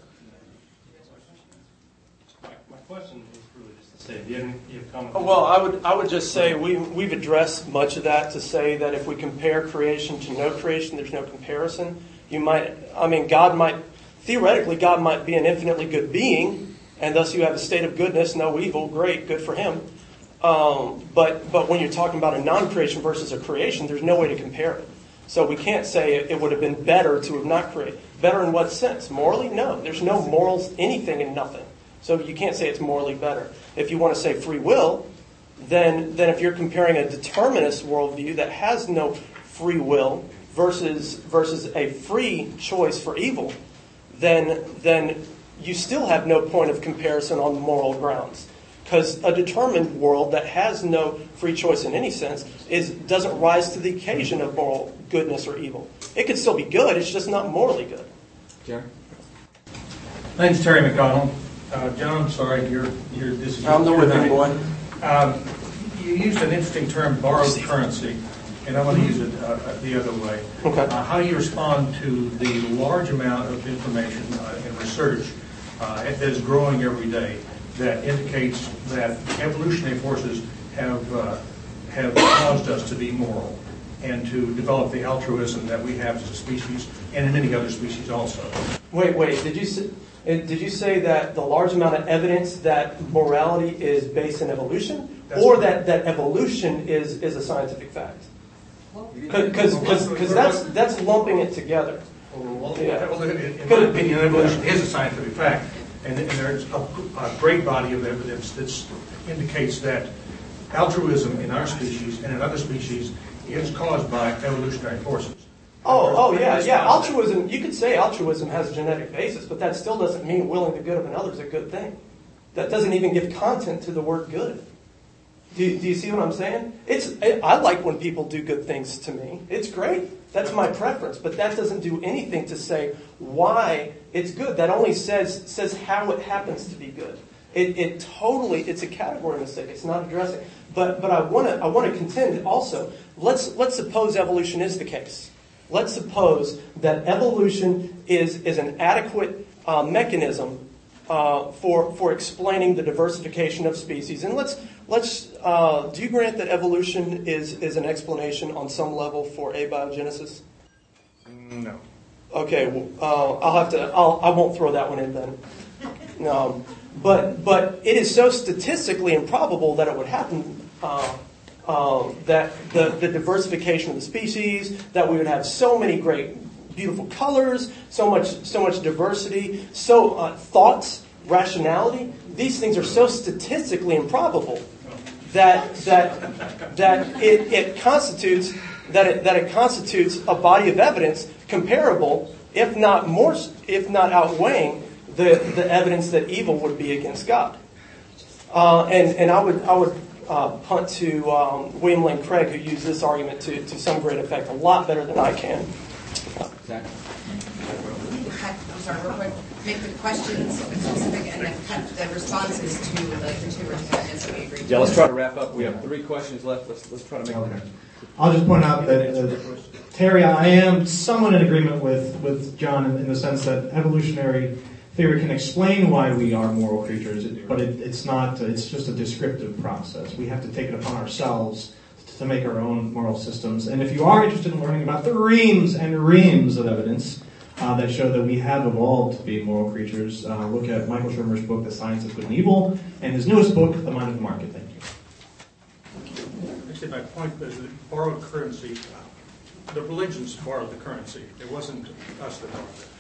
My, my question is really just to say, do you have, you have comments? Well, I would I would just say we we've addressed much of that to say that if we compare creation to no creation, there's no comparison. You might, I mean, God might theoretically God might be an infinitely good being, and thus you have a state of goodness, no evil. Great, good for him. Um, but but when you're talking about a non-creation versus a creation, there's no way to compare it. So we can't say it, it would have been better to have not created. Better in what sense? Morally? No. There's no morals, anything and nothing. So you can't say it's morally better. If you want to say free will, then then if you're comparing a determinist worldview that has no free will versus versus a free choice for evil, then then you still have no point of comparison on moral grounds. Because a determined world that has no free choice in any sense is doesn't rise to the occasion of moral goodness or evil. It could still be good, it's just not morally good. Jerry? My name's Terry McDonald. Uh, John, sorry, you're, you're, this is I'm the whipping boy. Um, you used an interesting term, borrowed currency, and I want to use it uh, the other way. Okay. Uh, how do you respond to the large amount of information uh, and research uh, that is growing every day that indicates that evolutionary forces have uh, have caused us to be moral and to develop the altruism that we have as a species and in many other species also? Wait, wait. Did you say, did you say that the large amount of evidence that morality is based in evolution, That's or that, that evolution is, is a scientific fact? Because that's that's lumping it together. Well, yeah. in my opinion, evolution is a scientific fact. And, and there's a, a great body of evidence that indicates that altruism in our species and in other species is caused by evolutionary forces. Oh, oh yeah, yeah. Altruism, you could say altruism has a genetic basis, but that still doesn't mean willing the good of another is a good thing. That doesn't even give content to the word good. Do, do you see what I'm saying? It's I like when people do good things to me. It's great. That's my preference. But that doesn't do anything to say why it's good. That only says says how it happens to be good. It, it totally, it's a category mistake. It's not addressing. But but I want to I want to contend also. Let's let's suppose evolution is the case. Let's suppose that evolution is is an adequate uh, mechanism uh, for for explaining the diversification of species. And let's let's uh, do you grant that evolution is is an explanation on some level for abiogenesis? No. Okay. Well, uh, I'll have to. I'll, I won't throw that one in then. No. But but it is so statistically improbable that it would happen. Uh, Uh, that the, the diversification of the species, that we would have so many great, beautiful colors, so much, so much diversity, so uh, thoughts, rationality. These things are so statistically improbable that that that it, it constitutes that it that it constitutes a body of evidence comparable, if not more, if not outweighing the the evidence that evil would be against God. Uh, and and I would I would. Uh, punt to um, William Lane Craig, who used this argument to, to some great effect, a lot better than I can. Exactly. I'm sorry, real quick. Make the questions specific and then cut the responses to the two respondents that we agreed to. Yeah, let's try to wrap up. We have three questions left. Let's let's try to make okay. it. I'll just point out that, uh, Terry, I am somewhat in agreement with, with John in, in the sense that evolutionary theory can explain why we are moral creatures, but it, it's not, it's just a descriptive process. We have to take it upon ourselves to make our own moral systems. And if you are interested in learning about the reams and reams of evidence uh, that show that we have evolved to be moral creatures, uh, look at Michael Shermer's book, The Science of Good and Evil, and his newest book, The Mind of the Market. Thank you. Actually, my point is that borrowed currency, the religions borrowed the currency. It wasn't us that borrowed it.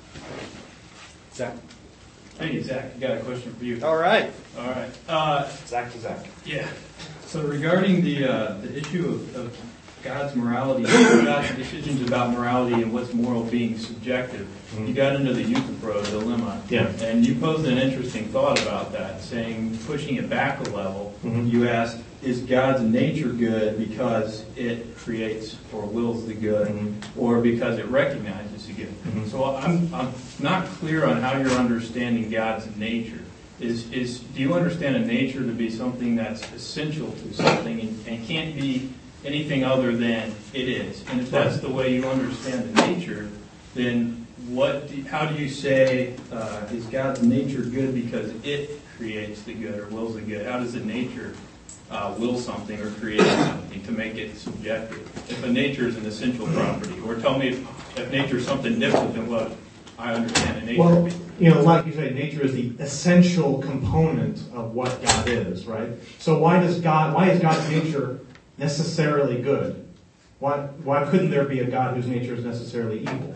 Zach. Hey, Zach, I got a question for you. All right. All right. Uh, Zach to Zach. Yeah. So regarding the uh, the issue of, of God's morality, God's decisions about morality and what's moral being subjective, mm-hmm. you got into the Euthyphro dilemma. Yeah. And you posed an interesting thought about that, saying, pushing it back a level, mm-hmm. you asked, is God's nature good because it creates or wills the good, mm-hmm. or because it recognizes the good? Mm-hmm. So I'm I'm not clear on how you're understanding God's nature. Is is do you understand a nature to be something that's essential to something and, and can't be anything other than it is? And if that's the way you understand the nature, then what? Do, how do you say uh, is God's nature good because it creates the good or wills the good? How does the nature Uh, will something or create something to make it subjective? If a nature is an essential property, or tell me if, if nature is something different than what I understand a nature well, to be. You know, like you say, nature is the essential component of what God is, right? So why does God? Why is God's nature necessarily good? Why why couldn't there be a God whose nature is necessarily evil?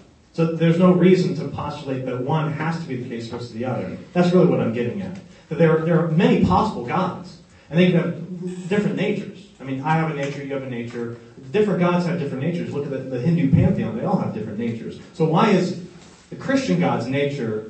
So there's no reason to postulate that one has to be the case versus the other. That's really what I'm getting at. That there are, there are many possible gods. And they can have different natures. I mean, I have a nature, you have a nature. Different gods have different natures. Look at the, the Hindu pantheon. They all have different natures. So why is the Christian God's nature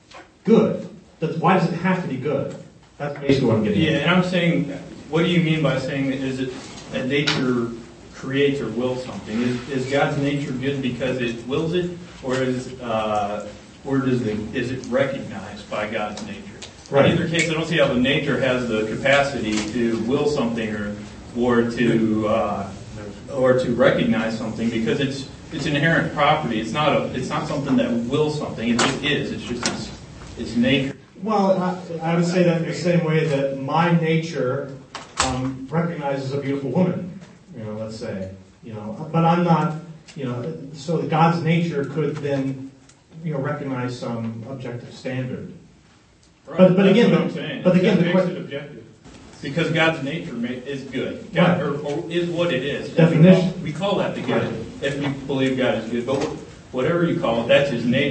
good? Does, why does it have to be good? That's basically what I'm getting yeah, at. Yeah, and I'm saying, what do you mean by saying that is it that nature creates or wills something? Is, is God's nature good because it wills it? Or is uh, or does it, is it recognized by God's nature? Right. In either case, I don't see how the nature has the capacity to will something or or to uh, or to recognize something because it's it's inherent property. It's not a it's not something that wills something. It just is. It's just its, its nature. Well, I, I would say that in the same way that my nature um, recognizes a beautiful woman. You know, let's say, you know, but I'm not. You know, so God's nature could then, you know, recognize some objective standard. Right. But, but That's again, what I'm saying. but again, that the makes question, it objective. Because God's nature is good, God, right. or, or is what it is. Definition. We call, we call that the good, if you believe God is good. But whatever you call it, that's His nature.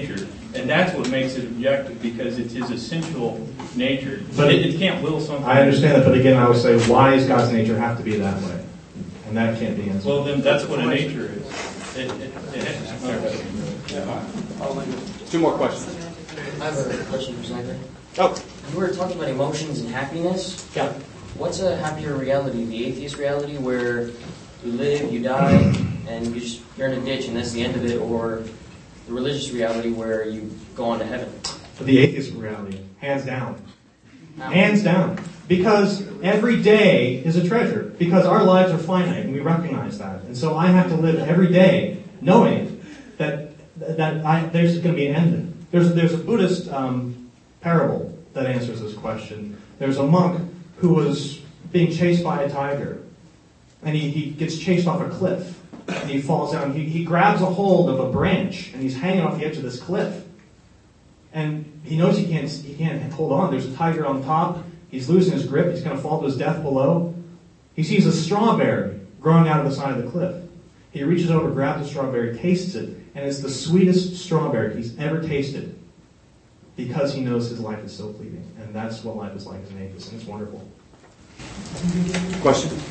And that's what makes it objective, because it's his essential nature. But it, it can't will something. I understand that, but again, I would say, why does God's nature have to be that way? And that can't be answered. Well, then that's what a nature is. It, it, it has, Two more questions. I have a question for Zachary. Oh. You were talking about emotions and happiness. Yeah. What's a happier reality? The atheist reality where you live, you die, and you just, you're in a ditch and that's the end of it, or the religious reality where you go on to heaven? The atheist reality, hands down. Hands down. Because every day is a treasure. Because our lives are finite, and we recognize that. And so I have to live every day knowing that that I, there's going to be an end. There's, there's a Buddhist um, parable that answers this question. There's a monk who was being chased by a tiger. And he, he gets chased off a cliff. And he falls down. He, he grabs a hold of a branch, and he's hanging off the edge of this cliff. And he knows he can't, he can't hold on. There's a tiger on top. He's losing his grip. He's going to fall to his death below. He sees a strawberry growing out of the side of the cliff. He reaches over, grabs the strawberry, tastes it, and it's the sweetest strawberry he's ever tasted because he knows his life is so fleeting. And that's what life is like as an atheist, and it's wonderful. Question?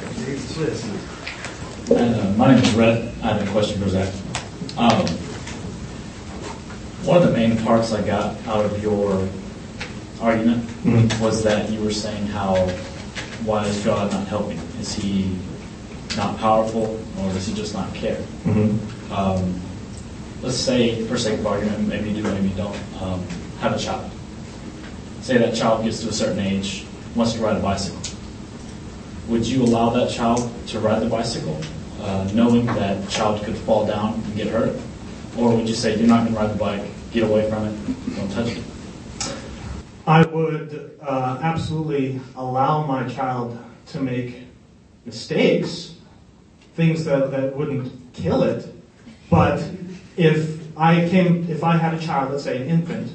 Uh, my name is Rhett. I have a question for Zach. Um, one of the main parts I got out of your argument mm-hmm. was that you were saying how, why is God not helping? Is he not powerful, or does he just not care? Mm-hmm. Um, let's say, for sake of argument, maybe you do, maybe you don't, um, have a child. Say that child gets to a certain age, wants to ride a bicycle. Would you allow that child to ride the bicycle, uh, knowing that child could fall down and get hurt? Or would you say, you're not going to ride the bike, get away from it, don't touch it? I would uh, absolutely allow my child to make mistakes, things that, that wouldn't kill it. But if I came, if I had a child, let's say an infant,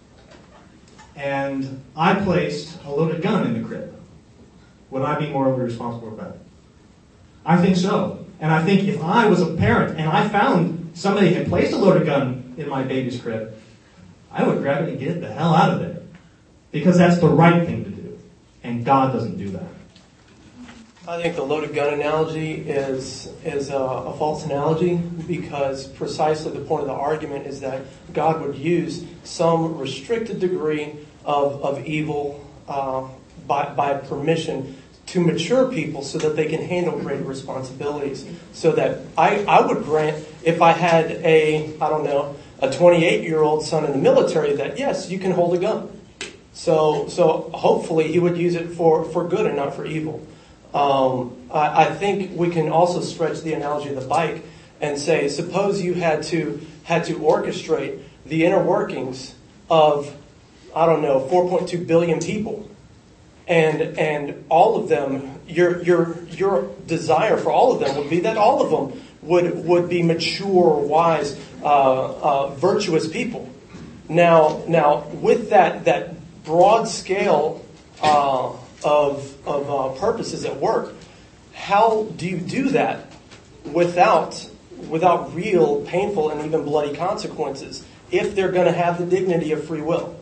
and I placed a loaded gun in the crib, would I be morally responsible for that? I think so. And I think if I was a parent and I found somebody had placed a loaded gun in my baby's crib, I would grab it and get the hell out of there. Because that's the right thing to do. And God doesn't do that. I think the loaded gun analogy is is a, a false analogy, because precisely the point of the argument is that God would use some restricted degree of, of evil uh, by, by permission to mature people so that they can handle greater responsibilities. So that I, I would grant, if I had a, I don't know, a twenty-eight-year-old son in the military, that yes, you can hold a gun. So so hopefully he would use it for, for good and not for evil. Um, I, I think we can also stretch the analogy of the bike and say, suppose you had to had to orchestrate the inner workings of, I don't know, four point two billion people. And and all of them, your your your desire for all of them would be that all of them would would be mature, wise, uh, uh, virtuous people. Now now with that that broad scale uh, of of uh, purposes at work, how do you do that without without real painful and even bloody consequences if they're going to have the dignity of free will?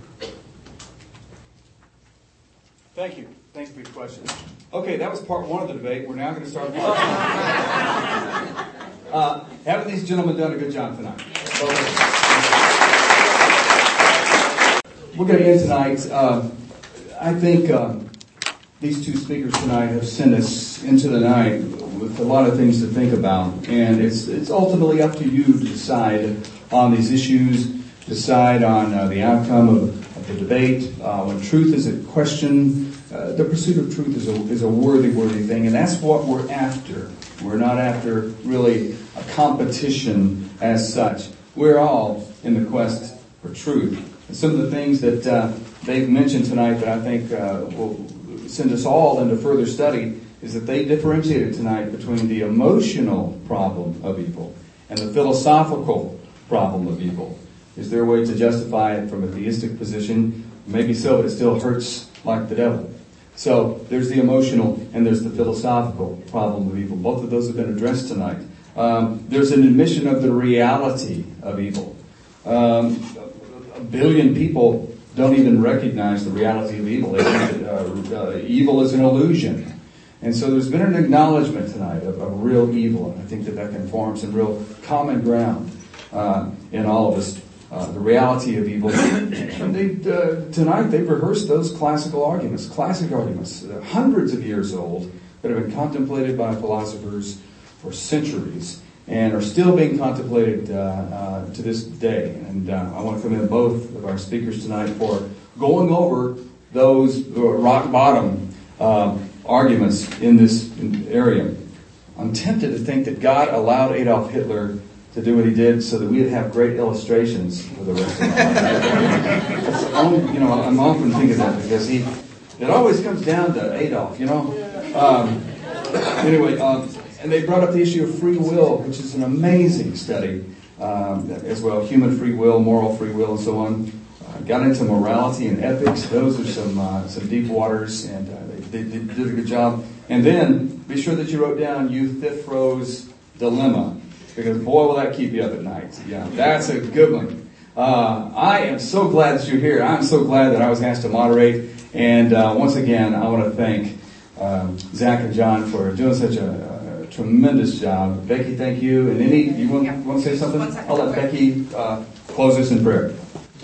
Thank you. Thanks for your question. Okay, that was part one of the debate. We're now going to start. uh, haven't these gentlemen done a good job tonight? We're going to end tonight. Um, I think um, these two speakers tonight have sent us into the night with a lot of things to think about, and it's it's ultimately up to you to decide on these issues, decide on uh, the outcome of, of the debate. Uh, when truth is at question, uh, the pursuit of truth is a is a worthy, worthy thing, and that's what we're after. We're not after really a competition as such. We're all in the quest for truth. And some of the things that uh, they've mentioned tonight that I think uh, will send us all into further study is that they differentiated tonight between the emotional problem of evil and the philosophical problem of evil. Is there a way to justify it from a theistic position? Maybe so, but it still hurts like the devil. So there's the emotional and there's the philosophical problem of evil. Both of those have been addressed tonight. Um, there's an admission of the reality of evil. Um, a billion people don't even recognize the reality of evil. They think that uh, uh, evil is an illusion. And so there's been an acknowledgement tonight of, of real evil, and I think that that can form some real common ground uh, in all of us. Uh, the reality of evil. And they, uh, tonight they've rehearsed those classical arguments, classic arguments, uh, hundreds of years old, that have been contemplated by philosophers for centuries and are still being contemplated uh, uh, to this day. And uh, I want to commend both of our speakers tonight for going over those rock bottom uh, arguments in this area. I'm tempted to think that God allowed Adolf Hitler to do what he did so that we would have great illustrations for the rest of our life. You know, I'm often thinking that because he, it always comes down to Adolf, you know. Um, anyway, um, and they brought up the issue of free will, which is an amazing study um, as well. Human free will, moral free will, and so on. Uh, got into morality and ethics. Those are some uh, some deep waters, and uh, they, they, they did a good job. And then be sure that you wrote down Euthyphro's dilemma. Because boy, will that keep you up at night. Yeah, that's a good one. Uh, I am so glad that you're here. I'm so glad that I was asked to moderate. And uh, once again, I want to thank um, Zach and John for doing such a, a tremendous job. Becky, thank you. And any, you want, yeah. want to say something? I'll let Becky uh, close us in prayer.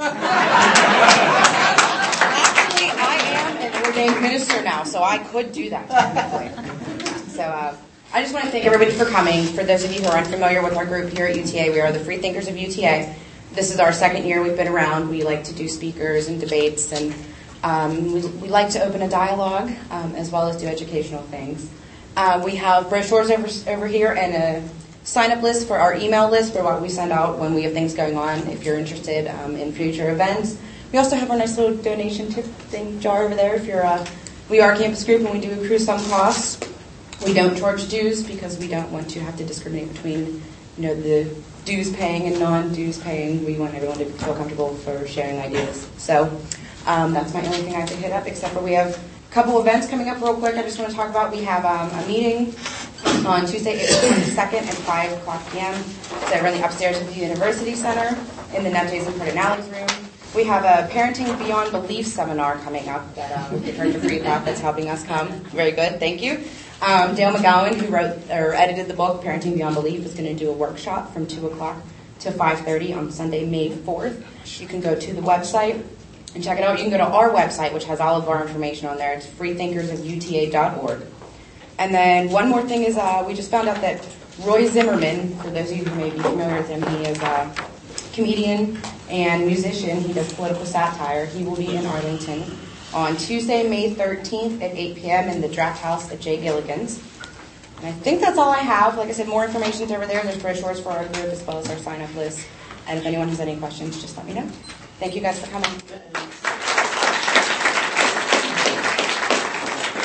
Actually, I am an ordained minister now, so I could do that technically. So, uh, I just want to thank everybody for coming. For those of you who are unfamiliar with our group here at U T A, we are the Free Thinkers of U T A. This is our second year we've been around. We like to do speakers and debates, and um, we, we like to open a dialogue um, as well as do educational things. Uh, we have brochures over, over here and a sign-up list for our email list for what we send out when we have things going on, if you're interested um, in future events. We also have our nice little donation tip thing jar over there if you're uh, we are a campus group and we do accrue some costs. We don't charge dues because we don't want to have to discriminate between, you know, the dues paying and non-dues paying. We want everyone to feel comfortable for sharing ideas. So um, that's my only thing I have to hit up, except for we have a couple events coming up real quick I just want to talk about. We have um, a meeting on Tuesday, April twenty-second at five o'clock p.m. It's over in the upstairs of the University Center in the Nepes and Cardinales room. We have a Parenting Beyond Belief seminar coming up that um, we heard the free talk that's helping us come. Very good, thank you. Um, Dale McGowan, who wrote or edited the book Parenting Beyond Belief, is going to do a workshop from two o'clock to five thirty on Sunday, May fourth. You can go to the website and check it out. You can go to our website, which has all of our information on there. It's free thinkers of U T A dot org. And then one more thing is uh, we just found out that Roy Zimmerman, for those of you who may be familiar with him, he is a comedian and musician. He does political satire. He will be in Arlington on Tuesday, May thirteenth at eight p.m. in the Draft House at Jay Gilligan's. And I think that's all I have. Like I said, more information is over there. There's brochures for our group as well as our sign-up list. And if anyone has any questions, just let me know. Thank you guys for coming.